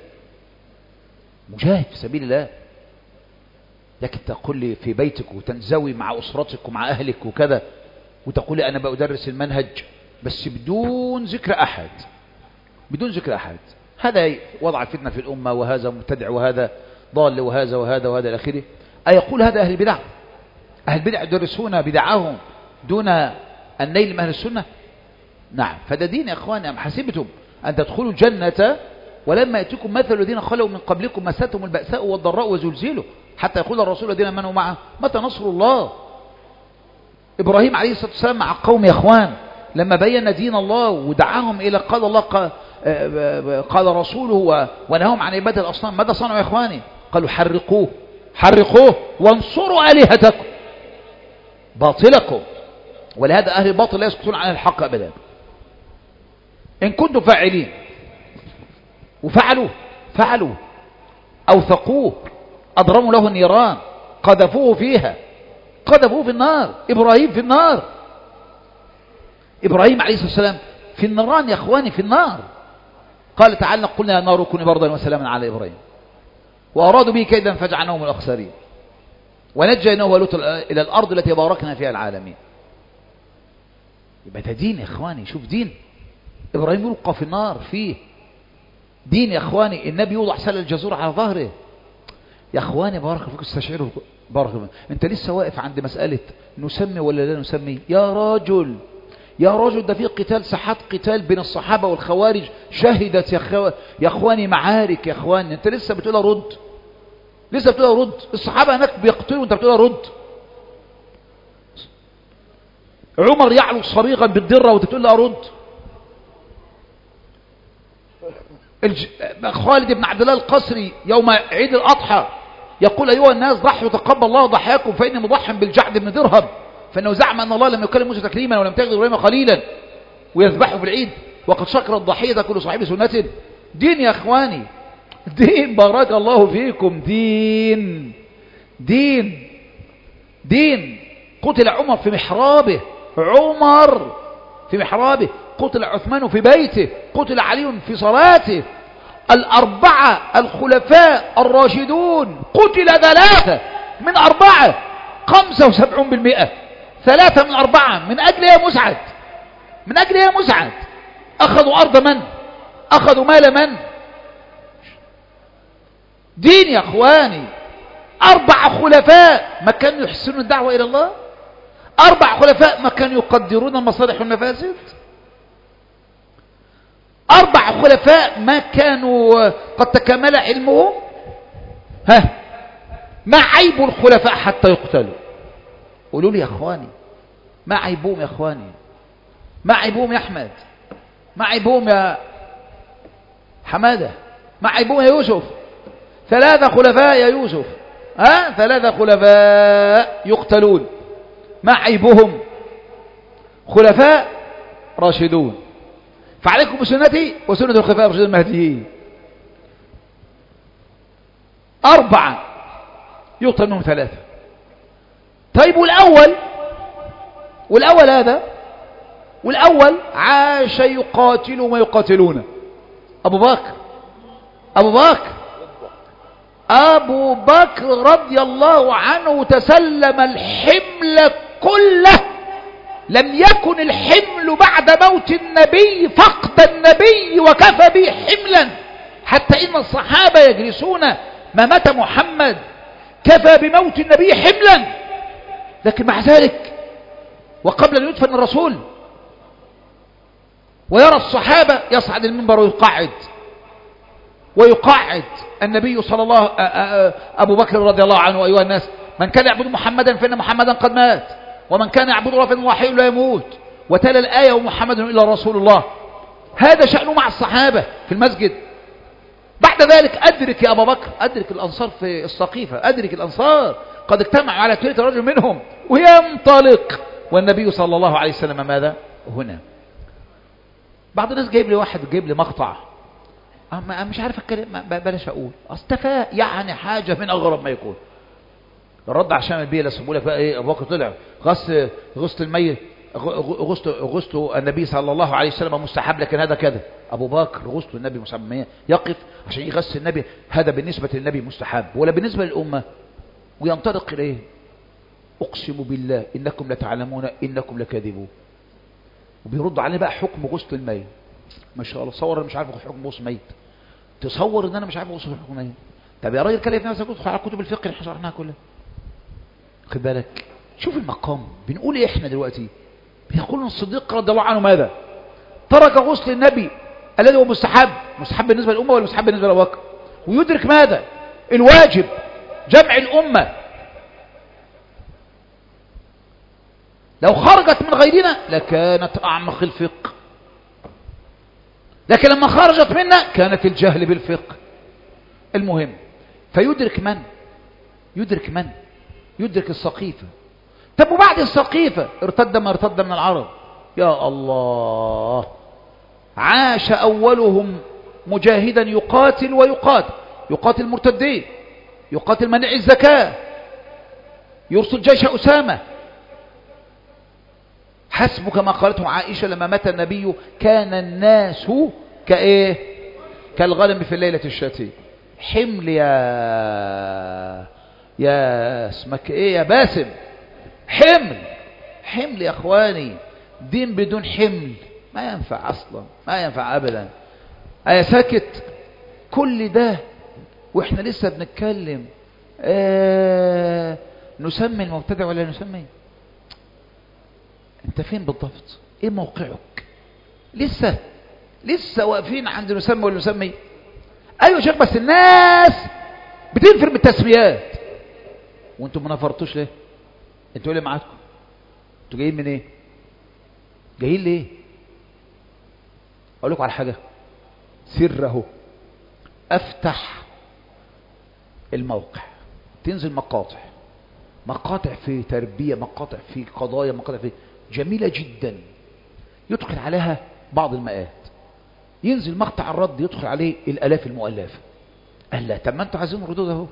مجاهد في سبيل الله. لكن تقول لي في بيتك وتنزوي مع أسرتك ومع أهلك وكذا، وتقول لي أنا بأدرس المنهج بس بدون ذكر أحد، بدون ذكر أحد. هذا وضع الفتنة في الأمة، وهذا مبتدع وهذا ضال وهذا وهذا وهذا إلى آخره. أيقول هذا أهل البدع؟ أهل البدع يدرسون بدعهم دون النيل من أهل السنة؟ نعم. فده دين يا أخواني. أم حسبتم أن تدخلوا الجنة ولما يأتيكم مثل الذين خلوا من قبلكم مستهم البأساء والضراء وزلزلوا حتى يقول الرسول الذين آمنوا معه متى نصر الله. إبراهيم عليه الصلاة والسلام مع قوم يا أخوان لما بين دين الله ودعاهم إلى قال الله قال رسوله ونهاهم عن عبادة الأصنام، ماذا صنعوا يا إخواني؟ قالوا حرقوه حرقوه وانصروا آلهتكم باطلكم. ولهذا أهل الباطل لا يسكتون عن الحق أبدا. إن كنتم فاعلين وفعلوا فعلوا أوثقوه، أضرموا له النيران، قذفوه فيها، قذفوه في النار. إبراهيم في النار، إبراهيم عليه الصلاة والسلام في النيران يا أخواني، في النار. قال تعالى قلنا يا نار كوني بردا وسلاما على إبراهيم وأرادوا به كيدا فجعلناهم من الأخسرين ونجيناه ولوطا إلى الأرض التي باركنا فيها العالمين. يبقى ده دين يا إخواني. شوف دين إبراهيم يلقى في النار فيه دين يا إخواني. النبي يوضع سل الجزور على ظهره يا إخواني. بارك الله فيك. استشعروا بارك الله. أنت لسه واقف عند مسألة نسمي ولا لا نسمي؟ يا راجل يا راجل ده في قتال، ساحات قتال بين الصحابة والخوارج شهدت يا, خو... يا إخواني معارك يا إخواني. أنت لسه بتقول رد، لسه بتقول رد. الصحابة هناك بيقتلوا وأنت بتقول رد. عمر يعلو صريغا بالدرة وأنت بتقول رد. الج... خالد بن عبد الله القسري يوم عيد الأضحى يقول أيها الناس ضحوا تقبل الله ضحاكم فإني مضحٍ بالجعد بن درهم فإنه زعم أن الله لم يكلم موسى تكليما ولم تجد إبراهيم قليلا ويذبحه في العيد وقد شكر الضحية كل صاحب سنة. دين يا إخواني، دين بارك الله فيكم. دين دين دين. قتل عمر في محرابه، عمر في محرابه، قتل عثمان في بيته، قتل علي في صلاته. الأربعة الخلفاء الراشدون قتل ثلاثة من أربعة، خمسة وسبعون بالمئة. ثلاثة من أربعة. من أجل يا مسعد، من أجل يا مسعد أخذوا أرض من؟ أخذوا مال من؟ دين يا أخواني. أربع خلفاء ما كانوا يحسنون الدعوة إلى الله، أربع خلفاء ما كانوا يقدرون المصالح والمفاسد، أربع خلفاء ما كانوا قد تكامل علمهم. ها ما عيب الخلفاء حتى يقتلوا؟ قولوا لي يا أخواني ما عيبهم يا أخواني؟ ما عيبهم يا أحمد؟ ما عيبهم يا حمادة؟ ما عيبهم يا يوسف؟ ثلاثة خلفاء يا يوسف، ها ثلاثة خلفاء يقتلون، ما عيبهم؟ خلفاء راشدون. فعليكم بسنتي وسنة الخلفاء الراشدين المهديين. أربعة يقتل منهم ثلاثة. طيب والأول والأول هذا والأول عاش يقاتل ما يقاتلون. أبو بكر أبو بكر أبو بكر رضي الله عنه تسلم الحمل كله لم يكن الحمل بعد موت النبي فقد النبي وكفى به حملا، حتى إن الصحابة يجلسون ما مات محمد كفى بموت النبي حملا، لكن مع ذلك وقبل أن يدفن الرسول ويرى الصحابة يصعد المنبر ويقعد ويقعد النبي صلى الله أبو بكر رضي الله عنه: أيها الناس، من كان يعبد محمدا فإن محمدا قد مات، ومن كان يعبد الله فإن الله حي لا يموت، وتلا الآية: ومحمد إلا رسول الله. هذا شأنه مع الصحابة في المسجد. بعد ذلك أدرك يا أبا بكر، أدرك الأنصار في السقيفة، أدرك الأنصار قد اجتمعوا على ثلاثة رجل منهم وينطلق، والنبي صلى الله عليه وسلم ماذا؟ هنا. بعض الناس جايب لي واحد جايب لي مقطع، أنا مش عارف أتكلم، بلاش أقول أصطفى، يعني حاجة من أغرب ما يكون. الرد عشان البيه لسبوا لك بقى ايه، ابو بكر طلع غسل غسل الميت، غسل غسل النبي صلى الله عليه وسلم مستحب، لكن هذا كذا. ابو بكر غسل النبي مستحب، يقف عشان يغسل النبي، هذا بالنسبه للنبي مستحب، ولا بالنسبه للامه؟ وينطلق اليه: اقسم بالله انكم لتعلمون انكم لكاذبون. وبيرد عليه بقى حكم غسل الميت. ما شاء الله، تصور انا مش عارف حكم غسل الميت، تصور ان انا مش عارف غسل حكم الميت. طب يا راجل كلف نفسك ادخل على كتب الفقه اللي شرحناها كلها، خد بالك. شوف المقام. بنقول ايه احنا دلوقتي؟ بيقول الصديق رضي الله عنه ماذا؟ ترك غسل النبي الذي هو مستحب، مستحب بالنسبه للامه ولا مستحب بالنسبه لابو بكر؟ ويدرك ماذا؟ الواجب، جمع الامه. لو خرجت من غيرنا لكانت اعمق الفقه، لكن لما خرجت منا كانت الجهل بالفقه. المهم، فيدرك من؟ يدرك من؟ يدرك السقيفة. طب وبعد السقيفة ارتد ما ارتد من العرب. يا الله، عاش أولهم مجاهدا يقاتل ويقاتل، يقاتل مرتدين، يقاتل منع الزكاة، يرسل جيش أسامة. حسب كما قالته عائشة لما مات النبي: كان الناس كايه؟ كالغنم في الليلة الشتي. حمل يا يا اسمك ايه يا باسم، حمل حمل يا اخواني. دين بدون حمل ما ينفع اصلا، ما ينفع ابدا. ايا ساكت كل ده واحنا لسه بنتكلم آه نسمي المبتدع ولا نسمي؟ انت فين بالضبط؟ ايه موقعك؟ لسه لسه واقفين عند نسمي ولا نسمي؟ ايوه يا شيخ، بس الناس بتنفر بالتسميات وانتم ما نفرتوش ليه؟ انتوا ايه اللي معاكم؟ انتوا جايين من ايه؟ جايين ليه؟ اقول لكم على حاجه سر اهو. افتح الموقع تنزل مقاطع، مقاطع في تربيه، مقاطع في قضايا، مقاطع في جميله جدا، يدخل عليها بعض المئات. ينزل مقطع الرد يدخل عليه الالاف المؤلفه. قال لا، طب ما انتوا عايزين ردود اهو.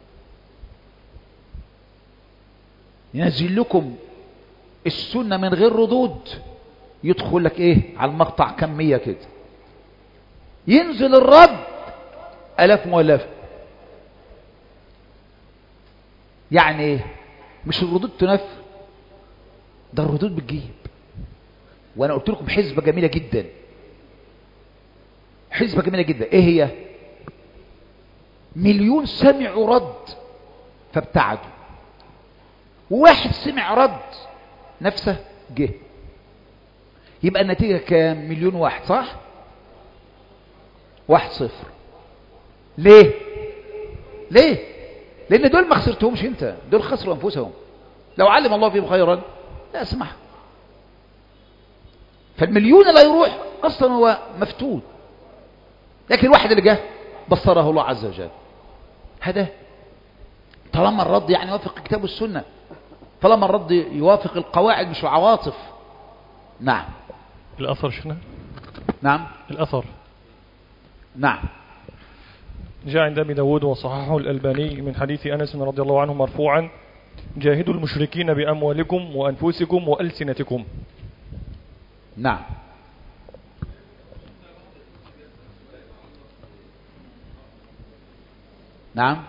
ينزل لكم السنة من غير ردود، يدخل لك ايه على المقطع كمية كده. ينزل الرد الاف مؤلفة. يعني ايه؟ مش الردود تنفر، ده الردود بتجيب. وانا قلت لكم حزبة جميلة جدا، حزبة جميلة جدا. ايه هي؟ مليون سمعوا رد فابتعدوا، وواحد سمع رد نفسه جه، يبقى النتيجة كام؟ مليون واحد، صح؟ واحد صفر. ليه؟ ليه؟ لأن دول ما خسرتهمش انت، دول خسروا أنفسهم. لو علم الله فيهم خيرا لا اسمح. فالمليون اللي يروح أصلا هو مفتون، لكن الواحد اللي جه بصره الله عز وجل. هذا طالما الرد يعني يوافق الكتاب والسنة، طالما الرد يوافق القواعد مش العواطف. نعم. الأثر شنو؟ نعم الأثر نعم. جاء عند أبي داود وصححه الألباني من حديث أنس رضي الله عنه مرفوعا: جاهدوا المشركين بأموالكم وأنفسكم وألسنتكم. نعم. نعم.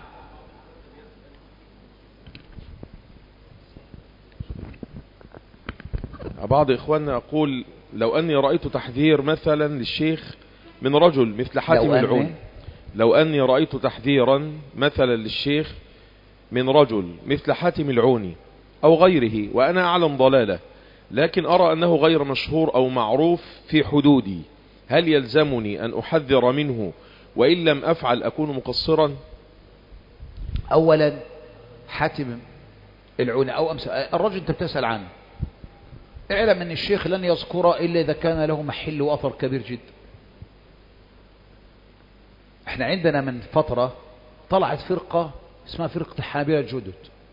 بعض إخواننا يقول لو أني رأيت تحذير مثلا للشيخ من رجل مثل حاتم العوني، لو أني رأيت تحذيرا مثلا للشيخ من رجل مثل حاتم العوني أو غيره وأنا أعلم ضلاله، لكن أرى أنه غير مشهور أو معروف في حدودي، هل يلزمني أن أحذر منه وإن لم أفعل أكون مقصرا؟ أولا حاتم العوني أو أمس الرجل أنت بتسأل عنه، اعلم أن الشيخ لن يذكره إلا إذا كان له محل وأثر كبير جدا. احنا عندنا من فترة طلعت فرقة اسمها فرقة الحنابلة الجدد،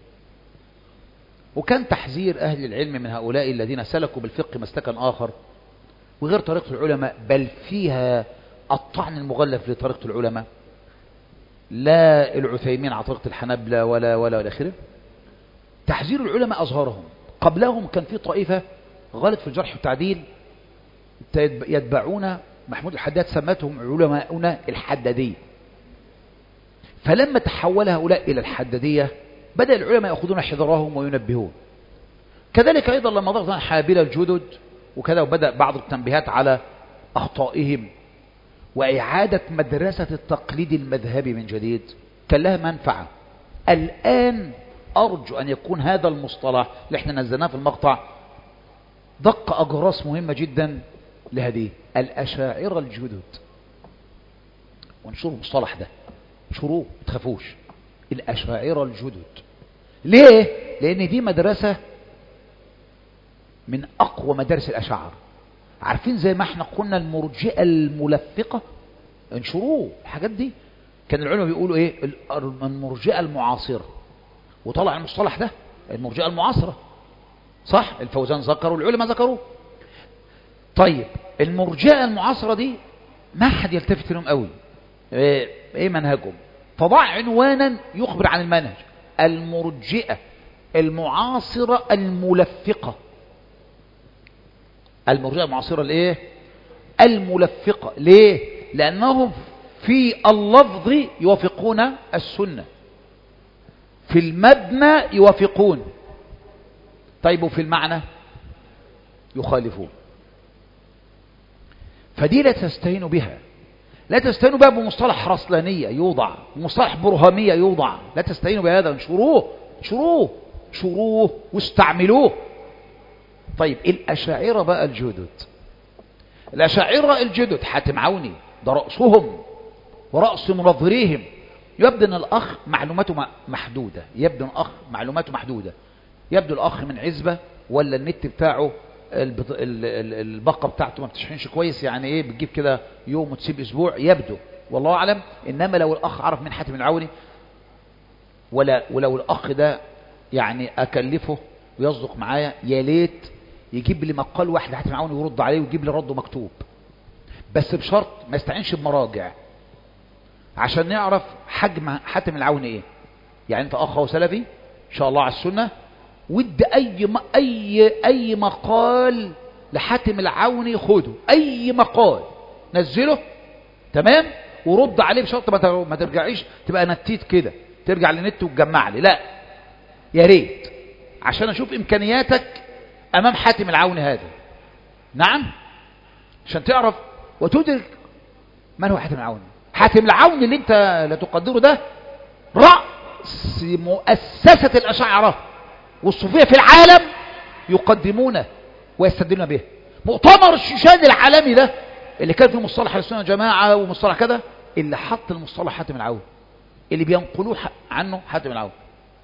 وكان تحذير أهل العلم من هؤلاء الذين سلكوا بالفقه مسلكا آخر وغير طريقة العلماء، بل فيها الطعن المغلف لطريقة العلماء، لا العثيمين على طريقة الحنابلة ولا ولا ولا آخره. تحذير العلماء أظهرهم، قبلهم كان في طائفة غلط في الجرح والتعديل يتبعون محمود الحداد، سمتهم علماؤنا الحدادية. فلما تحول هؤلاء إلى الحدادية بدأ العلماء يأخذون حذرهم وينبهون. كذلك أيضا لما ضغط الحنابلة الجدد وكذا، وبدأ بعض التنبيهات على أخطائهم وإعادة مدرسة التقليد المذهبي من جديد، كان لها منفعة. الآن أرجو أن يكون هذا المصطلح اللي احنا نزلناه في المقطع دق أجراس مهمة جدا لهذه الأشاعرة الجدد، وانشروا المصطلح ده، انشروه ما تخافوش، الأشاعرة الجدد. ليه؟ لأن دي مدرسة من أقوى مدارس الأشاعرة. عارفين زي ما احنا قلنا المرجئة الملفقة، انشروه الحاجات دي. كان العلماء بيقولوا ايه؟ المرجئة المعاصرة، وطلع المصطلح ده المرجئة المعاصرة، صح؟ الفوزان ذكروا، العلماء ذكروه. طيب المرجئة المعاصرة دي ما حد يلتفت لهم قوي، ايه, إيه منهجهم؟ فضع عنوانا يخبر عن المنهج: المرجئة المعاصرة الملفقة. المرجئة المعاصرة الايه؟ الملفقة. ليه؟ لأنهم في اللفظ يوافقون السنة، في المبنى يوافقون، طيب وفي المعنى يخالفون. فدي لا تستهينوا بها، لا تستهينوا بها بمصطلح رسلانية يوضع، مصطلح برهامية يوضع، لا تستهينوا بهذا. انشروه انشروه انشروه واستعملوه. طيب الأشاعرة بقى الجدد، الأشاعرة الجدد حاتم عوني ده رأسهم ورأس منظريهم. يبدو أن الأخ معلوماته محدودة، يبدو أن الأخ معلوماته محدودة، يبدو الأخ من عزبة ولا النت بتاعه الباقة بتاعته ما بتشحنش كويس، يعني ايه بتجيب كده يوم وتسيب اسبوع، يبدو والله اعلم. انما لو الاخ عرف من حاتم العوني، ولا ولو الاخ ده يعني اكلفه ويصدق معايا، يا ليت يجيب لي مقال واحد حاتم العوني ويرد عليه ويجيب لي رده مكتوب، بس بشرط ما يستعينش بمراجع عشان نعرف حجم حاتم العوني ايه. يعني انت اخ وسلفي ان شاء الله على السنه، ود اي م... اي اي مقال لحاتم العوني خده، اي مقال نزله تمام ورد عليه بشرط ما, ما ترجعيش تبقى نتيت كده ترجع للنت وتجمع لي، لا يا ريت عشان اشوف امكانياتك امام حاتم العوني هذا. نعم، عشان تعرف وتدرك من هو حاتم العوني. حاتم العوني اللي انت لا تقدره ده رأس مؤسسة الأشاعرة والصوفية في العالم، يقدمونه ويستدلون به. مؤتمر الشيشان العالمي ده اللي كان فيه مصطلح السنة والجماعة ومصطلح كده، اللي حط المصطلح حاتم العوني، اللي بينقلوه عنه حاتم العوني.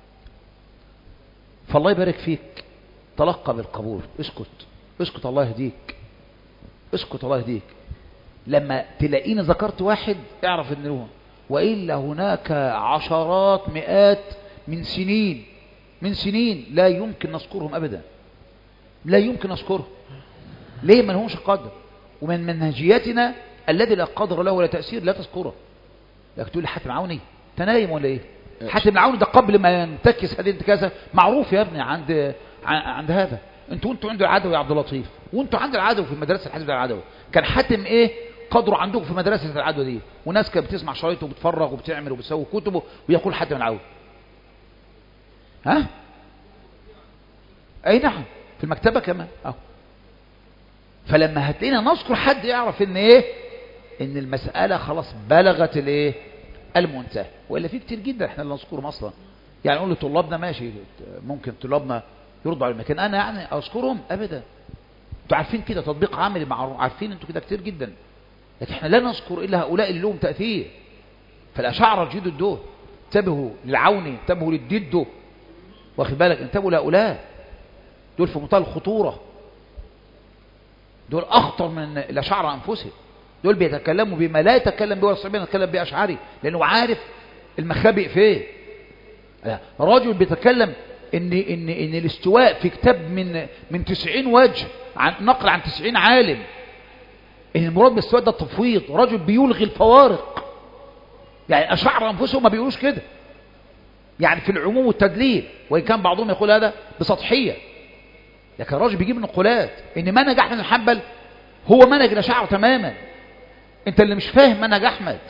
فالله يبارك فيك، تلقى بالقبول، اسكت اسكت الله يهديك، اسكت الله يهديك. لما تلاقيني ذكرت واحد اعرف ان له، وإلا هناك عشرات مئات من سنين من سنين لا يمكن نذكرهم أبدا، لا يمكن نذكرهم. ليه؟ ما لهمش قدر، ومن منهجياتنا الذي لا قدر له ولا تأثير لا تذكره. لكن تقول لي حاتم عوني تنايم ولا ايه؟ حاتم العوني ده قبل ما ينتكس هذه الانتكاسة معروف يا ابني عند عند هذا. انتوا انتوا عند العدوي يا عبد اللطيف، وانتوا عند العدوي في مدرسة الحزب العدوي، كان حاتم ايه قدره عندكم في مدرسة العدوى دي؟ وناس كانت بتسمع شرايطه وبتفرغ وبتعمل وبتسوي كتبه ويقول حاتم العوني. ها؟ اي نعم، في المكتبة كمان اهو فلما هتلاقينا نذكر حد يعرف ان ايه، ان المسألة خلاص بلغت الايه المنتهى. وإلا في كتير جدا احنا اللي نذكرهم اصلا. يعني نقول لطلابنا ماشي، ممكن طلابنا يرضوا على المكان، انا يعني اذكرهم ابدا. انتوا عارفين كده تطبيق عملي مع عارفين انتوا كده كتير جدا، لكن احنا لا نذكر الا هؤلاء اللي لهم تأثير. فالاشاعرة الجدد دول انتبهوا للعوني، انتبهوا للددو، واخد بالك، انتبهوا لهؤلاء دول في منتهى الخطورة، دول اخطر من الاشاعرة انفسهم. دول بيتكلموا بما لا يتكلم به الصعيبين، يتكلم به اشعري، لانه عارف المخابئ فين. رجل بيتكلم ان ان ان الاستواء في كتاب من من تسعين وجه، عن نقل عن تسعين عالم، ان المراد بالاستواء ده التفويض. رجل بيلغي الفوارق، يعني الاشاعرة انفسهم ما بيقولوش كده، يعني في العموم والتدليل، وان كان بعضهم يقول هذا بسطحية، لكن الراجل بيجيب نقولات ان منهج احمد بن حنبل هو منهج الاشاعرة تماما. انت اللي مش فاهم منهج احمد.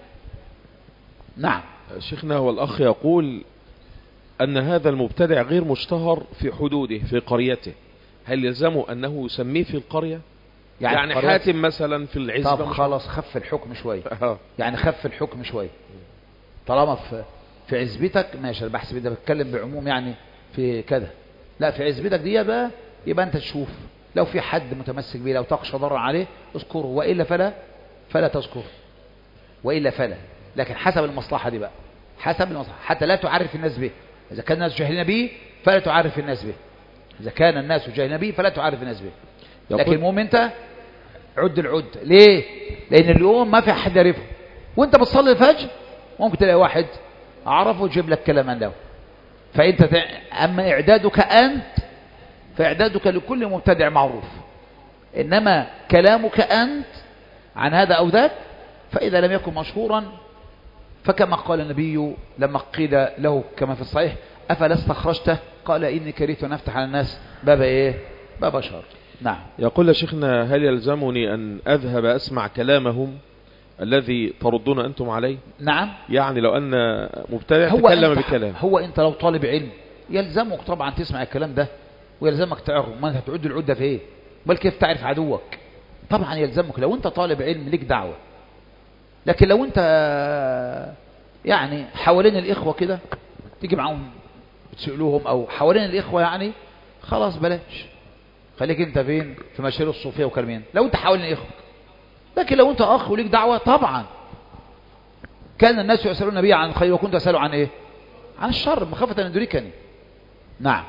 نعم شيخنا، هو الأخ يقول أن هذا المبتدع غير مشتهر في حدوده في قريته، هل يلزمه أنه يسميه في القرية؟ يعني, يعني حاتم مثلا في العزبة. طب خلاص خف الحكم شوية. يعني خف الحكم شوية، طالما في في عزبتك ماشي، انا بحسب ده بتكلم بعموم يعني في كذا. لا، في عزبتك دي بقى يبقى انت تشوف لو في حد متمسك بيه، لو تخشى ضرر عليه اذكره، والا فلا فلا تذكره، والا فلا. لكن حسب المصلحة دي بقى، حسب المصلحة، حتى لا تعرف الناس به. إذا كان الناس جاهلين به فلا تعرف الناس به، إذا كان الناس جاهلين به فلا تعرف الناس به. لكن المهم أنت عد العد. ليه؟ لأن اليوم ما في حد يعرفه، وأنت بتصلي الفجر ممكن تلاقي واحد عرفه ويجيب لك كلاما له. فأنت ت... أما إعدادك أنت فإعدادك لكل مبتدع معروف، إنما كلامك أنت عن هذا أو ذاك، فإذا لم يكن مشهورا فكما قال النبي لما قيل له كما في الصحيح أفلا استخرجته، قال إني كرهت أن أفتح على الناس باب إيه؟ باب شر. نعم. يقول يا شيخنا، هل يلزمني أن أذهب أسمع كلامهم الذي تردون أنتم عليه؟ نعم. يعني لو أن مبتدع تكلم بكلام، هو أنت لو طالب علم يلزمك طبعا تسمع الكلام ده، ويلزمك تعرف. ما هتعد العدة في إيه؟ بل كيف تعرف عدوك؟ طبعا يلزمك لو أنت طالب علم لك دعوة. لكن لو أنت يعني حوالين الإخوة كده تيجي معهم تسألوهم، أو حوالين الإخوة يعني خلاص بلاش، خليك أنت فين في مشاهير الصوفية وكلمين لو أنت حوالين الإخوة. لكن لو أنت أخ وليك دعوة طبعا كان الناس يسألون النبي عن الخير وكنت أسأله عن إيه؟ عن الشر مخافة أن يدركني. نعم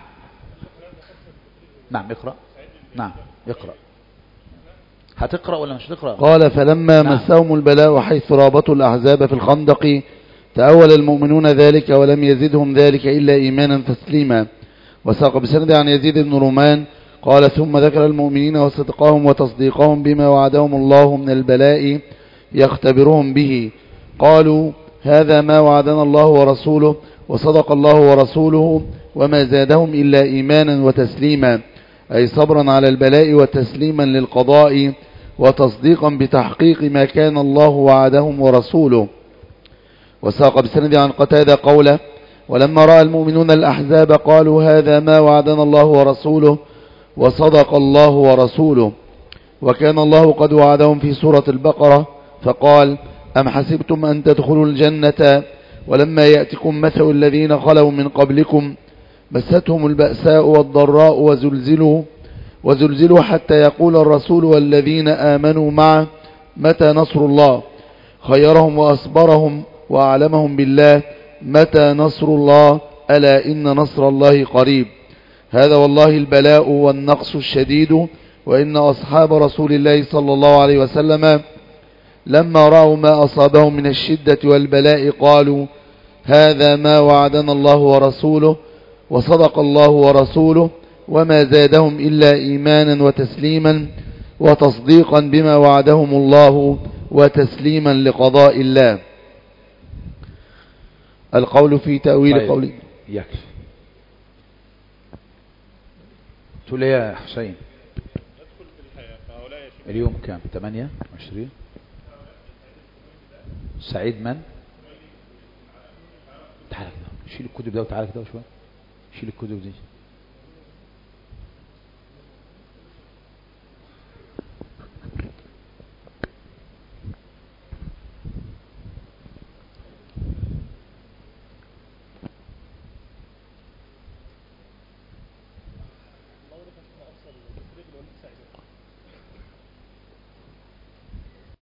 نعم اقرأ. نعم اقرأ. هتقرأ ولا مش هتقرأ؟ قال فلما نعم. مسهم البلاء حيث رابطوا الأحزاب في الخندق تأول المؤمنون ذلك ولم يزدهم ذلك إلا إيمانا تسليما. وساق بسند عن يزيد بن رومان قال ثم ذكر المؤمنين وصدقهم وتصديقهم بما وعدهم الله من البلاء يختبرهم به. قالوا هذا ما وعدنا الله ورسوله وصدق الله ورسوله وما زادهم إلا إيمانا وتسليما، أي صبرا على البلاء وتسليما للقضاء وتصديقا بتحقيق ما كان الله وعدهم ورسوله. وساق بسند عن قتادة قوله ولما رأى المؤمنون الأحزاب قالوا هذا ما وعدنا الله ورسوله وصدق الله ورسوله. وكان الله قد وعدهم في سورة البقرة فقال أم حسبتم أن تدخلوا الجنة ولما يأتكم مثل الذين خلوا من قبلكم مستهم البأساء والضراء وزلزلوا وزلزلوا حتى يقول الرسول والذين آمنوا معه متى نصر الله، خيرهم وأصبرهم وأعلمهم بالله متى نصر الله ألا إن نصر الله قريب. هذا والله البلاء والنقص الشديد، وإن أصحاب رسول الله صلى الله عليه وسلم لما رأوا ما أصابهم من الشدة والبلاء قالوا هذا ما وعدنا الله ورسوله وصدق الله ورسوله وما زادهم إلا إيمانا وتسليما وتصديقا بما وعدهم الله وتسليما لقضاء الله. القول في تأويل طيب. قوله يكفي. تقول يا حسين اليوم كام؟ ثمانية وعشرين. سعيد من؟ تعال كده شيل الكتب ده وتعال كده شوية، شيل الكتب دي.